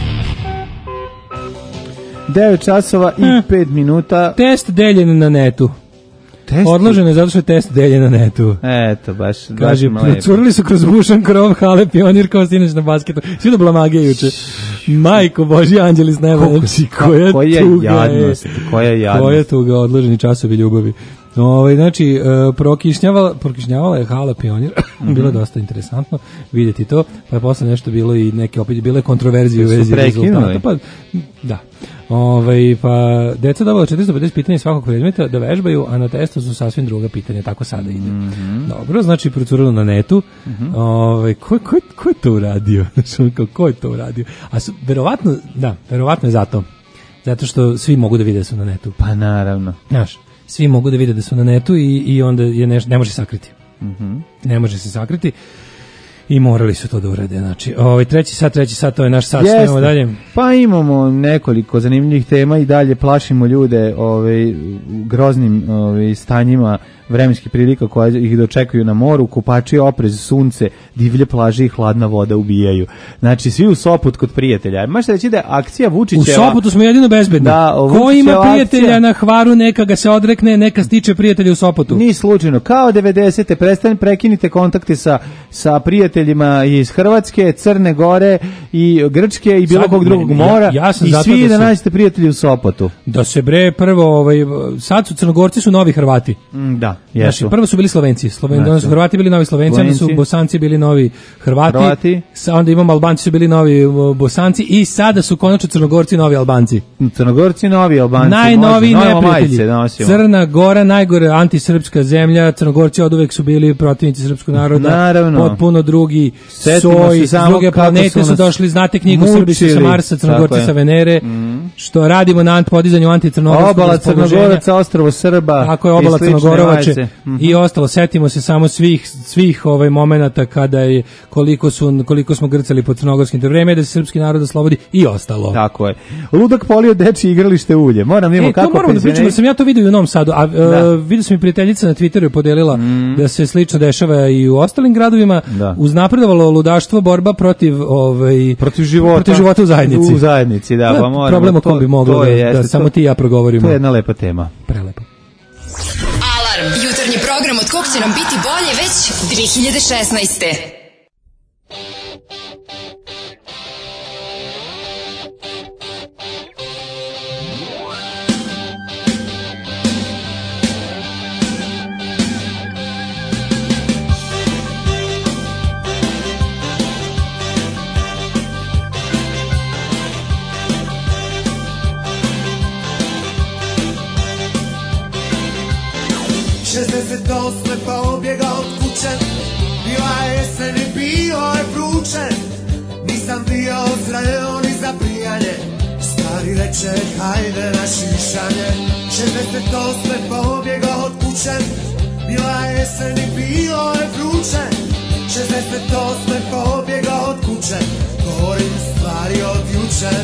devet časova i Eh. pet minuta. Test deljen na netu. Test? Odložen je zato što je test deljen na netu. Eto, baš. Kaže, baš lepo. procurili su kroz bušan krov hale pionir kao sinoć na basketu. Svi do blamage juče. Majko Božji, anđeli s neba. Koliko- Znači, koja, koja tuga jadnost, je. koja jadnost. Koja tuga, odloženi časovi ljubavi. Ovaj znači uh, prokišnjavala, prokišnjavala je hala pionir. Bilo je dosta interesantno vidjeti to. Pa je posle nešto bilo i neke opet bile kontroverzije u Su vezi prekinuli? rezultata. Pa da. Ovaj pa deca dobila četiristo pedeset pitanja iz svakog predmeta da vežbaju, a na testu su sasvim druga pitanja, tako sada ide. Dobro, znači procurilo na netu. Ovaj ko ko ko je to uradio? Znači ko je to uradio? A su, verovatno, da, verovatno je zato. Zato što svi mogu da vide da su na netu. Pa naravno. Znaš, svi mogu da vide da su na netu i, i onda je neš, ne može se sakriti. Mhm. Ne može se sakriti. I morali su to da urade. Znači, ovaj treći sat, treći sat, to je naš sat, Jeste. snemo dalje. Pa imamo nekoliko zanimljivih tema i dalje plašimo ljude ovaj, u groznim ovaj, stanjima vremenskih prilika koje ih dočekuju na moru, kupači, oprez, sunce, divlje plaže i hladna voda ubijaju. Znači, svi u Sopot kod prijatelja. Možete reći da je akcija Vučićeva... U Sopotu smo jedino bezbedni. Da, Ko Vučićeva ima prijatelja akcija- na Hvaru, neka ga se odrekne, neka stiče prijatelja u Sopotu. Ni slučajno, kao devedesete prestani, prekinite kontakte sa, sa prijateljima iz Hrvatske, Crne Gore i Grčke i bilo Sad, kog drugog ja- mora ja sam i zato svi da da se- nađete prijatelji u Sopotu. Da se bre prvo, ovaj, sad su Crnogorci su novi Hrvati. Mm, da, Znači, jesu. prvo su bili Slovenci, Sloven, Znači. onda su Hrvati bili novi Slovenci, onda su Slovenci. Bosanci bili novi Hrvati, Hrvati. Sa, onda imamo Albanci su bili novi uh, Bosanci i sada su konačno Crnogorci novi Albanci. Crnogorci novi, Albanci. Najnoviji može, nove neprijatelji. majice nosimo. Crna Gora, najgore antisrpska zemlja, Crnogorci oduvek su bili protivnici srpskog naroda. Naravno. Potpuno drugi Setimo soj, se s samo druge kako planete su su, nas došli, znate knjigu Srbi su sa mučili. Marsa, Tako Crnogorci je. sa Venere, što radimo na ant- podizanju anticrnogorskog Obala raspoloženja. Crnogoraca, ostrvo Srba. Tako je, obala i slične Crnogorovače majice. Mhm. i ostalo. Setimo se samo svih svih ovaj momenata kada je koliko su koliko smo grcali pod crnogorskim, to je vreme da se srpski narod oslobodi i ostalo. Tako je. Ludak polio dečije igralište ulje. Moram da vidimo E, to kako moramo da pričamo, penzioneri- jer sam ja to vidio i u Novom Sadu, a Da. uh, vidio sam i prijateljica na Twitteru je podelila Mm. da se slično dešava i u ostalim gradovima. Da. Uznapredovalo ludaštvo, borba protiv ovaj protiv života. protiv života u zajednici. U zajednici, da, To je pa moramo. problem o kom bi moglo to je, da- da jeste, samo to- ti i ja progovorimo. To je jedna lepa tema. Prelepo. Alarm. Jutarnji program od kog će nam biti bolje već dve hiljade šesnaeste. šezdeset osme pobjegao od kuće, bila je jesen i bio je vruće, nisam bio zreo ni za pijanje, stari reče hajde na šišanje. šezdeset osme pobjegao od kuće, bila je jesen i bio je vruće, šezdeset osme pobjegao od kuće, govorim stvari od juče.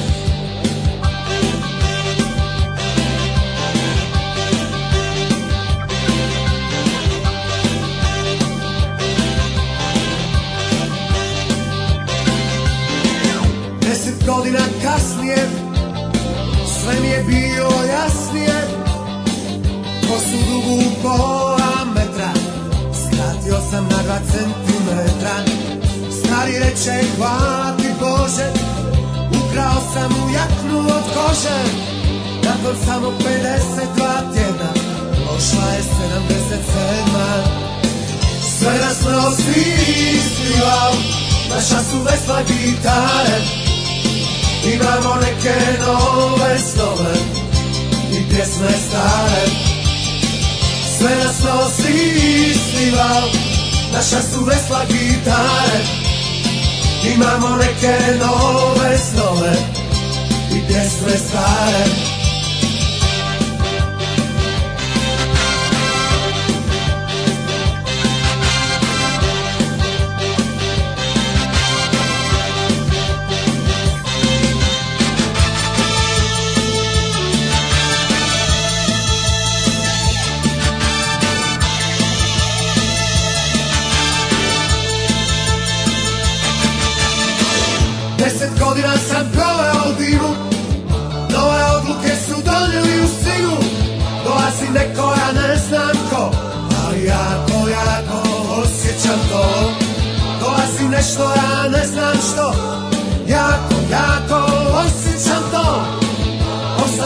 Deset godina kasnije sve mi je bilo jasnije, kosu dugu pola metra skratio sam na dva centimetra. Stari reče hvala ti Bože, ukrao sam mu jaknu od kože, nakon samo pedeset dva tjedna došla je sedamdeset sedma. Sve nas nosi isti val, naša su vesla gitare, imamo neke nove snove i pjesme stare. Sve nas nosi isti val, naša su vesla gitare, imamo neke nove snove i pjesme stare.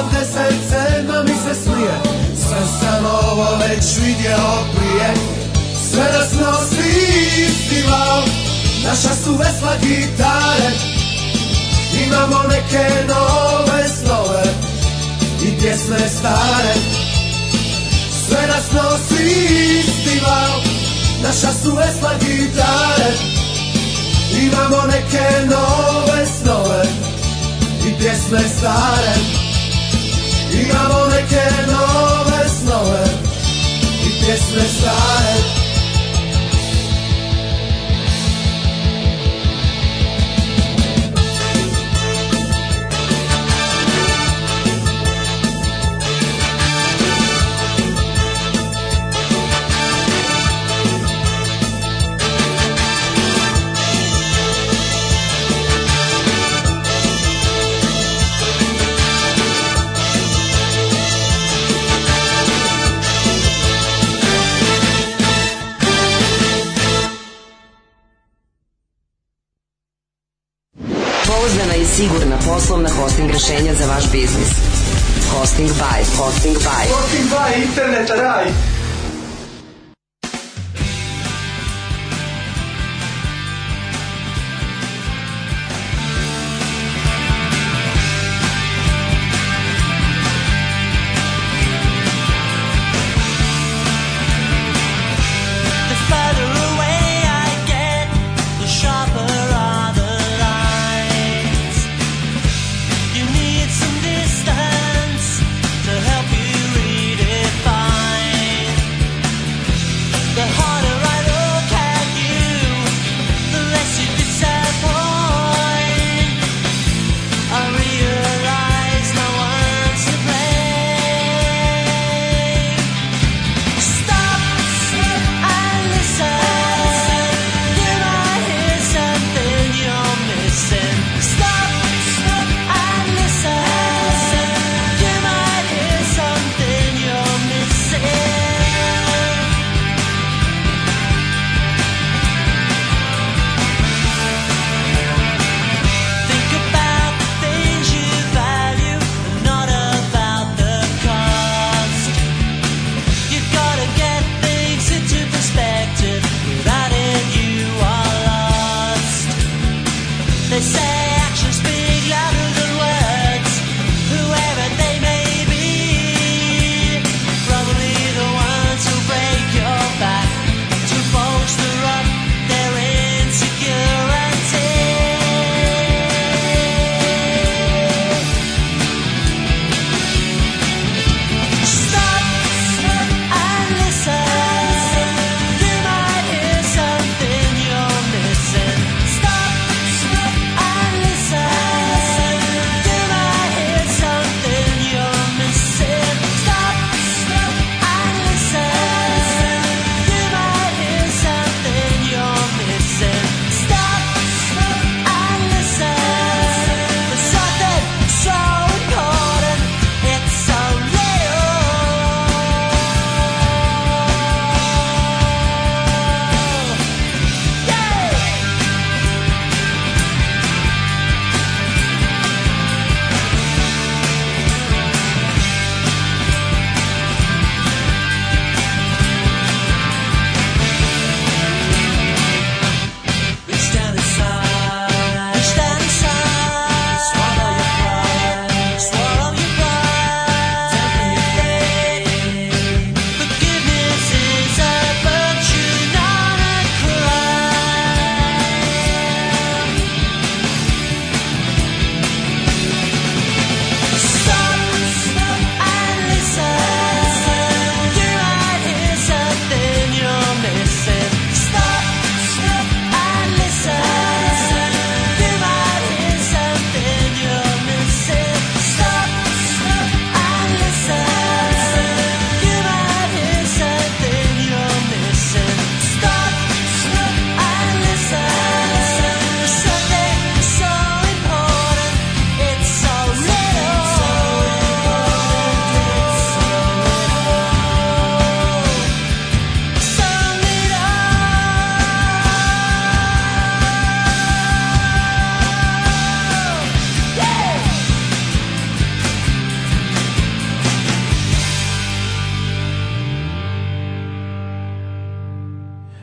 osamdeset sedma mi se smije, sve sam ovo već vidio prije. Sve nas nosi isti val, naša su vesla gitare. Imamo neke nove snove i pjesme stare. Sve nas nosi isti val, naša su vesla gitare. Imamo neke nove snove i pjesme stare. Imamo neke nove snove i pjesme stare. Pouzdana i sigurna poslovna hosting rešenja za vaš biznis. Hosting by. Hosting by. Hosting by internet raj. Distance to help you redefine.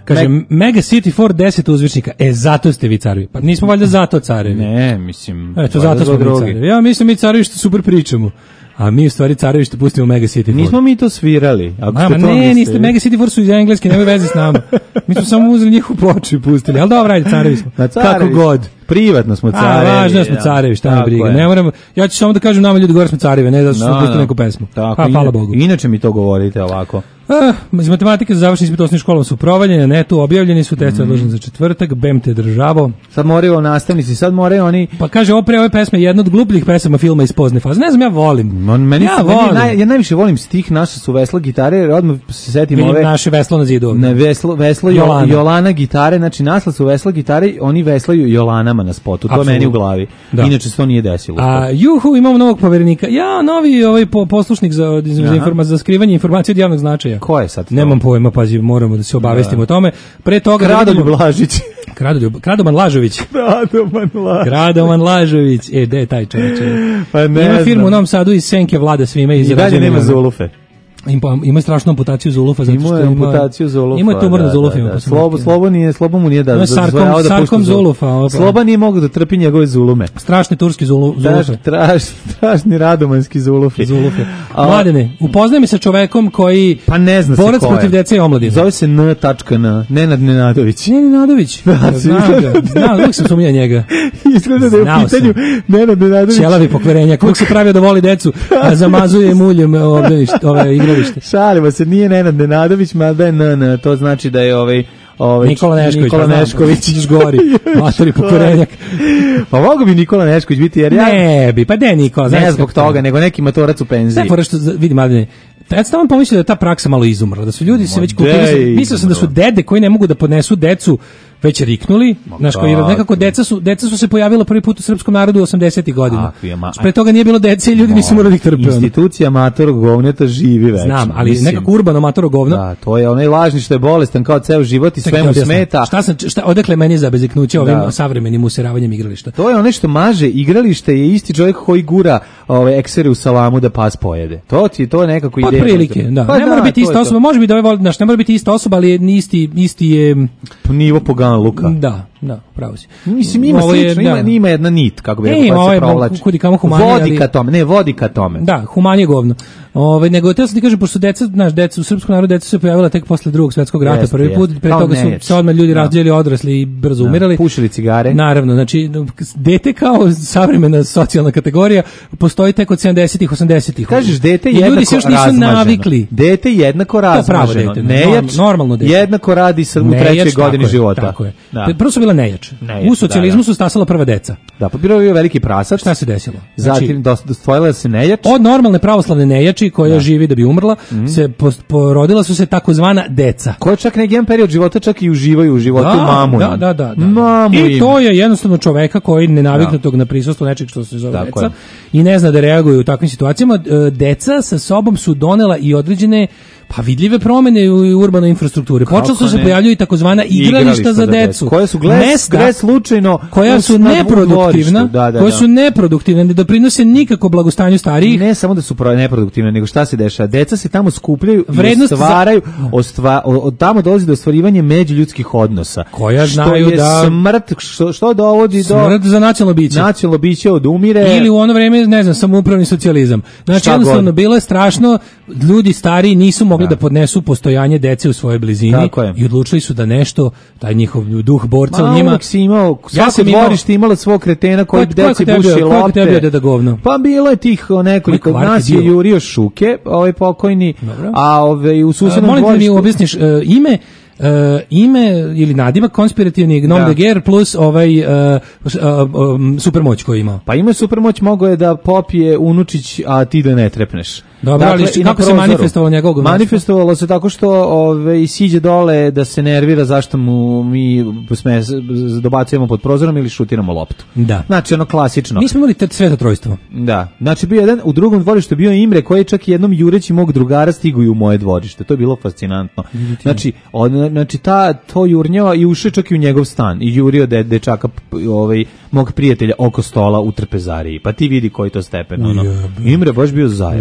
Kaže, Meg- Mega City Ford deset uzvičnika. E, zato ste vi carevi. Pa nismo valjda zato carevi. Ne, mislim... Eto, valjda zato smo zbog mi drugi. carevi. Ja mislim mi carevi što super pričamo. A mi u stvari carevi što pustimo Mega City Ford. Nismo mi to svirali. Ako Ma, ste to ne, mislili. niste, Mega City Ford su iz engleske, nemoj veze s nama. Mi smo samo uzeli njihovu ploču i pustili. Ali dobro, ajde, carevi smo. Na carevi Kako god. Privatno smo A, carevi. važno je da smo carevi, šta me Tako briga. je. Ne moram, ja ću samo da kažem nama ljudi gore smo carevi, ne zato što smo No, pustili no. neku pesmu. Tako, Pa, hvala ina- Bogu. Inače mi to govorite ovako. Ah, iz matematike za završni ispit osnovnim školom su provaljeni, na netu objavljeni su, testovi odloženi za četvrtak, bem te državo. Sad moraju nastavnici, sad moraju oni... Pa kaže, opre ove pesme, jedna od glupljih pesama filma iz pozne faze. Ne znam, ja volim. On, meni, ja se- meni volim. naj, ja najviše volim stih Naša su vesla gitare, jer odmah se setim Vidim ove... naše veslo na zidu ovdje. Ne, veslo, veslo Jolana. Jolana. Jolana gitare, znači nasla su vesla gitare, oni veslaju Jolanama na spotu, to Apsolutno. meni u glavi. Da. Inače se to nije desilo. A juhu, imamo novog poverenika. Ja, novi ovaj po, poslušnik za, za, Aha. informa, za skrivanje informacije od javnog značaja. Ko je sad to? Nemam pojma, pazi, moramo da se obavestimo o tome. Pre toga... da Kradoljub vidimo- Lažić. Kradoljub, Kradoman Lažović. Kradoman Lažić. Kradoman Lažović. E, gde je taj čovječ? Pa ne Ima firmu u znam. Novom Sadu iz Senke Vlada svime. I dalje nema Zulufe. Ima, ima strašnu amputaciju Zulufa. Zato Imao što je amputaciju Zulufa. Ima tumor na da, Zulufima. da, da. pa sam Slobo, otkrio. Slobo, nije, Slobo mu nije da Ima sarkom- dozvoljavao da pušta sarkom Zulu. Zulufa, opa. Sloba nije mogao da trpi njegove zulume. Strašni turski zulu, Traž, Zulufe. traž, tražni radomanski zulufi. Zulufe. A- Mladene, upoznaj me sa čovekom koji... Pa ne zna se borac ko je. protiv dece i omladine. Zove se N.N. Nenad Nenadović. Nenad Nenadović. Znam ga. Znam, uvijek sam sumnjao njega. Izgleda da je u Znao pitanju Nenad Nenadović. Ćelavi pokvarenjak. Uvijek se pravio da voli decu, a zamazuje muljem obdanište, ove igralište. Šalimo se, nije Nenad Nenadović, mada je N N, to znači da je ovaj... ovaj Nikola Nešković. Nikola pa znam, Nešković. Ideš gori. Matori pokvarenjak. Pa mogu bi Nikola Nešković biti, jer ja... Ne bi, pa de Nikola. znaš Ne zbog kako to je. toga, nego neki matorac u penziji. Sve fora što vidi mladine. Ja sam pomislio da je ta praksa malo izumrla, da su ljudi se već kultivirali. gde je Mislio sam da su dede koji ne mogu da podnesu decu već riknuli, znaš, koji kako? nekako deca su deca su se pojavila prvi put u srpskom narodu u osamdesetih godina. Kakvi je ma- Pre toga nije bilo dece i ljudi nisu morali da ih trpe. ono. Institucija matorog govneta živi večno. Znam, ali Mislim, nekako urbano matoro govno. Da, to je onaj lažni što je bolestan kao ceo život i Čekaj, sve mu objasnim. smeta. Šta sam šta odakle meni za beziknuće ovim Da. savremenim useravanjem igrališta? To je onaj što maže igralište je isti čovjek koji gura ove eksere u salamu da pas pojede. To ti to je nekako Pa ideja. prilike, da. Pa ne mora biti to je ista to. osoba, može biti da ovaj, znaš, ne mora biti ista osoba, ali je isti isti je Nivo poganluka. da, da, pravo si. Mislim, ima Ovo je, slično, da. ima, ima jedna nit, kako bi E, rekao, koja ovo se je provlači. kudi kamo humanije, Vodi ali- ka tome, ne, vodi ka tome. Da, humanije govno. Ove, nego te sam ti kažem, pošto su deca, znaš, deca u srpskom narodu deca su se pojavila tek posle drugog svjetskog rata, Jeste, prvi put, jeste. pre Kao toga su nejač. se odmah ljudi Da. rađali, odrasli i brzo umirali. Pušili cigare. Naravno, znači, dete kao savremena socijalna kategorija postoji tek od sedamdesetih, osamdesetih. Kažeš dete I jednako ljudi se još nisu razmaženo. navikli. Dete jednako pravo razmaženo. dete, Nejač, norm- normalno dete. jednako radi sa, u Nejač, trećoj tako godini je, života. Tako je. Da. Prvo su bila nejač. Nejač, U socijalizmu da, da. su stasala prva deca. Da, pa bilo je veliki prasac. Šta se desilo? Znači, Zatim dos- stvorila se nejač. od normalne pravoslavne nejači koja živi da bi umrla, Mhm. se pos- porodila su se takozvana deca. Koje čak neki jedan period života čak i uživaju u životu mamu. da, im. da, da, da. Mamu I im. to je jednostavno čoveka koji ne Da. naviknutog na prisustvo nečeg što se zove Tako deca je. i ne zna da reaguje u takvim situacijama. E, Deca sa sobom su donela i određene pa vidljive promene u urbanoj infrastrukturi. Počelo su se ne? pojavljuju i takozvana igrališta za decu. Koje su gle, Mesta gle slučajno koja u- su na neproduktivna, dvorištu. Da, da, koje da. su neproduktivne, ne doprinose nikako blagostanju starijih. Ne samo da su pro- neproduktivne, nego šta se dešava? Deca se tamo skupljaju Vrednost i za- ostvaraju, ostva, o- od tamo dolazi do ostvarivanja međuljudskih odnosa. Koja što znaju je da- smrt, što, što dovodi Smrt do... za nacionalno biće. Nacionalno biće odumire. Ili u ono vreme, ne znam, samoupravni socijalizam. Znači, Šta jednostavno, god. bilo je strašno, ljudi stariji nisu mogli da, podnesu postojanje dece u svojoj blizini Tako je. i odlučili su da nešto, taj njihov duh borca Ma, u njima... uvek si imao, svako sam imao- dvorište imalo svog kretena koji Ko- ko je deci kod tebe buši bio- ko je kod lopte. tebe bio deda govno? Pa bilo je tih o, nekoliko, Moj kvark nas je je bio. jurio Šuke, ovaj pokojni, Dobro. a ovaj, u A, susednom molim te da mi dvorištu... objasniš e, ime e, ime ili nadimak konspirativni Gnom Da. de Guerre plus ovaj e, s- e, um, supermoć koju ima. Pa ima supermoć, mogo je da popije unučić, a ti da ne trepneš. Dobro, ali i na kako se prozoru. manifestovalo njegovo govnarstvo? Manifestovalo se tako što ove, siđe dole da se nervira zašto mu mi sme, dobacujemo pod prozorom ili šutiramo loptu. Da. Znači ono klasično. Mi smo imali te svetotrojstvo. Da. Znači bio jedan, u drugom dvorištu je bio Imre koji je čak i jednom jureći mog drugara stigu i u moje dvorište. To je bilo fascinantno. Znači, on, znači ta, to jurnjava i ušao čak i u njegov stan i jurio de, dečaka p- ovaj, mog prijatelja oko stola u trpezariji. Pa ti vidi koji to stepen. Ono. Imre baš bio zajedno. Ulazilo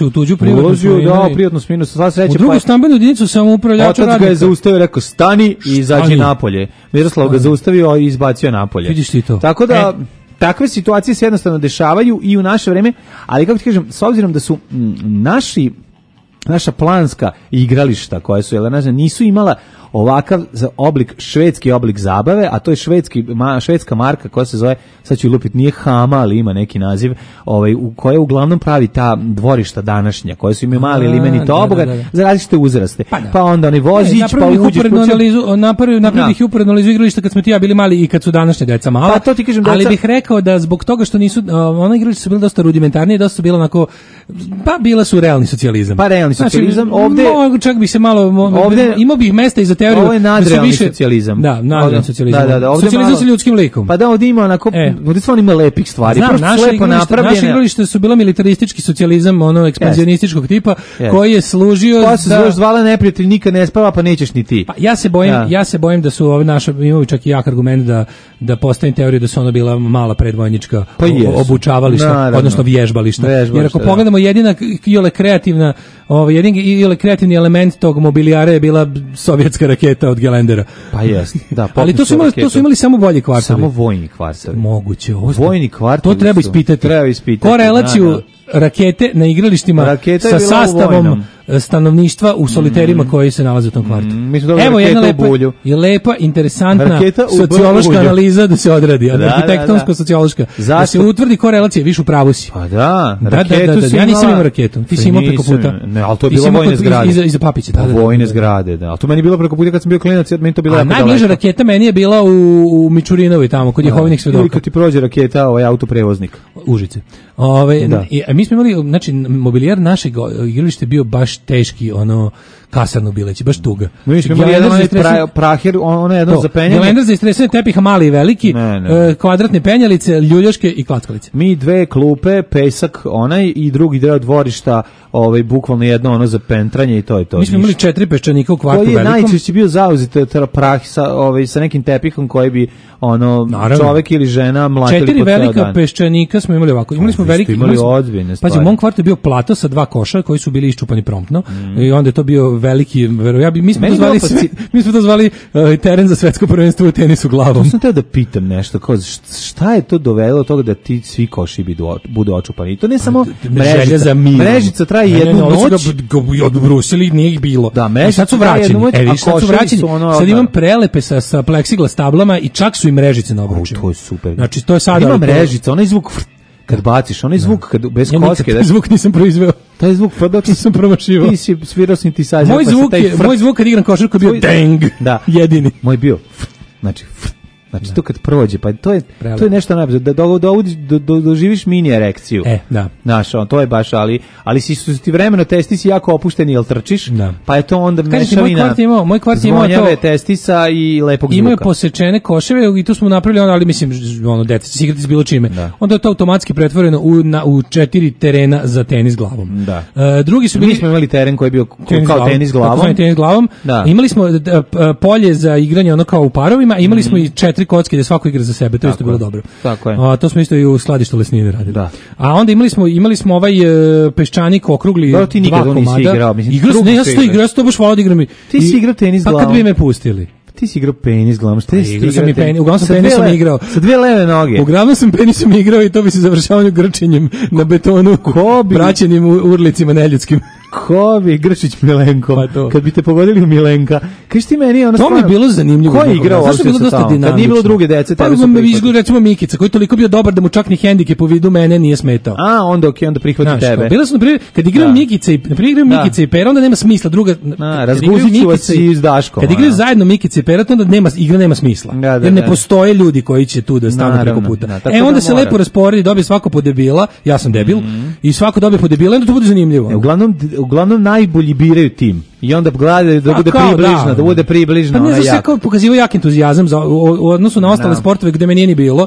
se u tuđu privatnu Ulazio, svojinu da, i- privatnu svojinu, sva sreća. U drugu pa je- stambenu jedinicu samoupravljača Otac radnika. ga je zaustavio, rekao stani i izađi Stani. napolje. Miroslav ga Stani. zaustavio i izbacio napolje. Vidiš ti to. Tako da, E. takve situacije se jednostavno dešavaju i u naše vreme, ali kako ti kažem, s obzirom da su mm, naši naša planska igrališta koja su, jel, ne znam, nisu imala ovakav za oblik, švedski oblik zabave, a to je švedski, ma, švedska marka koja se zove, sad ću lupiti, nije Hama, ali ima neki naziv, ovaj, u koja uglavnom pravi ta dvorišta današnja, koje su imaju mali A, limeni da, tobogan, da, da. za različite uzraste. Pa, da. onda oni vozić, E, pa napravili ih uđeš, uporednu pa će- analizu, napravili, napravili Da. ih uporednu analizu igrališta kad smo ti ja bili mali i kad su današnje deca mala. Pa to ti kažem, ali deca- bih rekao da zbog toga što nisu, uh, ona igrališta su bile dosta rudimentarnije, dosta su bila onako, pa bila su realni socijalizam. Pa realni socijalizam, znači, ovde- mogu, čak bi se malo, mo, Ovde- imao bih mesta i za teoriju. Ovo je da su nadrealni više- socijalizam. Da, nadrealni Ovde- socijalizam. Da, da, da, ovde socijalizam malo- sa ljudskim likom. Pa da, ovdje ima onako, E. ovdje stvarno ima lepih stvari. Znam, Prosto su naše lepo igralište, napravljene. naše igralište su bila militaristički socijalizam, ono ekspanzionističkog tipa, Yes. koji je služio Pa se da... zoveš zvala neprijatelj, nikad ne spava, pa nećeš ni ti. Pa ja se bojim, Da. ja se bojim da su ovi naši, imaju čak i jak argument da da postavim teoriju da su ono bila mala predvojnička Pa o- jesu. obučavališta, Naravno. odnosno vježbališta. Vježbališta, Jer ako da. pogledamo jedina iole kreativna, ovaj jedini iole kreativni element tog mobilijara je bila sovjetska raketa od Gelendera. Pa jest, da. Ali to su imali, to su imali samo bolji kvartovi. Samo vojni kvartovi. Moguće, ovo Vojni kvartovi to treba su- ispitati. Treba ispitati. Korelaciju da, da. rakete na igralištima Raketa je sa bila u sastavom vojnom. stanovništva u soliterima koji se nalaze u tom kvartu. mi smo dobili Evo jedna raketa u lepa, Bulju. je lepa, interesantna Raketa u sociološka Bulju. analiza da se odradi, Da, da, da. arhitektonsko-sociološka. Da Zašto? se utvrdi korelacija, viš u pravu si. Pa da, Da, da, raketu da, da, si ja nisam imala- imao raketu. Ti si Pa imao preko nisam, puta. Ne, ali to je Ti si bila imao vojne kod- zgrade. Iza, iza papića, da, da, da. Vojne zgrade, da. Ali to meni je bilo preko puta kad sam bio klinac, meni to bilo A jako najbliža daleko. raketa meni je bila u, u Mičurinovi tamo, kod Jehovinih Ili svedoka. kad ti prođe raketa, ovaj autoprevoznik. Užice. Ove, Da. i, a mi smo imali, znači, mobilijar našeg igrališta je bio baš teški, ono, kasarno bileći, baš tuga. Mi smo imali Gelender jedan za onaj istresanje- pra- prahir, on- ono jedno To, za penjanje. Gelender za istresanje tepiha mali i veliki, Ne, ne. e, kvadratne penjalice, ljuljaške i klackalice. Mi dve klupe, pesak onaj i drugi deo dvorišta, ovaj bukvalno jedno ono za pentranje i to je to. Mi smo imali ništa. četiri peščanika u kvartu Koji je velikom. najčešće bio zauzet tra- prah sa ovaj sa nekim tepihom koji bi ono Naravno. čovek ili žena mlatili Četiri po ceo velika dan. peščanika smo imali ovako. Imali smo vi ste veliki, imali smo- ozbiljne stvari. Pazi, u mom kvartu je bio plato sa dva koša koji su bili iščupani promptno Mm. i onda je to bio veliki, vero, ja bi, mi smo Meni to zvali, je bilo sve- mi smo to zvali uh, teren za svetsko prvenstvo u tenisu glavom. To sam teo da pitam nešto, kao št- šta je to dovelo do toga da ti svi koši budu, o- budu očupani? I to ne samo Želja mrežica, za mirom. mrežica traje Ne, ne, jednu ne, ovo su noć. ga b- ga odbrusili, nije ih bilo. Da, I mrežica sad su traje vraćeni. jednu noć, E, a vidiš, sad su koševi vraćeni. su ono Sad odmah. imam prelepe sa, sa pleksiglas tablama i čak su i mrežice na obručima. To je super. Znači, to je sad... Ima ali to- mrežica, onaj zvuk frt, kad baciš, onaj zvuk kad bez Ja nikad kocke, taj da zvuk nisam proizveo. taj zvuk pa dok Nisam promašivao. ti si svirao synthesizer. Moj pa se zvuk taj je, frt- moj zvuk kad igram košarku je bio Tvoj- deng. Da. Jedini. Moj bio, frt, znači, frt, znači to kad prođe, pa to je, Prelepo. to je nešto najbolje, da, da, dovodiš- do, do, doživiš mini erekciju. E, da. Znaš, on, to je baš, ali, ali si su ti vremeno testi si jako opušteni, jel trčiš, Da. pa je to onda Kažem ti, moj mešavina kvart je imao- moj kvart je imao zvonjave to- testisa i lepog Imao je zvuka. posečene koševe i tu smo napravili ono, ali mislim, ž- ono, dete, se igrati s bilo čime. Da. Onda je to automatski pretvoreno u, na, u četiri terena za tenis glavom. Da. E, drugi su bili... Mi smo imali teren koji je bio ko- tenis kao glavom, tenis takozvani glavom. tenis glavom. Da. Imali smo d- p- polje za igranje ono kao u parovima, a imali smo i četiri kocke da svako igra za sebe, to je isto Mhm. Tako bilo je. dobro. Tako je. A, to smo isto i u skladištu Lesnine radili. Da. A onda imali smo imali smo ovaj e, peščanik okrugli Dobro, ti dva nikad to nisi komada. igrao, mislim, Igrao sam, krug ne, ja si sam to igrao. igrao, ja sam to baš volao da igram. i- Ti si i- igrao tenis Pa kad glavom. bi me pustili? Ti si igrao penis glavom, šta je igrao sam i penis, uglavnom sam Sa dve penisom le- igrao. Sa dve leve noge. Uglavnom sam penisom igrao i to bi se završavalo grčenjem na betonu, Ko bi- vraćenim u urlicima neljudskim. Ko bi Grčić Milenko? Pa to. Kad bi te pogodili u Milenka. Kaži ti meni, ono To mi je bilo zanimljivo. Ko je igrao Zašto je bilo uopšte sa dosta tamo? Kad nije bilo dinamično? druge dece, Pa tebe su me prihvatili. izgleda recimo Mikica, koji je toliko bio dobar da mu čak ni hendikep u vidu mene nije smetao. A, onda okej, onda prihvati Znaš, tebe. kao, bila su, na primjer, kad igraju Da. Mikica i, na primjer, igraju Da. Mikica i Pera, onda nema smisla. Druga, A, kad igraju razguzit ću vas Mikica i- i s Daškom, Kad igraju ono. zajedno Mikica i Pera, onda nema, igra nema smisla. Da, da, jer ne da. postoje ljudi koji će tu da stanu Naravno, preko puta. da, tako e, da onda se mora. lepo rasporedi, dobije svako po debila, ja sam debil, i svako dobije po debila, i onda to bude zanimljivo. E, uglavnom, uglavnom najbolji biraju tim. I onda gledaju da Pa bude kao, približno, da. da bude približno. Pa ne ona znam, sve jak. kao pokazivao jak entuzijazam za, u, u odnosu na ostale Da. sportove gde me nije ni bilo.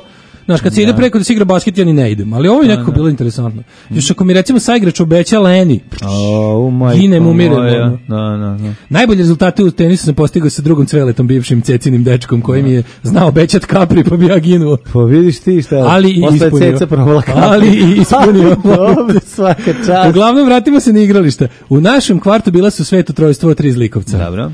Znaš, kad se ide preko da se igra basket, ja ni ne idem, ali ovo je nekako bilo interesantno. Još ako mi recimo saigrač obeća Leni, ginem, umirem. Da, da, da. Najbolje rezultate u tenisu sam postigao sa drugom Cveletom, bivšim Cecinim dečkom, koji mi je znao obećat Capri, pa bi ja ginuo. Pa vidiš ti šta, ali i posle ispunio. Ceca provala Capri. Ali i ispunio. Dobro, svaka čast. Uglavnom, vratimo se na igrališta. U našem kvartu bila su Sveto trojstvo tri zlikovca. Dobro.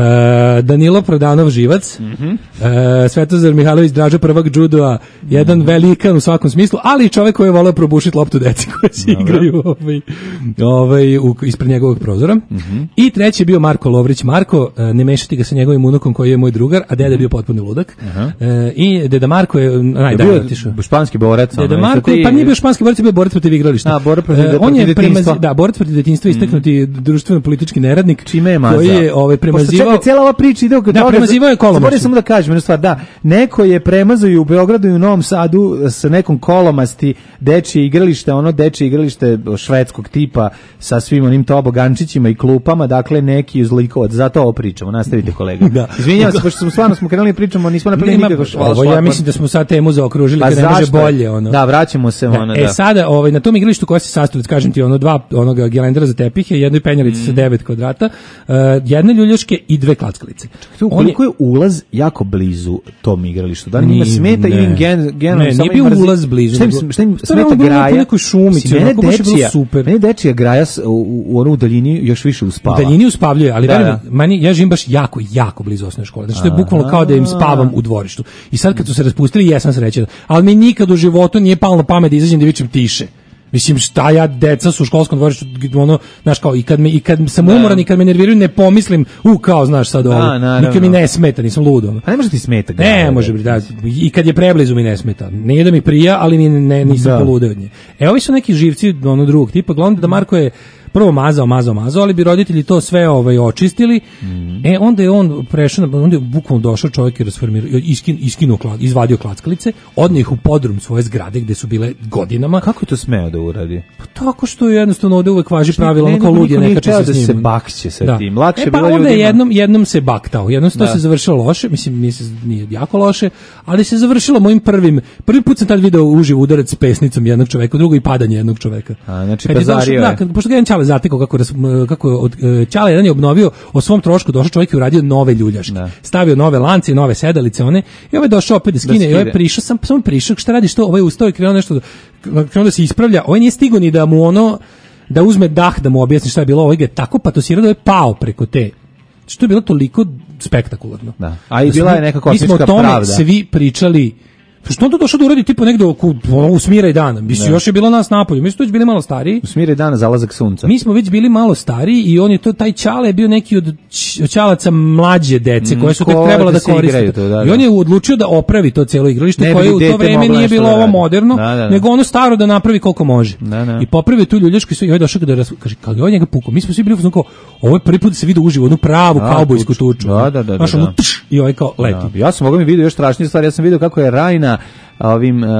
E, Danilo Prodanov Živac, Mm-hmm. e, Svetozar Mihajlović Draža prvak judoa, jedan mm-hmm. velikan u svakom smislu, ali i čovjek koji je voleo probušiti loptu deci koji se Dobro. igraju ovaj, ovaj, u, ispred njegovog prozora. Mm-hmm. I treći je bio Marko Lovrić. Marko, e, ne mešati ga sa njegovim unukom koji je moj drugar, a deda je bio potpuni ludak. E, I deda Marko je najdalje otišao. Španski borac. Deda Marko, pa nije bio španski borac, bio borac protiv igrališta. A, borac protiv, e, protiv on je detinjstva. premazi, da, borac protiv detinjstva, istaknuti mm. društveno-politički neradnik. Čime je mazao? Koji je ovaj, premazivao... Čekaj, cijela ova priča ide... Da, premazivao je kolomašom. Zaboravim samo da kažem jednu stvar, da, neko je premazao i u Beogradu i u Novom Sadu sa nekom kolomasti dečije igralište, ono dečije igralište švedskog tipa sa svim onim tobogančićima i klupama, dakle neki uzlikovac, zato ovo pričamo, nastavite kolega. Da. Izvinjavam se, pošto smo stvarno smo krenuli pričamo, nismo napravili nikako švala. Ovo ja mislim da smo sad temu zaokružili, pa kad ne može bolje. Ono. Da, vraćamo se. Da. Ono, e da. sada, ovaj, na tom igralištu koja se sastoji, kažem ti, ono dva onoga gelendera za tepihe, jednoj penjalici mm. sa devet kvadrata, uh, jedne ljuljaške i dve klackalice. Koliko je ulaz jako blizu tom igralištu? Da li njima smeta ili gen, gen, ne, nije bio ulaz blizu. Šta im, šta im smeta graja? U nekoj šumici, mene onako baš je bilo super. Mene dečija graja u, u onu daljini još više uspava. U daljini uspavljuje, ali da, da. Meni, ja živim baš jako, jako blizu osnovne škole. Znači, to je bukvalno kao da im spavam u dvorištu. I sad kad su se raspustili, jesam srećan. Ali mi nikad u životu nije palo na pamet da izađem da vičem tiše. Mislim, šta ja, deca su u školskom dvorištu, ono, znaš, kao, i kad, me, i kad sam umoran i kad me nerviraju, ne pomislim, u, kao, znaš, sad ovo, nikad mi ne smeta, nisam ludo. A ne može ti smeta? Ne, može biti, da, i kad je preblizu mi ne smeta. Ne da mi prija, ali ni, ne, nisam polude od nje. E, ovi su neki živci, ono, drugog tipa, glavno da Marko je prvo mazao, mazao, mazao, ali bi roditelji to sve ovaj očistili. Mm. E onda je on prešao, onda je bukvalno došao čovjek i rasformirao, iskin, iskinuo, izvadio klackalice, odneo ih u podrum svoje zgrade gde su bile godinama. Kako je to smeo da uradi? Pa tako što je jednostavno ovde uvek važi pravilo, ono kao lud je neka časa s njim. Da se bakće sa da. tim. Lakše e, pa bilo onda ljudima. jednom, jednom se baktao, jednom se to se završilo loše, mislim nije, se, nije jako loše, ali se završilo mojim prvim, prvi put sam tad video uživ udarac s pesnicom jednog čoveka, drugo i padanje jednog čoveka. A, znači kad pazario je. Da, kad, pošto ga jedan Ćale zatekao kako, kako od, Ćale jedan je obnovio o svom trošku, došao čovjek i uradio nove ljuljaške. Da. Stavio nove lance, nove sedalice, one, i ovaj došao opet da skine, da i ovaj prišao, sam, sam prišao, šta radi, što, ovaj ustao i krenuo nešto, krenuo da se ispravlja, ovaj nije stigao ni da mu ono, da uzme dah, da mu objasni šta je bilo, ovaj ga je tako patusirao da je pao preko te. Što je bilo toliko spektakularno. Da. A i bila je neka kosmička pravda. Mi smo o tome svi pričali. Što on to došao da uradi tipa negde oko u Smiraj dana? Mislim, još je bilo nas napolju. Mi smo već bili malo stariji. U Smiraj dana, zalazak sunca. Mi smo već bili malo stariji i on je to, taj Ćale je bio neki od Ćalaca mlađe dece, mm, koje su tek trebala da, da koriste. To, da, da. I on je odlučio da opravi to cijelo igralište, koje u to vreme nije bilo ovo moderno, da, da, da. nego ono staro da napravi koliko može. Da, da. I popravio tu ljuljašku i sve, i ovaj došao da raz... kaže, kako je on njega pukao. Mi smo svi bili kao, ovo je prvi put da se vidi uživo, onu pravu da, kaubojsku tuču. Da, da, da. Znaš, ono, tš, i ovaj kao leti. Da. Ja sam mogao mi vidio još strašnije stvari, ja sam vidio kako je Rajna ovim um,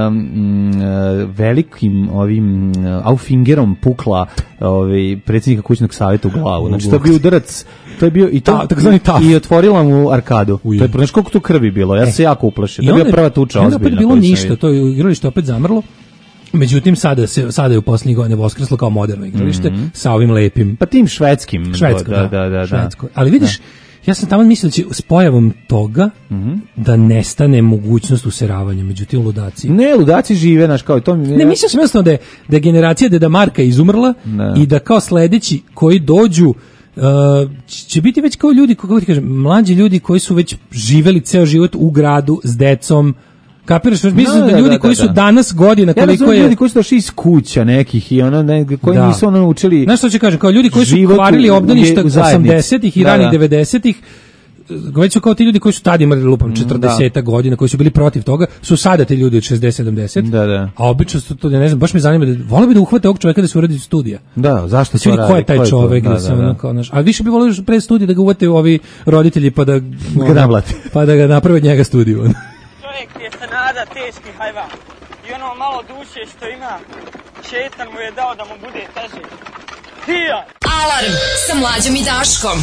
uh, velikim ovim uh, Aufingerom pukla ovaj predsjednika kućnog savjeta u glavu. Znači to je bio udarac, to je bio i to Ta, i otvorila mu arkadu. Uj. To je znači koliko tu krvi bilo. Ja e. se jako uplašio. To je bila prva tuča ozbiljna. Onda je bilo ništa, to je igralište opet zamrlo. Međutim, sada se sada je u posljednjih godina voskreslo kao moderno igralište mm-hmm. sa ovim lepim. Pa tim švedskim. Švedsko, da, da, da, švedsko. Ali vidiš, da. Ja sam tamo mislio da će s pojavom toga mm-hmm. da nestane mogućnost useravanja, međutim ludaci. Ne, ludaci žive, naš kao to. Ne, mislio sam jednostavno da je, da je generacija Deda Marka izumrla ne. I da kao sledeći koji dođu uh, će biti već kao ljudi, kako ti kažem, mlađi ljudi koji su već živeli ceo život u gradu s decom. Kapiraš, mislim da, da ljudi da, da, koji su danas godina koliko ja je ljudi koji su došli iz kuća nekih i ono ne, koji da. nisu ono učili. Znaš što ću kažem, kao ljudi koji su kvarili obdaništa osamdesetih i da, ranih devedesetih, već su kao ti ljudi koji su tada imali lupam četrdeset godina, koji su bili protiv toga, su sada ti ljudi od šezdeset sedamdeset. Da, da. A obično su to, ne znam, baš me zanima, da voleo bi da uhvate ovog čovjeka da se uradi studija. Da, zašto to radi? Ko je taj čovjek? Da, da, da. Kao, naš, a više bi voleo pre studija da ga uvate ovi roditelji pa da ga namlate. Pa da ga naprave od njega studiju. Čovjek je Sanada teški hajvan i ono malo duše što ima, šetan mu je dao da mu bude teže. Hija! Alarm sa Mlađom i Daškom.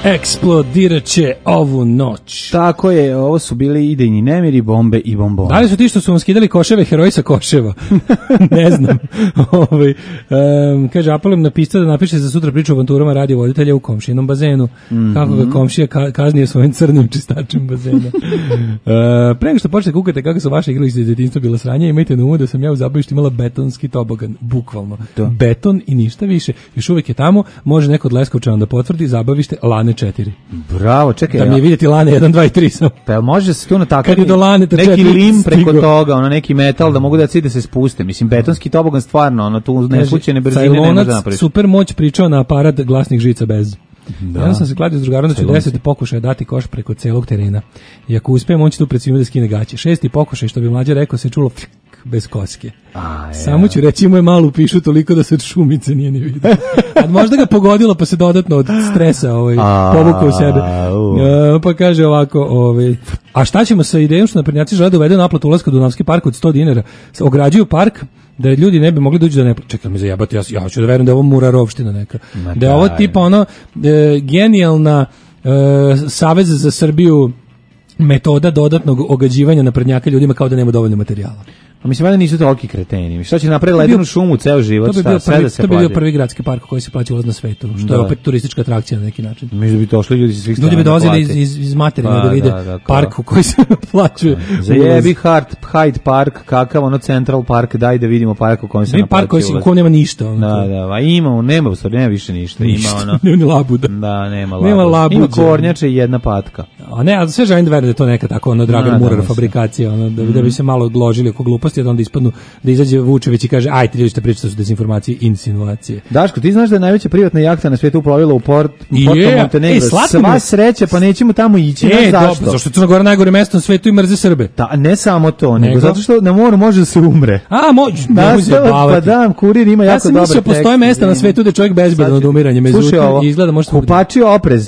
Eksplodirat će ovu noć. Tako je, ovo su bili idejni nemiri, bombe i bombone. Da li su ti što su vam skidali koševe heroji sa koševa? Ne znam. Ovaj, um, kaže, apelujem na pisca da napiše za sutra priču o avanturama radio voditelja u komšinom bazenu. Mm-hmm. Kako ga komšija ka- kaznio svojim crnim čistačem bazena. uh, pre nego što počnete kukate kako su vaše igralište iz djetinjstva bila sranja, imajte na umu da sam ja u zabavištu imala betonski tobogan, bukvalno. To. Beton i ništa više. Još uvijek je tamo, može neko od Leskovčana da potvrdi, zabavište Lane četiri. Bravo, čekaj. Da mi je vidjeti Lane jedan, dva i tri sam. Pa može se tu natakati Kad je do Lane neki lim preko stigo. toga, ono neki metal da mogu da se da se spuste. Mislim betonski tobogan stvarno, ono tu neslučajne brzine ne može da napravi. Super moć pričao na aparat glasnih žica bez. Da. Ja sam se kladio s drugarom da ću deset pokušaja dati koš preko celog terena. I ako uspijem, on će tu pred svima da skine gaće. Šesti pokušaj, što bi mlađe rekao, se čulo fik, bez koske. A, samo ću reći, imao je malu pišu toliko da se od šumice nije ni vidio. A možda ga pogodilo pa se dodatno od stresa ovaj, povukao u sebe. Uh, pa kaže ovako, ovaj, a šta ćemo sa idejom što naprednjaci žele da uvedu naplatu ulaska u Dunavski park od sto dinara? Ograđuju park da ljudi ne bi mogli doći da ne čekaj me zajebati, ja, ja hoću da verujem da je ovo Murarovština neka. Ma da je ovo tipa ono e, genijalna e, Savez za Srbiju metoda dodatnog ogađivanja naprednjaka ljudima kao da nema dovoljno materijala. Pa mislim da nisu toliki kreteni. Šta će napraviti ledenu šumu ceo život? To bi šta, bio prvi, da se to bi bio prvi gradski park koji se plaća ulaz na svetu, što da. je opet turistička atrakcija na neki način. Mislim da bi došli ljudi iz svih strana. Ljudi bi dolazili iz, iz, iz materina pa, da vide da, da, park u koji se plaćuje. Zajebi Hart, Hyde Park, kakav ono Central Park, daj da vidimo park u kojem se naplaćuje. Park koji se u kojem nema ništa. Ono, da, da, a ima, nema u stvari, nema više ništa. ništa. Ima ono. Nema ni labuda. Da, nema labuda. Nema labuda. Ima kornjače i jedna patka. A ne, a sve želim da verujem da je to neka tako ono Dragan Murar fabrikacija, ono, da, da bi se malo odložili oko gluposti, da onda ispadnu da izađe Vučević i kaže ajte ljudi što pričate su dezinformacije i insinuacije. Daško, ti znaš da je najveća privatna jahta na svijetu uplovila u port, Porto je, Montenegro. Ej, sva sreća, pa nećemo tamo ići. E, zašto? Dobro, zašto je Crna Gora najgore mesto na svetu i mrze Srbe? Da, ne samo to, nego, nego zato što na moru može da se umre. A, moć, ne može pa da, kurir ima jako dobar tekst. Ja sam mislio, postoje mesta na svetu gde čovjek bezbedan od umiranja, međutim, izgleda može se kupači oprez.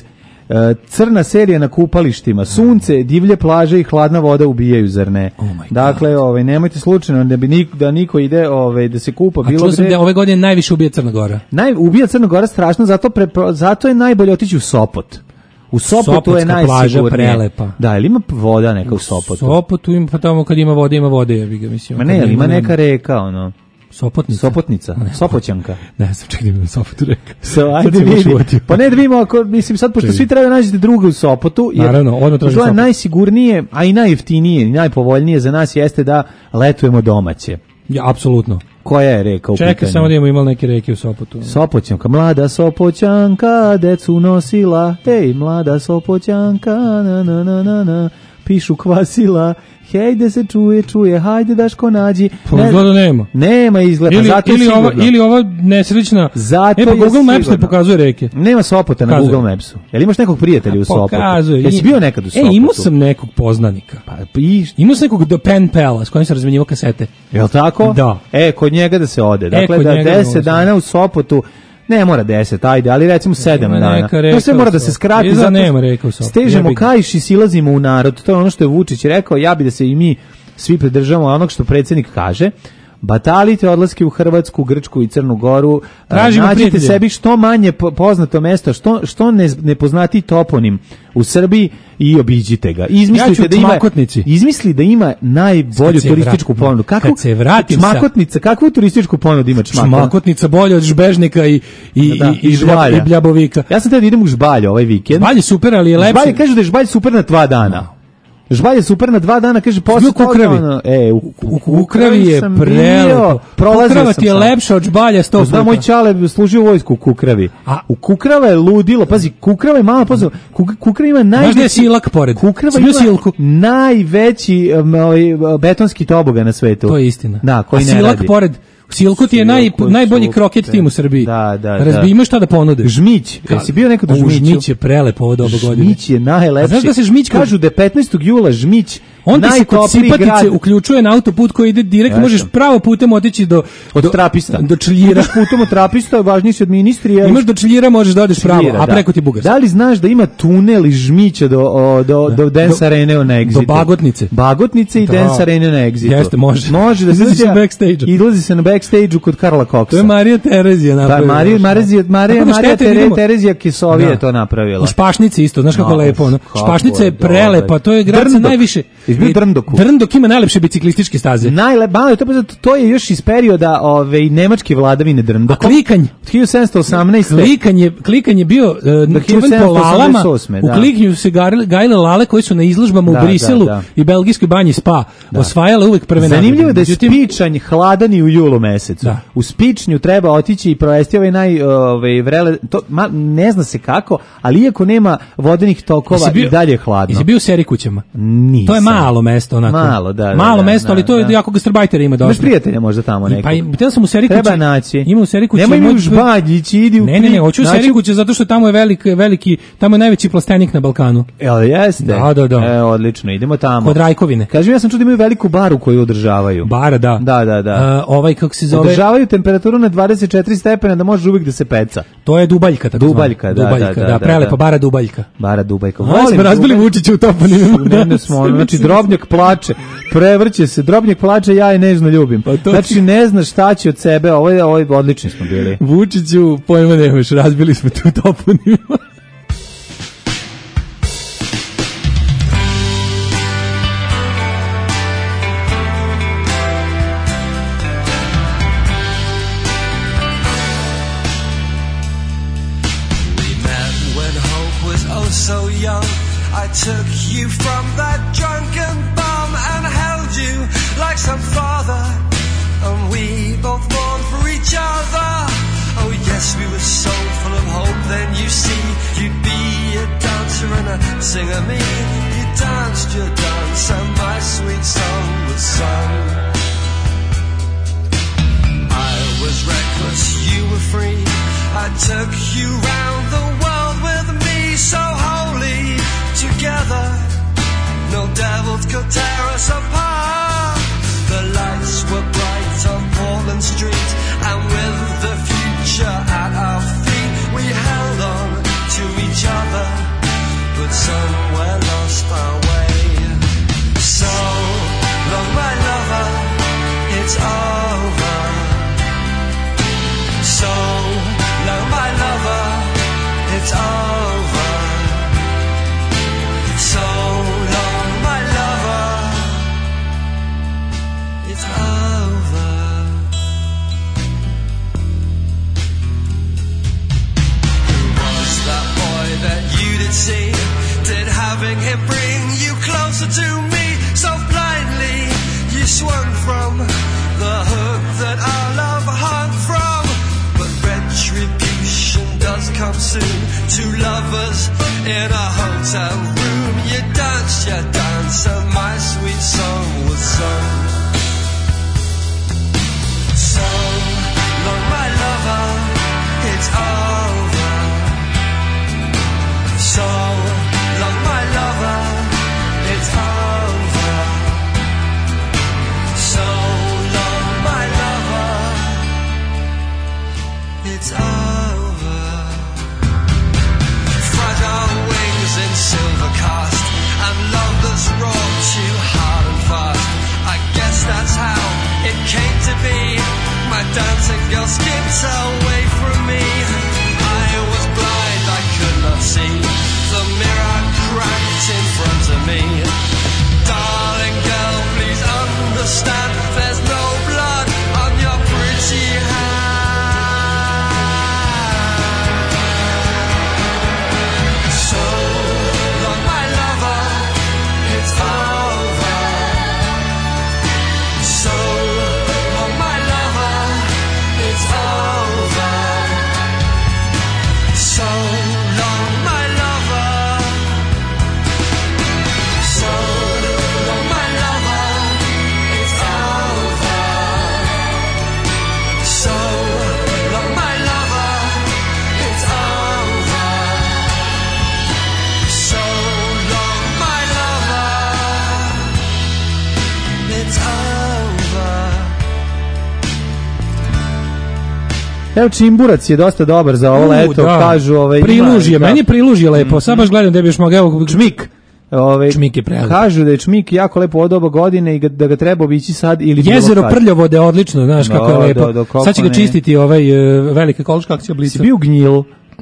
Crna serija na kupalištima, sunce, divlje plaže i hladna voda ubijaju, zar ne? Oh dakle, ovaj nemojte slučajno da bi niko, da niko ide, ovaj da se kupa bilo gde. A čuo sam da ove godine najviše ubija Crna Gora. Naj ubija Crna Gora strašno, zato pre, zato je najbolje otići u Sopot. U Sopotu Sopotska je najsigurnije. Prelepa. Da, ili ima voda neka u Sopotu? U Sopotu ima, pa tamo kad ima vode, ima vode, ja bih ga mislio. Ma ne, ali ima neka reka, ono. Sopotnica. Sopotnica, ne, Sopoćanka. Ne znam, čekaj da mi Sopotu reka. So, ajde vidi. Pa ne da vidimo, ako, mislim sad, pošto svi treba nađete druga u Sopotu, jer naravno, odmah tražim Sopot. Najsigurnije, a i najjeftinije, i najpovoljnije za nas jeste da letujemo domaće. Ja, apsolutno. Koja je reka u Čekaj, pitanju? samo da imamo imali neke reke u Sopotu. Sopoćanka, mlada Sopoćanka, decu nosila, ej, mlada Sopoćanka, na, na, na, na, na, pišu kvasila, hej, da se čuje, čuje, hajde Daško nađi. Pa ne, izgleda nema. Nema izgleda, ili, zato je ili sigurno. Ova, ili ova nesrećna, zato e, pa Google Maps sigurno. ne pokazuje reke. Nema Sopota na Google Mapsu. Jel imaš nekog prijatelja u Sopotu? Pokazuje. Jesi bio nekad u Sopotu? E, imao sam nekog poznanika. Pa, i... Imao sam nekog do pen pala s kojim sam razmenjivao kasete. Jel tako? Da. E, kod njega da se ode. Dakle, e, da deset dana u Sopotu. Ne mora deset, ajde, ali recimo sedam dana. To sve mora da se skrati, zato nema reka u Sopotu. Stežemo kaiš i silazimo u narod. To je ono što je Vučić rekao, ja bi da se i mi svi pridržavamo onog što predsjednik kaže. Batalite odlaske u Hrvatsku, Grčku i Crnu Goru. Tražimo nađite prijatelje. sebi što manje poznato mesto, što, što ne, nepoznati toponim u Srbiji i obiđite ga. Izmislite ja da ima, izmisli da ima najbolju turističku ponudu. Kako, kad se vratim Čmakotnica, kakvu turističku ponudu ima Čmakotnica? Čmakotnica bolja od Žbežnika i, i, da, i, i, žbalja. i Bljabovika. Ja sam teo da idem u Žbalj ovaj vikend. Žbalj je super, ali je lepše. Žbalj kažu da je Žbalj super na dva dana. No. Žbalj je super na dva dana, kaže posle Kukravi. Ono, e, u, u, u Kukravi je prelepo. Kukrava ti je lepša od Žbalja sto puta. Znam, moj čale služio vojsku u Kukravi. A u Kukrava je ludilo, pazi, Kukrava je mala pozor. Kuk, Kukrava ima najveći... Znaš da je Silak pored? Kukrava ima silku. najveći um, ovaj, betonski toboga na svetu. To je istina. Da, koji A ne Silak radi. pored... Silko ti je naj, najbolji kroket tim u Srbiji. Da, da, Razbi, imaš šta da ponude. Žmić. Jesi bio nekad u Žmiću? Žmić je prelepo ovo doba godine. Žmić je najlepši. A znaš da se Žmić... Kažu da je petnaestog jula Žmić On ti se kod najtopliji Sipatice grad. uključuje na autoput koji ide direkt, Jeste. možeš pravo putem otići do Od do, trapista. do Čeljira. Ideš putom od trapista, važniji si od ministrije. Imaš do Čeljira, možeš da odeš pravo, Čeljira, a da. preko ti Bugarska. Da li znaš da ima tunel iz Žmića do, o, do, do Dance Do- Arene na Exitu? do Bagotnice. Bagotnice i Da. Dance Arene na Exitu. Jeste, može. Može da se Izlazi se ide- backstage-u. Izlazi se na backstage-u kod Karla Koksa. To je Marija Terezija Da, napravila. Marija, Marija, Marija, Tako da Marija šteta, Tere, vidimo- Terezija Kisovija Da. je to napravila. U Špašnici isto, znaš kako No, lepo ono. kako Špašnica je je dobro. prelepa, to je grad sa Drndok. najviše. Jesi bio u Drndoku? Drndok ima najlepše biciklističke staze. Najle, malo je to, to je još iz perioda ove, nemačke vladavine Drndoko. A klikanj? Od hiljadu sedamsto osamnaeste. Klikanje, klikanje bio uh, čuven po hiljadu sedamsto lalama, osamdeset osme, da. u klikanju su se garili- gajile lale koji su na izložbama Da, u Briselu da, da. i belgijskoj banji Spa osvajale uvek prve nagrade. Zanimljivo je da je Međutim, Spičanj hladan i u julu mesecu. Da. U Spičnju treba otići i provesti ovaj naj ovaj vrele to ma, ne zna se kako, ali iako nema vodenih tokova Jesi bio- i dalje je hladno. jesi bio u Serikućama? Nisam. To je malo mesto onako. Malo, da, da, Malo da, mesto, ali da, to je da. jako gastarbajtera ima dosta. Imaš prijatelja možda tamo nekog. Pa i htio sam u Serikuće. Treba naći. Ima u Serikuće. Nemoj mi moj- u Žbaljići, idi u Ne, ne, ne, Knin. hoću u Naći- Serikuće zato što tamo je veliki, veliki, tamo je najveći plastenik na Balkanu. Jel jeste? Da, da, da. E, odlično, idemo tamo. Kod Rajkovine. Kažem, ja sam čuo da imaju veliku baru koju održavaju. Bara, da. Da, da, da. A, ovaj, kako se zove, Održavaju temperaturu na dvadeset četiri stepena da može uvijek da se peca. to je Dubaljka. Tako Dubaljka, da, Dubaljka, da, da, da, da, prelepa, da. bara Dubaljka. Bara Dubajka. Volim, smo razbili Vučića u toponimima. Ne, ne smo, ono, znači Drobnjak plače, prevrće se, Drobnjak plače, ja je nežno ljubim. Pa to- Znači ne znaš šta će od sebe, ovo je, ovo je odlični smo bili. Vučiću, pojma nemaš, razbili smo tu toponimima. We met when hope was oh so young. I took you from that drunken bum and held you like some father. And we both mourned for each other. Oh yes, we were so full of hope. Then you see, you'd be a dancer and a singer me. You danced your dance and my sweet song was sung. I was reckless, you were free. I took you round the world with me, so holy together. No devils could tear us apart. The lights were bright on Portland Street, and with the future at our feet, we held on to each other, but somewhere lost our way. So long, my lover, it's over. So long, my lover, it's over. So long, my lover, it's over. Who was that boy that you did see? Did having him bring you closer to me? So blindly you swung from the hook that our love hung from. But retribution does come soon to lovers in a hotel room. You danced your dance and my sweet song was sung. So long, my lover, it's over. So long, my lover, it's over. So long, my lover, it's over. Fragile wings in silver cast, and love that's wrought you hard and fast. I guess that's how it came to be. My dancing girl skipped away from me. I was blind, I could not see. The mirror cracked in front of me. Darling girl, please understand, there's no blood on your pretty hand. So long, my lover, it's over. So long, my lover, it's over. Evo Čimburac je dosta dobar za ovo U, leto, da. kažu ovaj Prilužje, ima- meni je Prilužje lepo. Mhm. Sad baš gledam da bi još mogao evo Čmik. Ove, Čmik je prelepo. Kažu da je Čmik jako lepo od oba godine i ga- da ga treba obići sad ili bilo Jezero kad. Prljavode odlično, znaš kako je Da, lepo. da, da, kako Sad će ga ne. čistiti ovaj e, velika ekološka akcija Blica. Si bio u Gnjilu?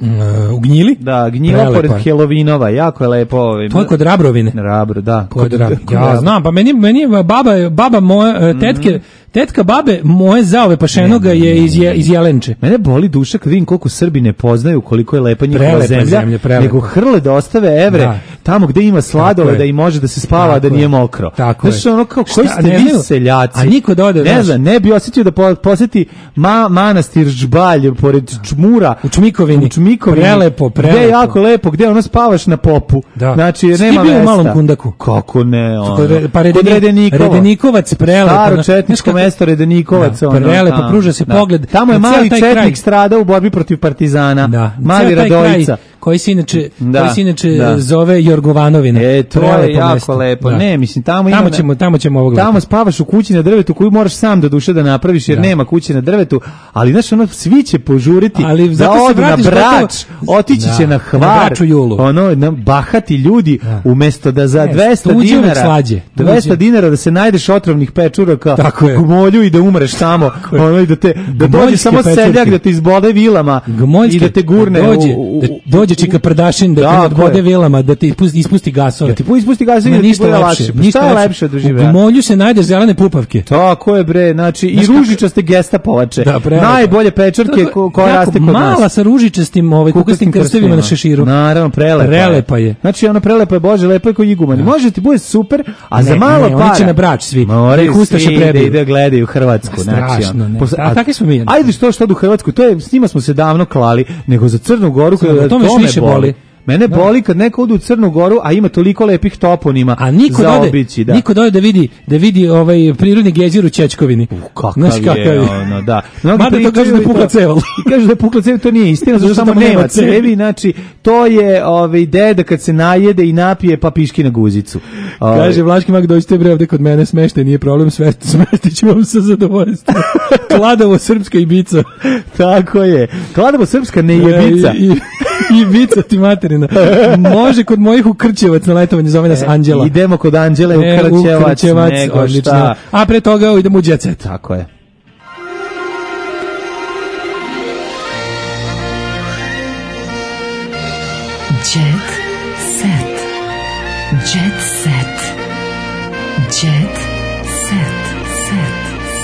U Gnjili? Da, Gnjila Prelepo pored je. Helovinova, jako je lepo. Ovaj, To je kod Rabrovine. Rabro, da. Kod Rabro. kod Ja Rabro. znam, pa meni, meni je baba, baba moja, e, tetke, tetka babe moje zaove pašenoga je iz, je, iz Jelenče. Mene boli duša kad vidim koliko Srbi ne poznaju koliko je lepa njihova Prelepa zemlja, zemlja, prelepa. nego hrle da ostave evre Da. tamo gde ima Tako sladole je. da i može da se spava, Tako da je. nije mokro. Tako Znaš, je. ono kao, koji Šta, ste ne vi znaju? seljaci? A niko da ode, ne znaš. znam, ne bi osjetio da po, posjeti ma, manastir Žbalj pored Čmura. U Čmikovini. U Čmikovini. Prelepo, prelepo. Gde je jako lepo, gde ono spavaš na popu. Da. Znači, Si ti nema bio u mesta. Malom Kundaku? Kako ne, ono. Kod Re- pa Kod Redeni- Redenikova. Redenikovac, prelepo. Staro Znaš četničko kako- mesto Redenikovac. Da, ono, prelepo, tamo. pruža se Da. pogled Tamo je na cijel mali taj kraj. četnik stradao u borbi protiv partizana. Da, Mali ceo taj Radojica. kraj koji se inače, Da, koji se inače da. zove Jorgovanovina. E, to je Prelepo jako mesto. lepo. Da. Ne, mislim, tamo ima... Tamo ćemo, tamo ćemo ovog Tamo leta. spavaš u kući na drvetu koju moraš sam do duše da napraviš jer Da. nema kuće na drvetu, ali znaš ono svi će požuriti Ali da zato se odu na vratiš Brač, gotovo- otići će Da, na na Hvar, Brač u julu. ono na bahati ljudi umesto da za Ne, dvesta tuđe uvek dinara slađe. Tuđe. dvesta dinara da se najdeš otrovnih pečuraka Tako je. u gmolju i da umreš tamo, je. ono i da te da dođe Gmoljske samo pečurke. seljak da te izbode vilama Gmoljske, i da te gurne dođe, u, u, da dođe Čika Prdašin da te Tako nadbode je. vilama, da ti ispusti, ispusti gasove. Da ti ispusti gasove i Ma da ti ništa bude lepše, lakše. Pa ništa šta je lepše od U doživljaja? gmolju se najdeš zelene pupavke. Tako je bre, znači i Znaš kako- ružičaste gestapovače. Da, prelepo. Najbolje pečurke ko, koja Jako raste kod nas. mala sa ružičastim, ovaj, kukastim krstovima na šeširu. Naravno, prelepa, Prelepa je. Znači, ono prelepa je, bože, lepo je kao igumani. Može ti bude super, a za Ne, malo ne, para... oni će na Brač svi. Moraju Da ih Ustaše svi da prebiju. ide gledaju Hrvatsku. A, Znači, strašno, ono, ne. posle- A takvi smo mi. Ajde što što do Hrvatsku, to je, s njima smo se davno klali, nego za Crnu Goru, Samo, kada to me još više boli. Mene Da. boli kad neko ode u Crnu Goru, a ima toliko lepih toponima A niko za dode, obići, da. niko dode da vidi, da vidi ovaj prirodni gejzir u Čečkovini. Kakav Znaš kakav je, je. ono, da. Mnogi Mada to pričaju kažu da je i pukla to- ceval. I kažu da je pukla cev, to nije istina, zato Zato samo tamo nema nema cevi. cevi, znači to je ovaj deda kad se najede i napije pa piški na guzicu. Ovaj, Kaže Vlaški mag, dođite bre ovde kod mene, smeštaj, nije problem, sve smestit ću vam sa zadovoljstvom. Kladovo, Srpska Ibica. tako je. Kladovo srpska ne jebica. I, i, Ibica ti materina. Može kod mojih u Krćevac na letovanje, zove nas Anđela. Idemo kod Anđele u E, Krćevac, Krćevac, nego odlično. šta. A pre toga idemo u Jet Set. Tako je. Jet set. Jet set. Jet set. Set.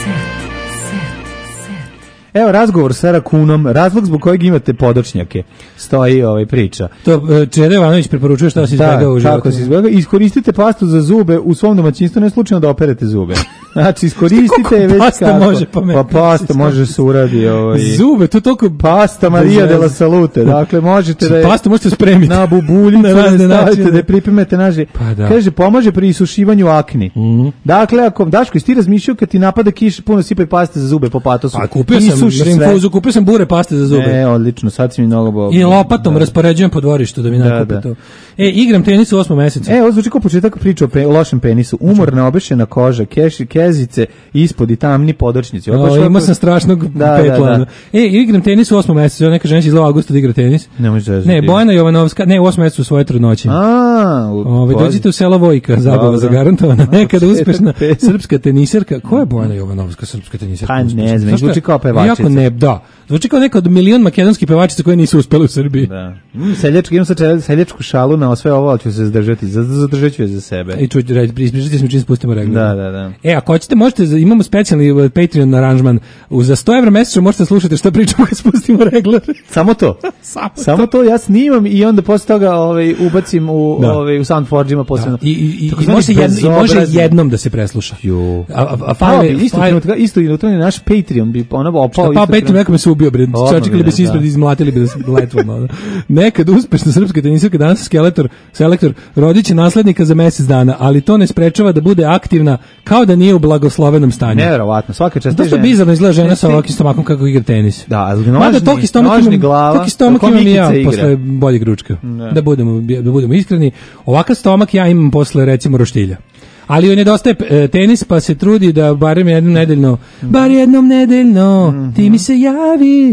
Set. Set. Evo razgovor sa Rakunom, razlog zbog kojeg imate podočnjake. Stoji ovaj priča. To e, Čede Ivanović preporučuje šta se izbjegao u životu. kako se izbjegao. Iskoristite pastu za zube u svom domaćinstvu, ne slučajno da operete zube. Znači, iskoristite je već pasta kako. može pametno? Pa pasta može se uradi. Ovaj. Zube, to toliko... Pasta Maria de la Salute. Dakle, možete da je Pasta možete spremiti. na bubuljicu, Na da razne stavite, načine. da je pripremete naži. Pa da. Kaže, pomaže pri isušivanju akni. Dakle, ako, Daško, jesi ti razmišljao kad ti napada kiš, puno sipaj paste za zube po patosu. A kupio I sam suši sve. rinfuzu, kupio sam bure paste za zube. E, odlično, sad si mi mnogo bo... I lopatom Da. raspoređujem po dvorištu da mi Da, nakupe da. to. E, igram tenis u osmom mesecu. E, ovo zvuči kao početak priče o, pe, o lošem penisu. Umorna, obešena koža, keši, kezice, ispod i tamni podočnici. Ovo O, baš imao ovako- sam strašnog Da, petla. da, da. ono. E, igram tenis u osmom mesecu. Neka žena će iz avgusta da igra tenis. Ne može da Ne, Bojana Jovanovska, ne, u osmom mesecu svoje trudnoće. A, u- Ove, pazi. dođite u selo Vojka, zabava Dobro. zagarantovana. Nekada Početak uspešna pesme. srpska teniserka. Ko je Bojana Jovanovska, srpska teniserka? Pa ne uspešna? znam, Zašto je- zvuči kao pevačica. Jako ne, da. Zvuči kao neka od milion makedonskih pevačica koje nisu uspele u Srbiji. Da. Mm, seljački, imam sad čel- seljačku šalu na sve ovo, ali ću se zadržati. Z- Zadržat ću je za sebe. I čuću reći, ispričajte se mi čim spustimo regler. Da, da, da. E, ako hoćete, možete, za- imamo specijalni uh, Patreon aranžman. U, za sto evra mesečno možete slušati šta pričamo kad spustimo regler. Samo to. Samo, Samo to ja snimam i onda posle toga ovaj ubacim u Da. ovaj u Soundforge-ima posebno. I, i, i, Tako i zvani može, jedno, i može bezobrazni- jednom da se presluša. Jo. A, a, a Pao fajle, bi isto fajle- trenutka, isto trenutka je naš Patreon bi ono opao. Pa isto Patreon trenutka. nekome se ubio, bre. Odmah Čekali bi, bi se da. ispred, izmlatili bi da se letvom. ono. Nekad uspešna srpska teniserka, danas skeletor, selektor, rodiće naslednika za mesec dana, ali to ne sprečava da bude aktivna kao da nije u blagoslovenom stanju. Neverovatno, svaka čast. Dosta bizarno izgleda žena sa ovakvim stomakom kako igra tenis. Da, ali Mada nožni, toliki stomak nožni imam, glava. toliki stomak kao imam i ja Mikica igra. posle boljeg ručka. Da. Da budemo, da budemo iskreni. Ovakav stomak ja imam posle recimo roštilja. Ali joj nedostaje e, tenis, pa se trudi da barem jednom nedeljno, bar jednom nedeljno, ti mi se javi.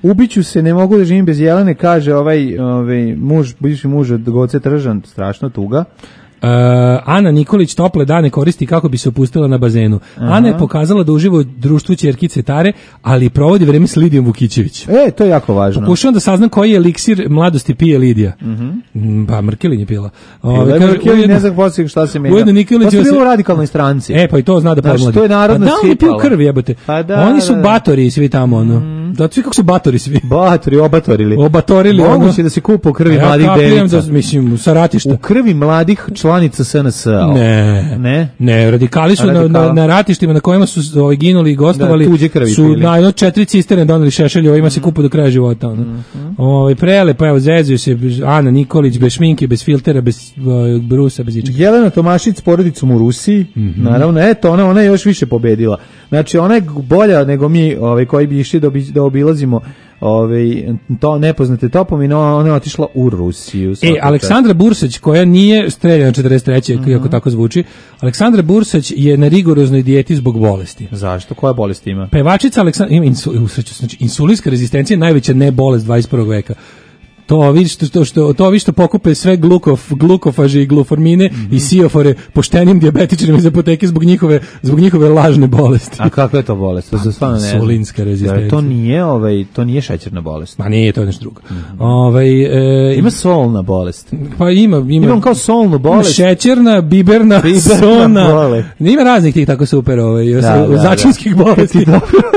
Ubiću se, ne mogu da živim bez Jelene, kaže ovaj, ovaj muž, bivši muž od Goce Tržan, strašno tuga. Uh, Ana Nikolić tople dane koristi kako bi se opustila na bazenu. Aha. Ana je pokazala da uživa u društvu ćerkice Tare, ali provodi vreme s Lidijom Vukićević. E, to je jako važno. Pokušavam da saznam koji je eliksir mladosti pije Lidija. Mhm. Pa Mrkelin je pila. Ove, Mrkelin ne znam poslije šta se menja. Ujedno Nikolić je bilo u radikalnoj stranci. E, pa i to zna da podmladi. Znači, to je narodno sipala. Pa da, oni piju krv, jebote. Pa da, oni su da, da. batori svi tamo, ono. Mm. Da, svi kako su batori svi. Batori, obatorili. Obatorili. Moguće ono. da se kupa u krvi ja mladih devica. Da, mislim, sa ratišta. U krvi mladih članica S N S. Ne, ne, ne, radikali su Radikal. na, na, na ratištima na kojima su ovaj, ginuli i gostovali, da, tuđe krvi su pili. na jedno četiri cisterne doneli šešelje, ovima se kupu do kraja života. Ono. Mm-hmm. Ovaj, prelepo, evo, zezuju se Ana Nikolić, bez šminke, bez filtera, bez uh, brusa, bez ičega. Jelena Tomašić s porodicom u Rusiji, mm-hmm. naravno, eto, ona, ona je još više pobedila. Znači, ona je bolja nego mi, ovaj, koji bi išli da, obi, da obilazimo ovaj, to nepoznate topom, no ona je otišla u Rusiju. E, Aleksandra Bursać, koja nije streljana četrdeset treće Mm-hmm. kako tako zvuči, Aleksandra Bursać je na rigoroznoj dijeti zbog bolesti. Zašto? Koja bolest ima? Pevačica Aleksandra, ima insu, znači, insulinska rezistencija je najveća ne bolest dvadeset prvog veka. To vi što što što to vi što pokupe sve glukof, glukofaže i gluformine mm-hmm. i siofore poštenim dijabetičarima iz apoteke zbog njihove zbog njihove lažne bolesti. A kakva je to bolest? To stvarno ne. Insulinska rezistencija. To nije, ovaj, to nije šećerna bolest. Ma nije, to je nešto drugo. Mm-hmm. Ovaj e, ima solna bolest. Pa ima, ima. Imam kao solnu bolest. Ima šećerna, biberna, biberna sona. Bolest. Ima raznih tih tako super, ovaj, da, da, začinskih da. bolesti.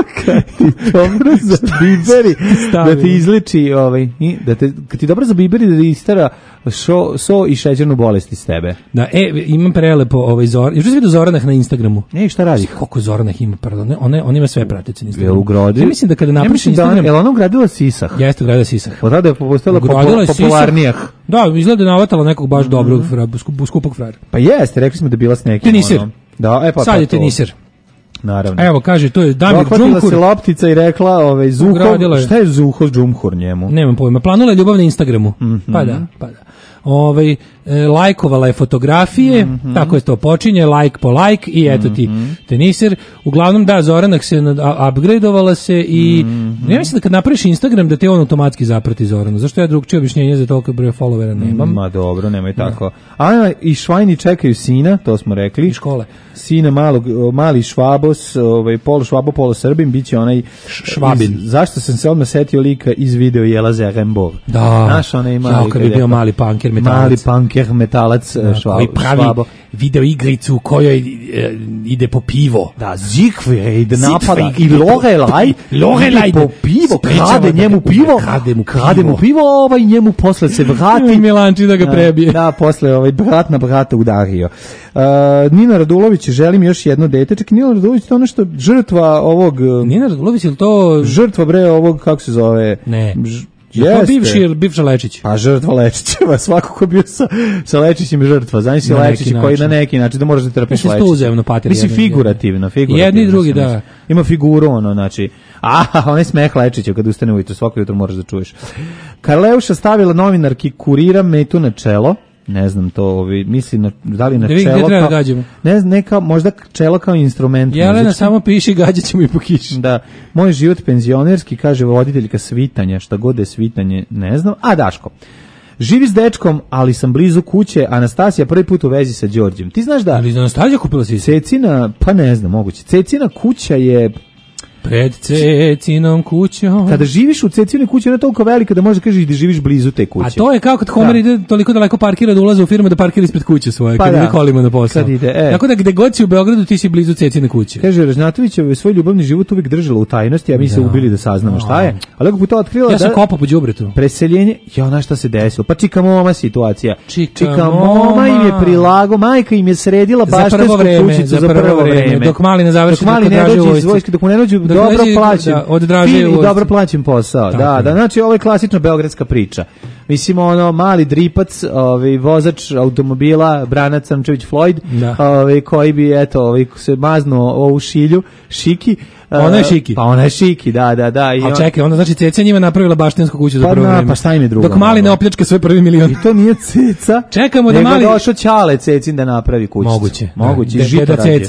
Dobro za biberi da ti izleči, ovaj, da te kad ti dobro za biberi da istara so, so i šećernu bolest iz tebe. Da, e, imam prelepo ovaj Zoran. Još vidio Zoranah na Instagramu. Ne, šta radi? Koliko Zoranah ima, pardon. One, on ima sve pratice na Instagramu. Je ugrodi? Ja mislim da kada napiš ja Instagram... Da, je ona ugradila sisah? Jeste, ugradila sisah. Od je postala popul, popularnijah. Da, izgleda da navatala nekog baš mm-hmm. dobrog, skupog frajera. Pa jeste, rekli smo da bila s nekim. Tenisir. Ono. Da, e pa sad pa je tenisir. Naravno. Evo, kaže, to je Damir Džumhur. Dohvatila se loptica i rekla, ovaj, Zuho, šta je Zuho Džumhur njemu? Nemam pojma. Planula je ljubav na Instagramu. Mm-hmm. Pa da, pa da. Ovaj, e, lajkovala je fotografije, mm-hmm. tako je to počinje, like po like i eto ti mm-hmm. tenisir. Uglavnom da, Zoranak se upgradeovala se i mm-hmm. ja mislim da kad napraviš Instagram da te on automatski zaprati Zoranu. Zašto ja drugčije objašnjenje za toliko broja followera nemam? Ma dobro, nemoj tako. Ana i Švajni čekaju sina, to smo rekli. I škole. Sina malog, mali Švabos, ovaj, polo Švabo, polo Srbin, bit će onaj Švabin. Iz, zašto sam se odmah setio lika iz video Jelaze Rembov. Da. Naš onaj mali. Ja, kad bi bio mali punker metalac. Mali punker metalac da, švab, koji pravi Švabo. Video igricu u kojoj e, ide po pivo. Da, Siegfried napada i Lorelaj Lorelaj po pivo, krade njemu pivo, krade mu pivo, krade mu pivo, ovaj njemu posle se vrati. Milanči da ga prebije. Da, posle ovaj brat na brata udario. Uh, Nina Radulović, želim još jedno dete. Čekaj, Nina Radulović, to nešto žrtva ovog... Nina Radulović, je li to... Žrtva, bre, ovog, kako se zove? Ne. Ž... Je to bivši ili bivša Lečić? A žrtva Lečićeva, svako ko bio sa, sa Lečićem je žrtva. Znaš si Lečić koji na neki način da možeš da trpiš Lečić. Uzemno patiri. Mislim figurativno, figurativno. Jedni i drugi, da. Ima figuru, ono, znači, a, onaj smeh Lečića kad ustane ujutro, svako jutro moraš da čuješ. Karleuša stavila novinarki Kurira metu na čelo. Ne znam to, ovi, misli na, da li na da čelo kao, da ne znam, neka, možda čelo kao instrument. Jelena muzički. Samo piši, gađat ćemo i po kiši. Da, moj život penzionerski, kaže voditeljka svitanja, šta god je svitanje, ne znam. A Daško, živi s dečkom, ali sam blizu kuće, Anastasija prvi put u vezi sa Đorđem. Ti znaš da... Ali Anastasija kupila si? Cecina, pa ne znam, moguće. Cecina kuća je... Pred Cecinom kućom. Kada živiš u Cecinoj kući, ona je toliko velika da možeš kažeš da živiš blizu te kuće. A to je kao kad Homer da. ide toliko daleko parkira da ulazi u firmu da parkira ispred kuće svoje, pa kad ide kolima na posao. Kad ide, e. Tako da gde god si u Beogradu ti si blizu Cecine kuće. Kaže, Ražnatović je svoj ljubavni život uvijek držala u tajnosti, a mi da. se ubili da saznamo šta je. Ali ako to otkrila ja da... Ja sam kopao po đubretu. Preseljenje, ja ona šta se desilo. Pa čika moma situacija. Čika, čika moma im je prilago, majka im je sredila baštensku kućicu za prvo vreme. Dok mali ne završi, dok mali ne dođe iz vojske, dok mu ne dođe dobro plaćen. Da, odražuje i dobro plaćen posao. Tako da, da, znači ovo je klasična beogradska priča. Mislim, ono, mali dripac, ovaj, vozač automobila, Branac Samčević Floyd, ovaj, koji bi, eto, ovaj, se maznuo ovu šilju, šiki. Ona je šiki. Pa ona je šiki, da, da, da. I a on... čekaj, onda znači Ceca njima napravila baštensku kuću za pa prvo na, vreme. Pa šta im je drugo? Dok mali ne opljačka svoj prvi milion. I to nije Ceca. Čekamo da mali... Nego došao Ćale Cecin da napravi kućicu. Moguće. Moguće. Da, žito da Ceca.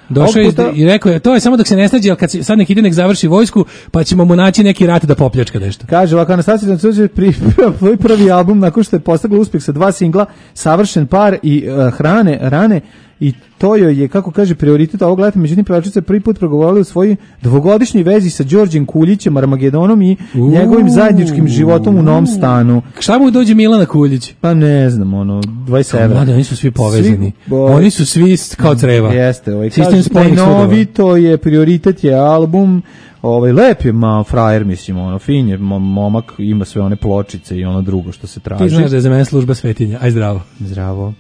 Došao je puta... i rekao je, to je samo dok se ne snađe, ali kad se, sad nek ide, nek završi vojsku, pa ćemo mu naći neki rat da popljačka nešto. Kaže, ovako, Anastasija Dancović priprema prvi album nakon što je postigla uspjeh sa dva singla, Savršen par i uh, Hrane, Rane, i to joj je, kako kaže, prioritet ovog leta. Međutim, pevačica prvi put progovorila u svojoj dvogodišnjoj vezi sa Đorđem Kuljićem, Armagedonom i Uuu. njegovim zajedničkim životom u novom stanu. Šta mu dođe Milana Kuljić? Pa ne znam, ono, dvadeset evra. Mada, oni su svi povezani. Svi, bo... Oni su svi kao creva. Jeste, ovaj, kaže, najnovito je, prioritet je album, ovaj, lep je ma, frajer, mislim, ono, fin je, momak, ima sve one pločice i ono drugo što se traži. Ti znaš da je za mene služba svetinja. Aj zdravo. Zdravo.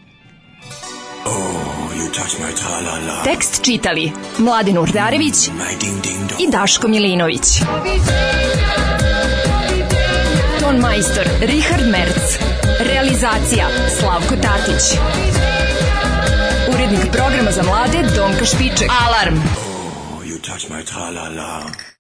Tekst čitali Mladen Urdarević i Daško Milinović. Ton majstor Richard Merc. Realizacija Slavko Tatić. Urednik programa za mlade Donka Špiček. Alarm! Oh, you touch my tra-la-la.